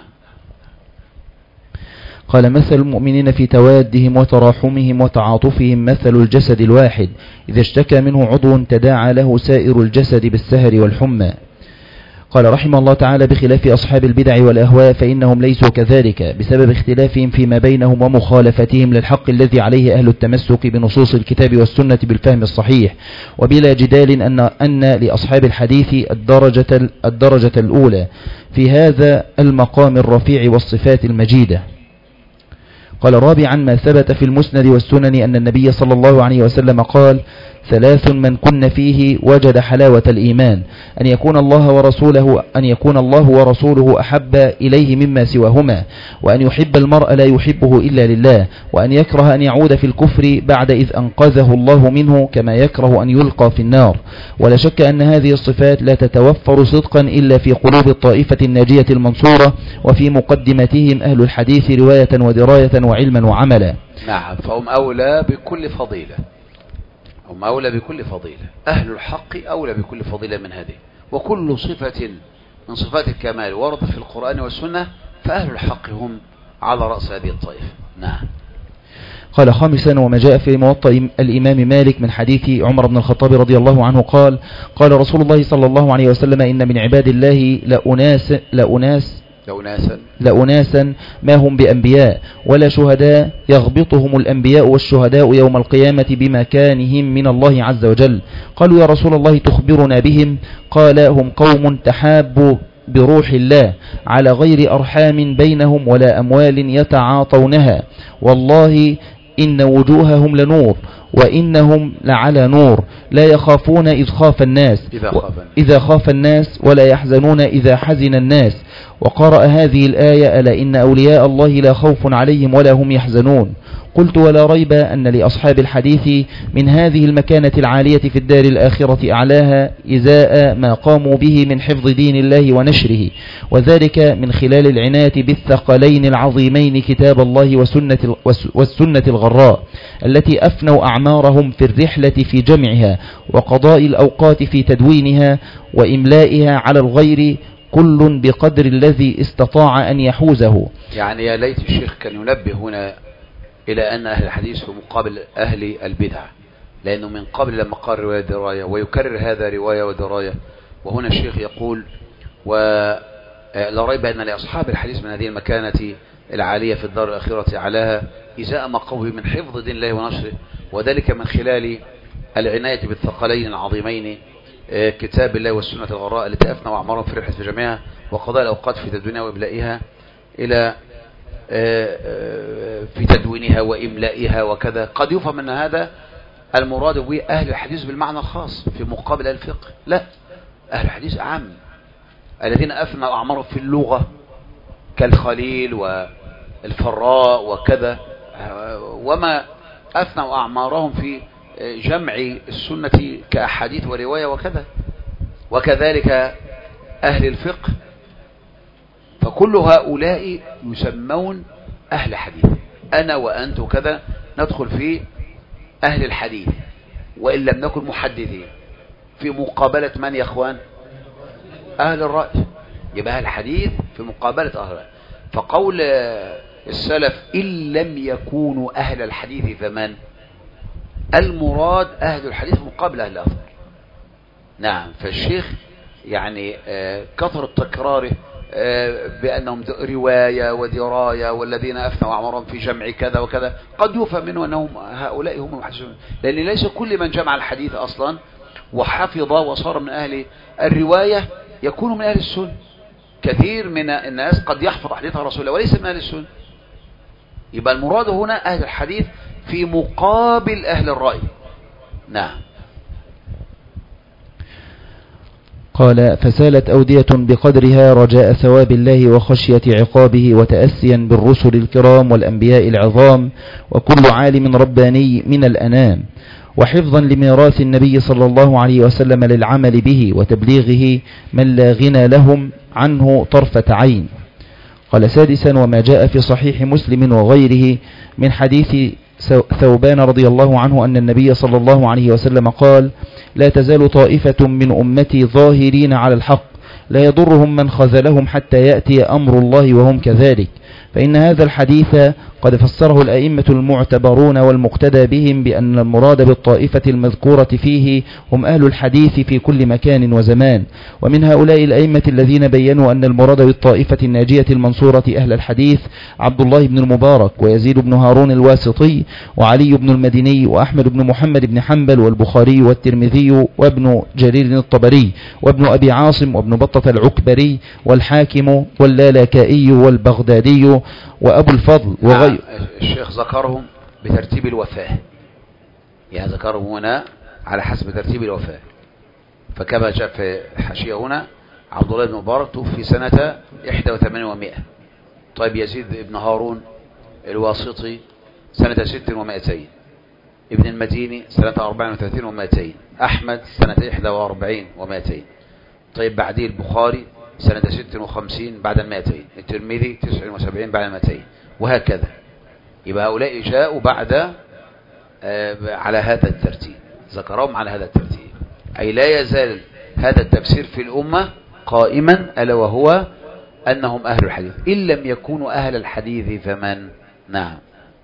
قال: مثل المؤمنين في توادهم وتراحمهم وتعاطفهم مثل الجسد الواحد إذا اشتكى منه عضو تداعى له سائر الجسد بالسهر والحمى. قال رحمه الله تعالى: بخلاف أصحاب البدع والأهواء فإنهم ليسوا كذلك بسبب اختلافهم فيما بينهم ومخالفتهم للحق الذي عليه أهل التمسك بنصوص الكتاب والسنة بالفهم الصحيح. وبلا جدال أن لأصحاب الحديث الدرجة الأولى في هذا المقام الرفيع والصفات المجيدة. قال: رابعا ما ثبت في المسند والسنن أن النبي صلى الله عليه وسلم قال: 3 من كن فيه وجد حلاوة الإيمان: أن يكون الله ورسوله أحب إليه مما سواهما، وأن يحب المرء لا يحبه إلا لله، وأن يكره أن يعود في الكفر بعد إذ أنقذه الله منه كما يكره أن يلقى في النار. ولا شك أن هذه الصفات لا تتوفر صدقا إلا في قلوب الطائفة الناجية المنصورة، وفي مقدمتهم أهل الحديث رواية ودراية وعلما وعملا. نعم. فهم أولى بكل فضيلة، هم أولى بكل فضيلة، أهل الحق أولى بكل فضيلة من هذه. وكل صفة من صفات الكمال وردت في القرآن والسنة فأهل الحق هم على رأس هذه الطائفة. نعم. قال: خامسا وما جاء في موطأ الإمام مالك من حديث عمر بن الخطاب رضي الله عنه قال: قال رسول الله صلى الله عليه وسلم: إن من عباد الله لأناسا ما هم بأنبياء ولا شهداء يغبطهم الأنبياء والشهداء يوم القيامة بمكانهم من الله عز وجل. قالوا: يا رسول الله تخبرنا بهم؟ قال: هم قوم تحابوا بروح الله على غير أرحام بينهم ولا أموال يتعاطونها، والله إن وجوههم لنور وإنهم لعلى نور، لا يخافون إذا خاف الناس ولا يحزنون إذا حزن الناس. وقرأ هذه الآية: ألا إن أولياء الله لا خوف عليهم ولا هم يحزنون. قلت: ولا ريب أن لأصحاب الحديث من هذه المكانة العالية في الدار الآخرة أعلاها إزاء ما قاموا به من حفظ دين الله ونشره، وذلك من خلال العناية بالثقلين العظيمين كتاب الله والسنة الغراء التي أفنوا أعمارهم في الرحلة في جمعها وقضاء الأوقات في تدوينها وإملائها على الغير كل بقدر الذي استطاع أن يحوزه. يعني يا ليت الشيخ كان ينبه هنا إلى أن أهل الحديث في مقابل أهل البدع، لأنه من قبل لما قال رواية دراية ويكرر هذا رواية ودراية. وهنا الشيخ يقول ولا ريب أن لأصحاب الحديث من هذه المكانة العالية في الدار الآخرة علاها إزاء ما قوي من حفظ دين الله ونشره، وذلك من خلال العناية بالثقلين العظيمين كتاب الله والسنة الغراء التي أفنوا أعمارهم في رحلة في جميعها وقضاء الأوقات في تدوينها وإملائها إلى في تدوينها وإملائها وكذا. قد يفهم أن هذا المراد به أهل الحديث بالمعنى الخاص في مقابل الفقه، لا، أهل الحديث أعم، الذين أفنوا أعمارهم في اللغة كالخليل والفراء وكذا، وما أفنوا أعمارهم في جمع السنة كأحاديث ورواية وكذا، وكذلك أهل الفقه. فكل هؤلاء يسمون أهل حديث. أنا وأنت كذا ندخل في أهل الحديث وإن لم نكن محدثين، في مقابلة من يا أخوان؟ أهل الرأي. يبقى أهل الحديث في مقابلة أهل الرأي. فقول السلف إن لم يكونوا أهل الحديث فمن؟ المراد أهل الحديث مقابل أهل الأثر. نعم. فالشيخ يعني كثر تكراره بأنهم رواية ودراية والذين أفنوا أعمارهم في جمع كذا وكذا، قد يفهم منه أنهم هؤلاء هم المحدثون، لأن ليس كل من جمع الحديث أصلا وحفظ وصار من أهل الرواية يكون من أهل السنة. كثير من الناس قد يحفظ حديث رسول الله وليس من أهل السنة. يبقى المراد هنا أهل الحديث في مقابل أهل الرأي. نعم. قال فسالت أودية بقدرها رجاء ثواب الله وخشية عقابه وتأسيا بالرسل الكرام والأنبياء العظام وكل عالم رباني من الأنام، وحفظا لميراث النبي صلى الله عليه وسلم للعمل به وتبليغه من لا غنى لهم عنه طرفة عين. قال سادسا وما جاء في صحيح مسلم وغيره من حديث ثوبان رضي الله عنه أن النبي صلى الله عليه وسلم قال لا تزال طائفة من أمتي ظاهرين على الحق لا يضرهم من خذلهم حتى يأتي أمر الله وهم كذلك. فإن هذا الحديث قد فسره الأئمة المعتبرون والمقتدى بهم بأن المراد بالطائفة المذكورة فيه هم أهل الحديث في كل مكان وزمان. ومن هؤلاء الأئمة الذين بيّنوا أن المراد بالطائفة الناجية المنصورة أهل الحديث عبد الله بن المبارك ويزيد بن هارون الواسطي وعلي بن المديني وأحمد بن محمد بن حنبل والبخاري والترمذي وابن جرير الطبري وابن أبي عاصم وابن بطة العكبري والحاكم واللالكائي والبغدادي وأبو الفضل وغير. الشيخ ذكرهم بترتيب الوفاة، يعني ذكرهم هنا على حسب ترتيب الوفاة. فكما جاء في الحاشية هنا عبد الله بن مبارك توفي سنة 81 و100. طيب يزيد بن هارون الواسطي سنة 6 و200. ابن المديني سنة 34 و200. أحمد سنة 41 و200. طيب بعديه البخاري سنة 56 بعد 200. الترمذي 79 بعد 200 وهكذا. يبقى هؤلاء جاءوا بعد على هذا الترتيب، ذكرهم على هذا الترتيب، أي لا يزال هذا التفسير في الأمة قائما، ألا وهو أنهم أهل الحديث. إن لم يكونوا أهل الحديث فمن؟ نعم.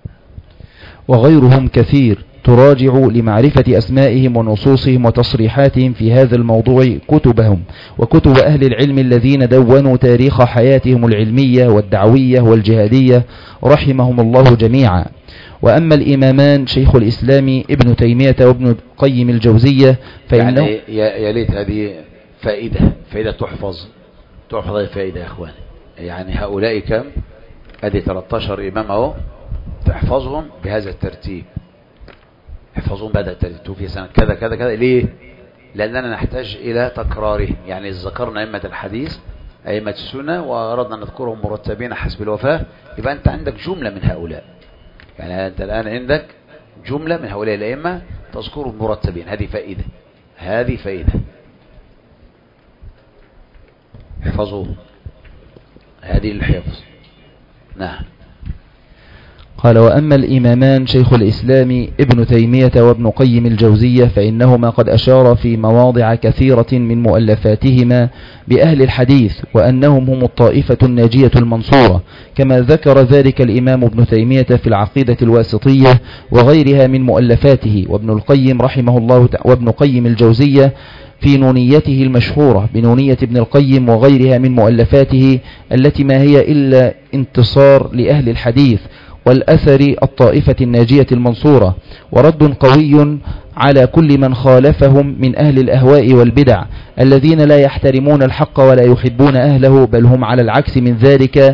وغيرهم كثير تراجع لمعرفة أسمائهم ونصوصهم وتصريحاتهم في هذا الموضوع كتبهم وكتب أهل العلم الذين دونوا تاريخ حياتهم العلمية والدعوية والجهادية رحمهم الله جميعا. وأما الإمامان شيخ الإسلام ابن تيمية وابن قيم الجوزية فإنه يعني يا ليت هذه فائدة تحفظ الفائدة يا أخواني. يعني هؤلاء كم؟ هذه 13 إمام اهو، تحفظهم بهذا الترتيب، احفظون بهذا الترتيب في سنة كذا كذا كذا. ليه؟ لأننا نحتاج إلى تكرارهم. يعني ذكرنا أئمة الحديث أئمة السنة وأردنا أن نذكرهم مرتبين حسب الوفاة، يبقى أنت عندك جملة من هؤلاء. يعني أنت الآن عندك جملة من هؤلاء الأئمة تذكرهم مرتبين. هذه فائدة احفظوه، هذه الحفظ. نعم. قال: وأما الإمامان شيخ الإسلام ابن تيمية وابن قيم الجوزية فإنهما قد أشار في مواضع كثيرة من مؤلفاتهما بأهل الحديث وأنهم هم الطائفة الناجية المنصورة، كما ذكر ذلك الإمام ابن تيمية في العقيدة الواسطية وغيرها من مؤلفاته، وابن القيم رحمه الله وابن قيم الجوزية في نونيته المشهورة بنونية ابن القيم وغيرها من مؤلفاته التي ما هي إلا انتصار لأهل الحديث والأثر الطائفة الناجية المنصورة، ورد قوي على كل من خالفهم من أهل الأهواء والبدع الذين لا يحترمون الحق ولا يحبون أهله، بل هم على العكس من ذلك،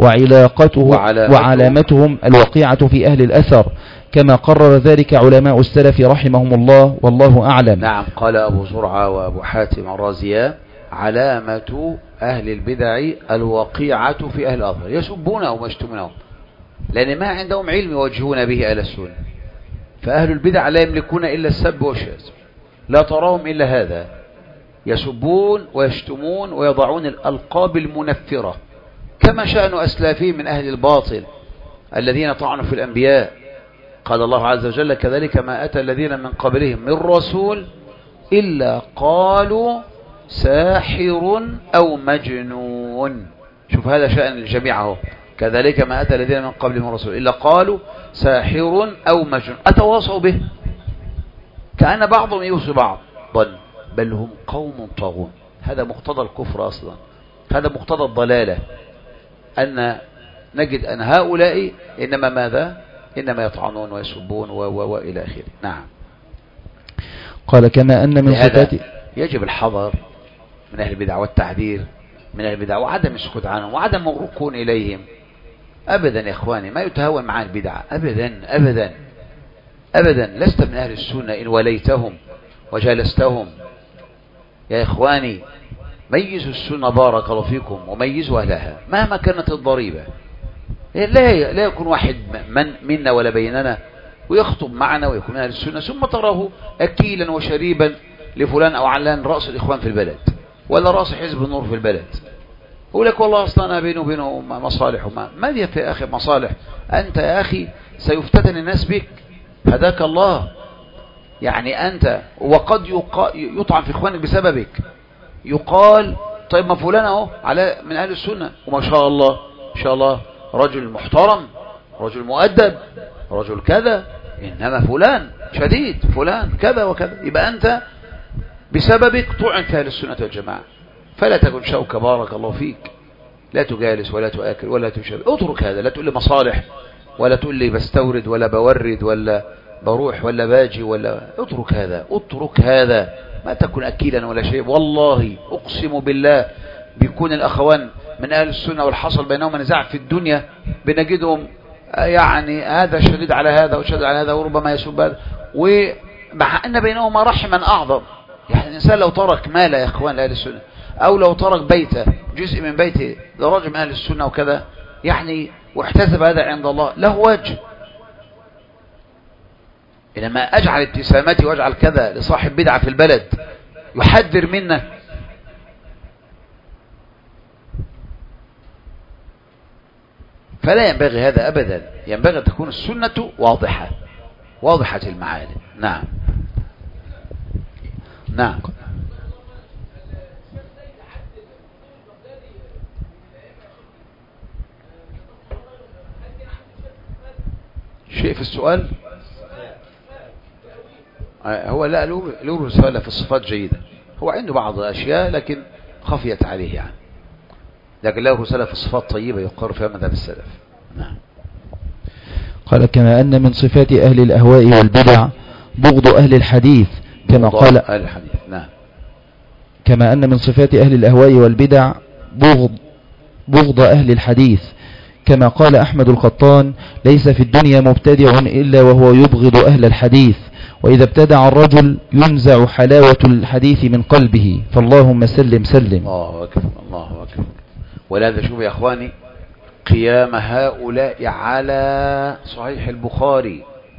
وعلامتهم الوقيعة في أهل الأثر، كما قرر ذلك علماء السلف رحمهم الله، والله أعلم. نعم. قال أبو زرعة وأبو حاتم الرازيان: علامة أهل البدع الوقيعة في أهل الأثر، يسبونهم ويشتمونهم لأن ما عندهم علم يوجهون به أهل السنة. فأهل البدع لا يملكون إلا السب والشتم، لا تراهم إلا هذا، يسبون ويشتمون ويضعون الألقاب المنفرة، كما شأن أسلافهم من أهل الباطل الذين طعنوا في الأنبياء. قال الله عز وجل: كذلك ما أتى الذين من قبلهم من رسول إلا قالوا ساحر أو مجنون. شوف هذا شأن الجميع اهو، كذلك ما أتى الذين من قبلهم من رسول إلا قالوا ساحر أو مجنون، أتواصوا به كأن بعضهم يوصي بعض، بل هم قوم طاغون. هذا مقتضى الكفر أصلا، هذا مقتضى الضلالة، أن نجد أن هؤلاء إنما ماذا؟ إنما يطعنون ويسبون وإلى آخره. نعم. قال: كما أن من صفات يجب الحذر من أهل البدع والتحذير من أهل البدع وعدم السكوت عنهم وعدم الركون إليهم. أبدا يا إخواني ما يتهاون مع البدع، أبدا أبدا أبدا. لست من أهل السنة إن وليتهم وجالستهم. يا إخواني ميزوا السنة بارك الله فيكم، وميزوا أهلها مهما كانت الضريبة. لا يكون واحد منا ولا بيننا ويخطب معنا ويكون أهل السنة ثم تراه أكيلا وشريبا لفلان أو علان رأس الإخوان في البلد ولا رأس حزب النور في البلد، يقول لك والله أصلا أنا بينه وبينه مصالح. ما دي يا أخي مصالح؟ أنت يا أخي سيفتتن الناس بك، هداك الله. يعني أنت وقد يطعن في إخوانك بسببك، يقال طيب ما فلان اهو على من أهل السنة وما شاء الله ما شاء الله رجل محترم رجل مؤدب رجل كذا، إنما فلان شديد فلان كذا وكذا، يبقى أنت بسببك طعن في أهل السنة والجماعة. فلا تكن شوكة بارك الله فيك، لا تجالس ولا تؤكل ولا تشرب، اترك هذا. لا تقول لي مصالح ولا تقول لي بستورد ولا بورد ولا بروح ولا باجي ولا، اترك هذا اترك هذا. ما تكن أكيلا ولا شيء. والله أقسم بالله بيكون الأخوان من أهل السنة والحصل بينهم نزاع في الدنيا بنجدهم يعني هذا شديد على هذا وشديد على هذا وربما يسب هذا، ومع أن بينهما رحما أعظم. يعني الإنسان لو ترك مال يا إخوان لأهل السنة أو لو ترك بيته جزء من بيته لرجل من أهل السنة وكذا يعني واحتسب هذا عند الله له وجه. إنما أجعل ابتسامتي وأجعل كذا لصاحب بدعة في البلد يحذر منا، فلا ينبغي هذا أبدا. ينبغي أن تكون السنة واضحة واضحة المعالم. نعم نعم. شيء في السؤال هو لا له رسالة في الصفات جيدة، هو عنده بعض الأشياء لكن خفيت عليه يعني، لكن له رسالة في الصفات طيبة يقر فيها مذهب السلف. نعم. قال كما أن من صفات أهل الأهواء والبدع بغض أهل الحديث كما قال أهل الحديث. نعم. كما أن من صفات أهل الأهواء والبدع بغض أهل الحديث كما قال أحمد القطان ليس في الدنيا مبتدع إلا وهو يبغض أهل الحديث، وإذا ابتدع الرجل ينزع حلاوة الحديث من قلبه، فاللهم سلم سلم. الله أكبر الله أكبر. ولهذا شوف يا أخواني قيام هؤلاء على صحيح البخاري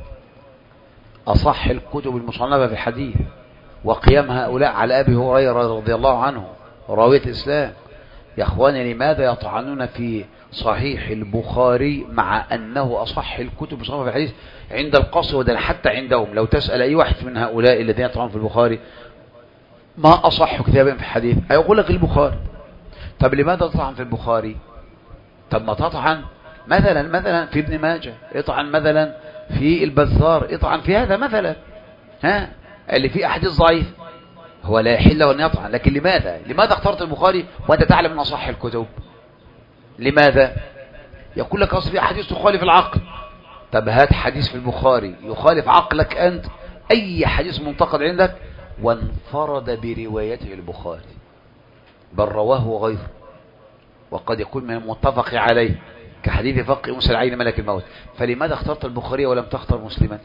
أصح الكتب المصنفة في الحديث، وقيام هؤلاء على أبي هريرة رضي الله عنه راوية الإسلام، يا اخواني لماذا يطعنون في صحيح البخاري مع انه اصح الكتب بصفة في الحديث عند القصر؟ وده حتى عندهم لو تسأل اي واحد من هؤلاء الذين يطعنون في البخاري ما اصح كتابا في الحديث هيقول لك البخاري. طب لماذا تطعن في البخاري؟ طب ما تطعن مثلا في ابن ماجه، يطعن مثلا في البزار، يطعن في هذا مثلا، ها اللي فيه احاديث ضعيف هو لا يحل له ان يطعن. لكن لماذا اخترت البخاري وانت تعلم ان اصح الكتب؟ لماذا؟ يقول لك اصل في احاديث تخالف العقل. طب هات حديث في البخاري يخالف عقلك انت، اي حديث منتقد عندك وانفرد بروايته البخاري بل رواه غيره، وقد يكون من المتفق عليه كحديث فقه موسى العين ملك الموت. فلماذا اخترت البخاري ولم تختار مسلما؟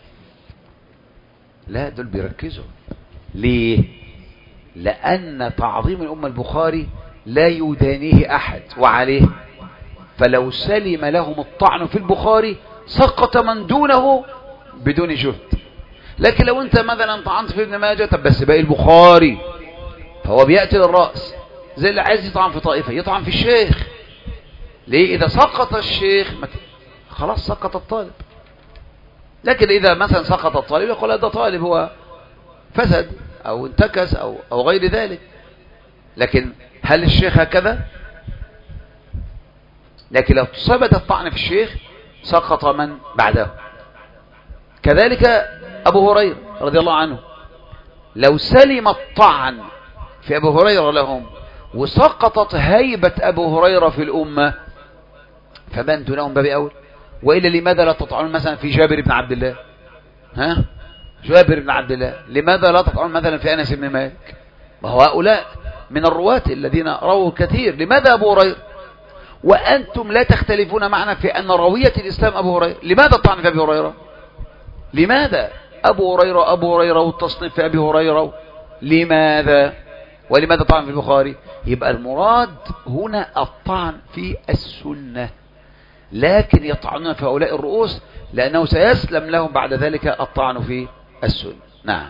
لا، دول بيركزوا. ليه؟ لأن تعظيم الأمة البخاري لا يدانيه أحد وعليه، فلو سلم لهم الطعن في البخاري سقط من دونه بدون جهد. لكن لو انت مثلا طعنت في ابن ماجه، طب بس باقي البخاري، فهو بيأتي للرأس زي اللي عايز يطعن في طائفة يطعن في الشيخ. ليه؟ إذا سقط الشيخ خلاص سقط الطالب. لكن إذا مثلا سقط الطالب يقول هذا طالب هو فسد أو انتكس أو غير ذلك. لكن هل الشيخ هكذا؟ لكن لو ثبت الطعن في الشيخ سقط من بعده. كذلك أبو هريرة رضي الله عنه، لو سلم الطعن في أبو هريرة لهم وسقطت هيبة أبو هريرة في الأمة فمن دونهم باب أول. وإلا لماذا لا تطعنون مثلا في جابر بن عبد الله؟ ها؟ جابر بن عبد الله لماذا لا تطعنون مثلا في أنس بن مالك؟ وهو هؤلاء من الرواة الذين رووا كثير. لماذا أبو هريرة؟ وأنتم لا تختلفون معنا في أن روية الإسلام أبو هريرة. لماذا الطعن في أبي هريرة؟ لماذا أبو هريرة والتصنيف في أبي هريرة؟ لماذا؟ ولماذا طعن في البخاري؟ يبقى المراد هنا الطعن في السنة، لكن يطعنون في هؤلاء الرؤوس لأنه سيسلم لهم بعد ذلك الطعن في السنة. نعم.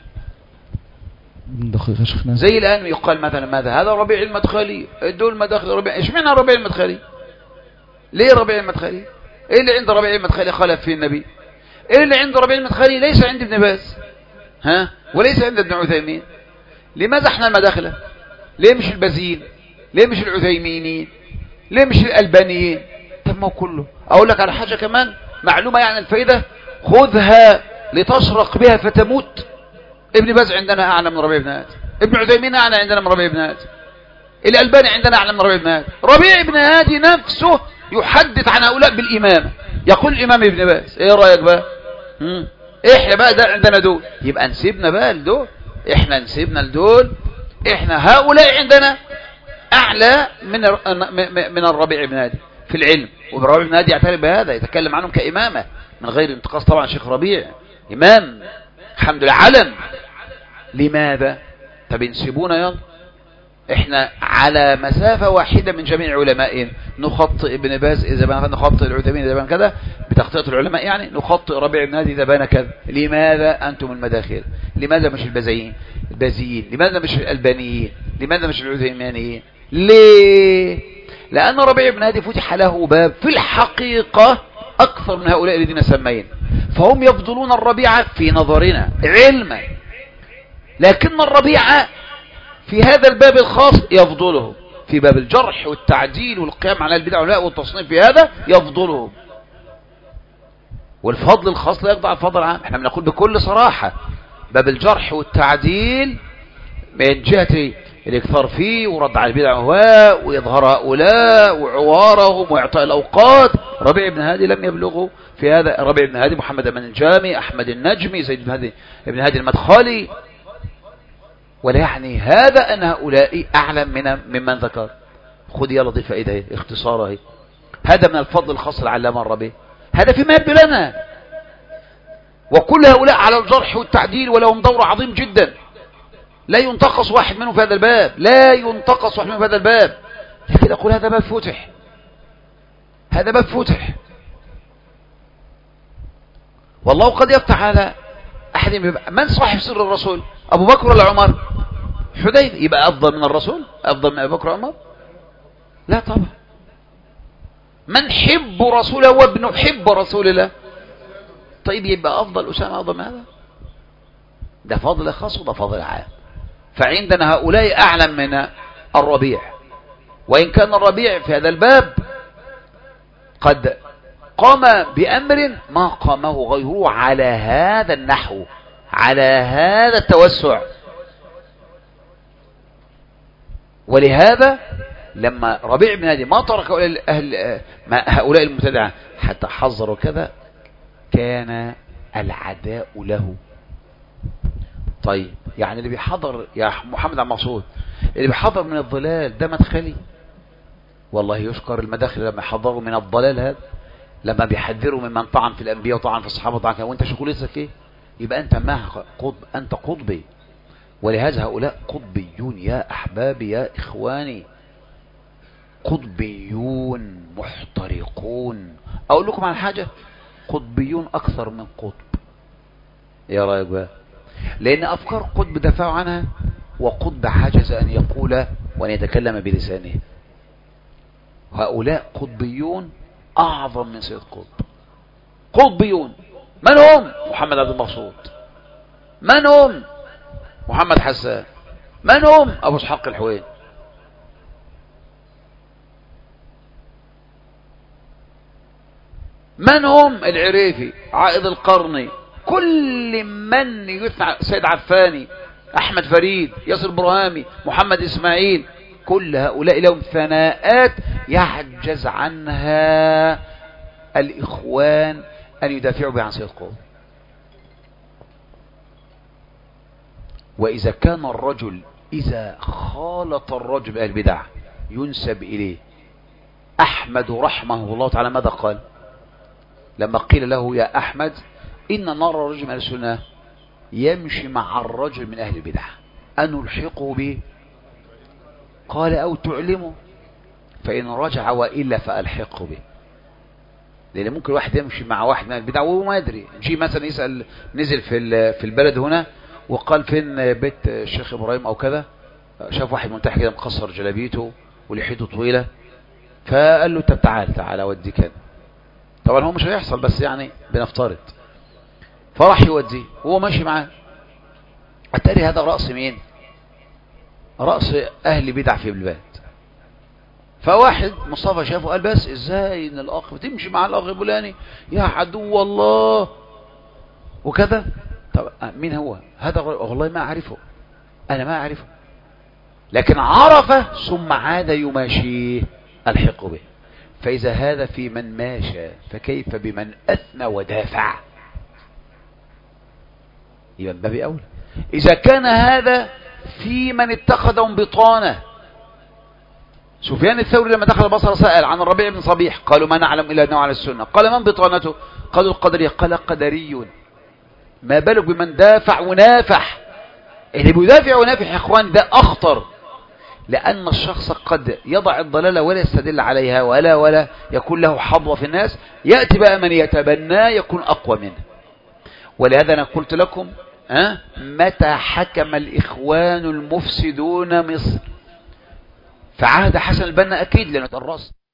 دقيقة شيخنا. زي الآن يقال مثلا ماذا؟ هذا ربيع المدخلي، دول مداخل ربيع. ايش معنى ربيع المدخلي؟ ليه ربيع المدخلي؟ ايه اللي عند ربيع المدخلي خالف فيه النبي؟ ايه اللي عند ربيع المدخلي ليس عند ابن باز ها وليس عند ابن عثيمين؟ لماذا احنا المداخلة؟ ليه مش البازيين؟ ليه مش العثيمينيين؟ ليه مش الألبانيين؟ طب ما كله. اقول لك على حاجة كمان معلومة يعني الفائدة، خذها لتشرق بها فتموت. ابن باز عندنا اعلى من ربيع بن هادي، ابن عثيمين اعلى عندنا من ربيع بن هادي، الألباني عندنا اعلى من ربيع بن هادي. ربيع بن هادي نفسه يحدث عن هؤلاء بالإمامة، يقول الإمام ابن باز. ايه رأيك بقى؟ احنا بقى ده عندنا دول، يبقى نسيبنا بقى لدول، احنا نسيبنا لدول، احنا هؤلاء عندنا اعلى من الربيع بن هادي في العلم. والربيع بن هادي يعترف بهذا، يتكلم عنهم كإمامة من غير انتقاص طبعا. شيخ ربيع إمام الحمد لله علم. لماذا؟ طب نسيبونا يلا، احنا على مسافة واحدة من جميع علمائهم. نخطئ ابن باز إذا بان، نخطئ العثيمين إذا بان كذا بتخطئة العلماء، يعني نخطئ ربيع بن هادي إذا بان كذا. لماذا أنتم المداخل؟ لماذا مش البازيين؟ لماذا مش الألبانيين؟ لماذا مش العثيمانيين؟ ليه؟ لأن ربيع بن هادي فتح له باب في الحقيقة أكثر من هؤلاء الذين سمين، فهم يفضلون الربيع في نظرنا علما، لكن الربيع في هذا الباب الخاص يفضله في باب الجرح والتعديل والقيام على البدع والتصنيف، في هذا يفضله. والفضل الخاص لا يخضع الفضل العام. احنا بنقول بكل صراحة باب الجرح والتعديل من جهة الاكثار فيه ورد على البدع ويظهر هؤلاء وعوارهم وإعطاء الأوقات، ربيع بن هادي لم يبلغه في هذا. ربيع بن هادي، محمد بن الجامي، أحمد النجمي، زيد بن هادي المدخلي. ولا يعني هذا أن هؤلاء أعلم ممن ذكر. خذ يلا دي فائدة اختصارها. هذا من الفضل الخاص العلامة الربيع، هذا فيما يبدو لنا. وكل هؤلاء على الجرح والتعديل ولهم دور عظيم جدا، لا ينتقص واحد منهم في هذا الباب، لا ينتقص واحد منهم في هذا الباب. لكن أقول هذا باب فتح، هذا باب فتح، والله قد يفتح على أحد. من صاحب سر الرسول؟ أبو بكر ولا عمر؟ حذيفة. يبقى أفضل من الرسول؟ أفضل من أبو بكر وعمر؟ لا طبعا. من حب رسوله وابن حب رسول الله. طيب يبقى افضل اسامه افضل من هذا؟ ده فضل خاص وده فضل عام. فعندنا هؤلاء اعلم من الربيع، وان كان الربيع في هذا الباب قد قام بامر ما قامه غيره على هذا النحو، على هذا التوسع. ولهذا لما ربيع بن هادي ما ترك هؤلاء المبتدعة حتى حذروا كذا، كان العداء له. طيب يعني اللي بيحضر يا محمد عبد المقصود، اللي بيحضر من الضلال ده مدخلي، والله يشكر المداخل لما يحضروا من الضلال هذا، لما بيحذروا ممن طعن في الانبياء وطعن في الصحابه وطعن وانت شغلتك ايه؟ يبقى انت معه قطب، انت قطبي. ولهذا هؤلاء قطبيون يا احبابي يا اخواني، قطبيون محترقون. اقول لكم على حاجه، قطبيون اكثر من قطب. يا رايك بقى؟ لان افكار قطب دفعوا عنها، وقطب عجز ان يقول وان يتكلم بلسانه. هؤلاء قطبيون اعظم من سيد قطب. قطبيون من هم؟ محمد عبد المقصود. من هم؟ محمد حسان. من هم؟ ابو اسحاق الحويني. من هم؟ العريفي، عائض القرني، كل من يثنى، سيد عفاني، احمد فريد، ياسر برهامي، محمد اسماعيل، كل هؤلاء لهم ثناءات يعجز عنها الاخوان ان يدافعوا بها عن سيد قطب. واذا كان الرجل اذا خالط الرجل باهل البدع ينسب اليه. احمد رحمه الله تعالى ماذا قال لما قيل له يا احمد ان نرى رجل من اهل السنه يمشي مع الرجل من اهل البدع انلحقه به؟ قال او تعلمه فان رجع والا فالحقه به. لان ممكن واحد يمشي مع واحد من البدع وهو ما يدري، يجي مثلا يسال، نزل في البلد هنا وقال فين بيت الشيخ ابراهيم او كذا، شاف واحد منتحي كده مقصر جلابيته ولحيته طويله، فقال له طب تعال اوديك انا. طبعا هو مش هيحصل بس يعني بنفترض. فراح يوديه وهو ماشي معاه، اتاري هذا راس مين؟ راس اهل بدع في البلاد. فواحد مصطفى شافه قال بس ازاي ان الاخ بتمشي مع الاخ فلاني يا عدو الله وكذا. طب مين هو هذا؟ والله ما اعرفه، انا ما اعرفه، لكن عرفه ثم عاد يماشيه الحق به. فاذا هذا في من ماشى فكيف بمن اثنى ودافع؟ يبقى من باب اولى. اذا كان هذا في من اتخذهم بطانه. سفيان الثوري لما دخل البصره سأل عن الربيع بن صبيح، قالوا ما نعلم الا انه على السنه. قال من بطانته؟ قالوا القدري. قال قدري. ما بالك بمن دافع ونافح؟ اللي بيدافع ونافح يا اخوان ده اخطر، لان الشخص قد يضع الضلاله ولا يستدل عليها ولا يكون له حظوه في الناس، ياتي بقى من يتبناه يكون اقوى منه. ولهذا انا قلت لكم متى حكم الاخوان المفسدون مصر؟ في عهد حسن البنا اكيد، لان الراس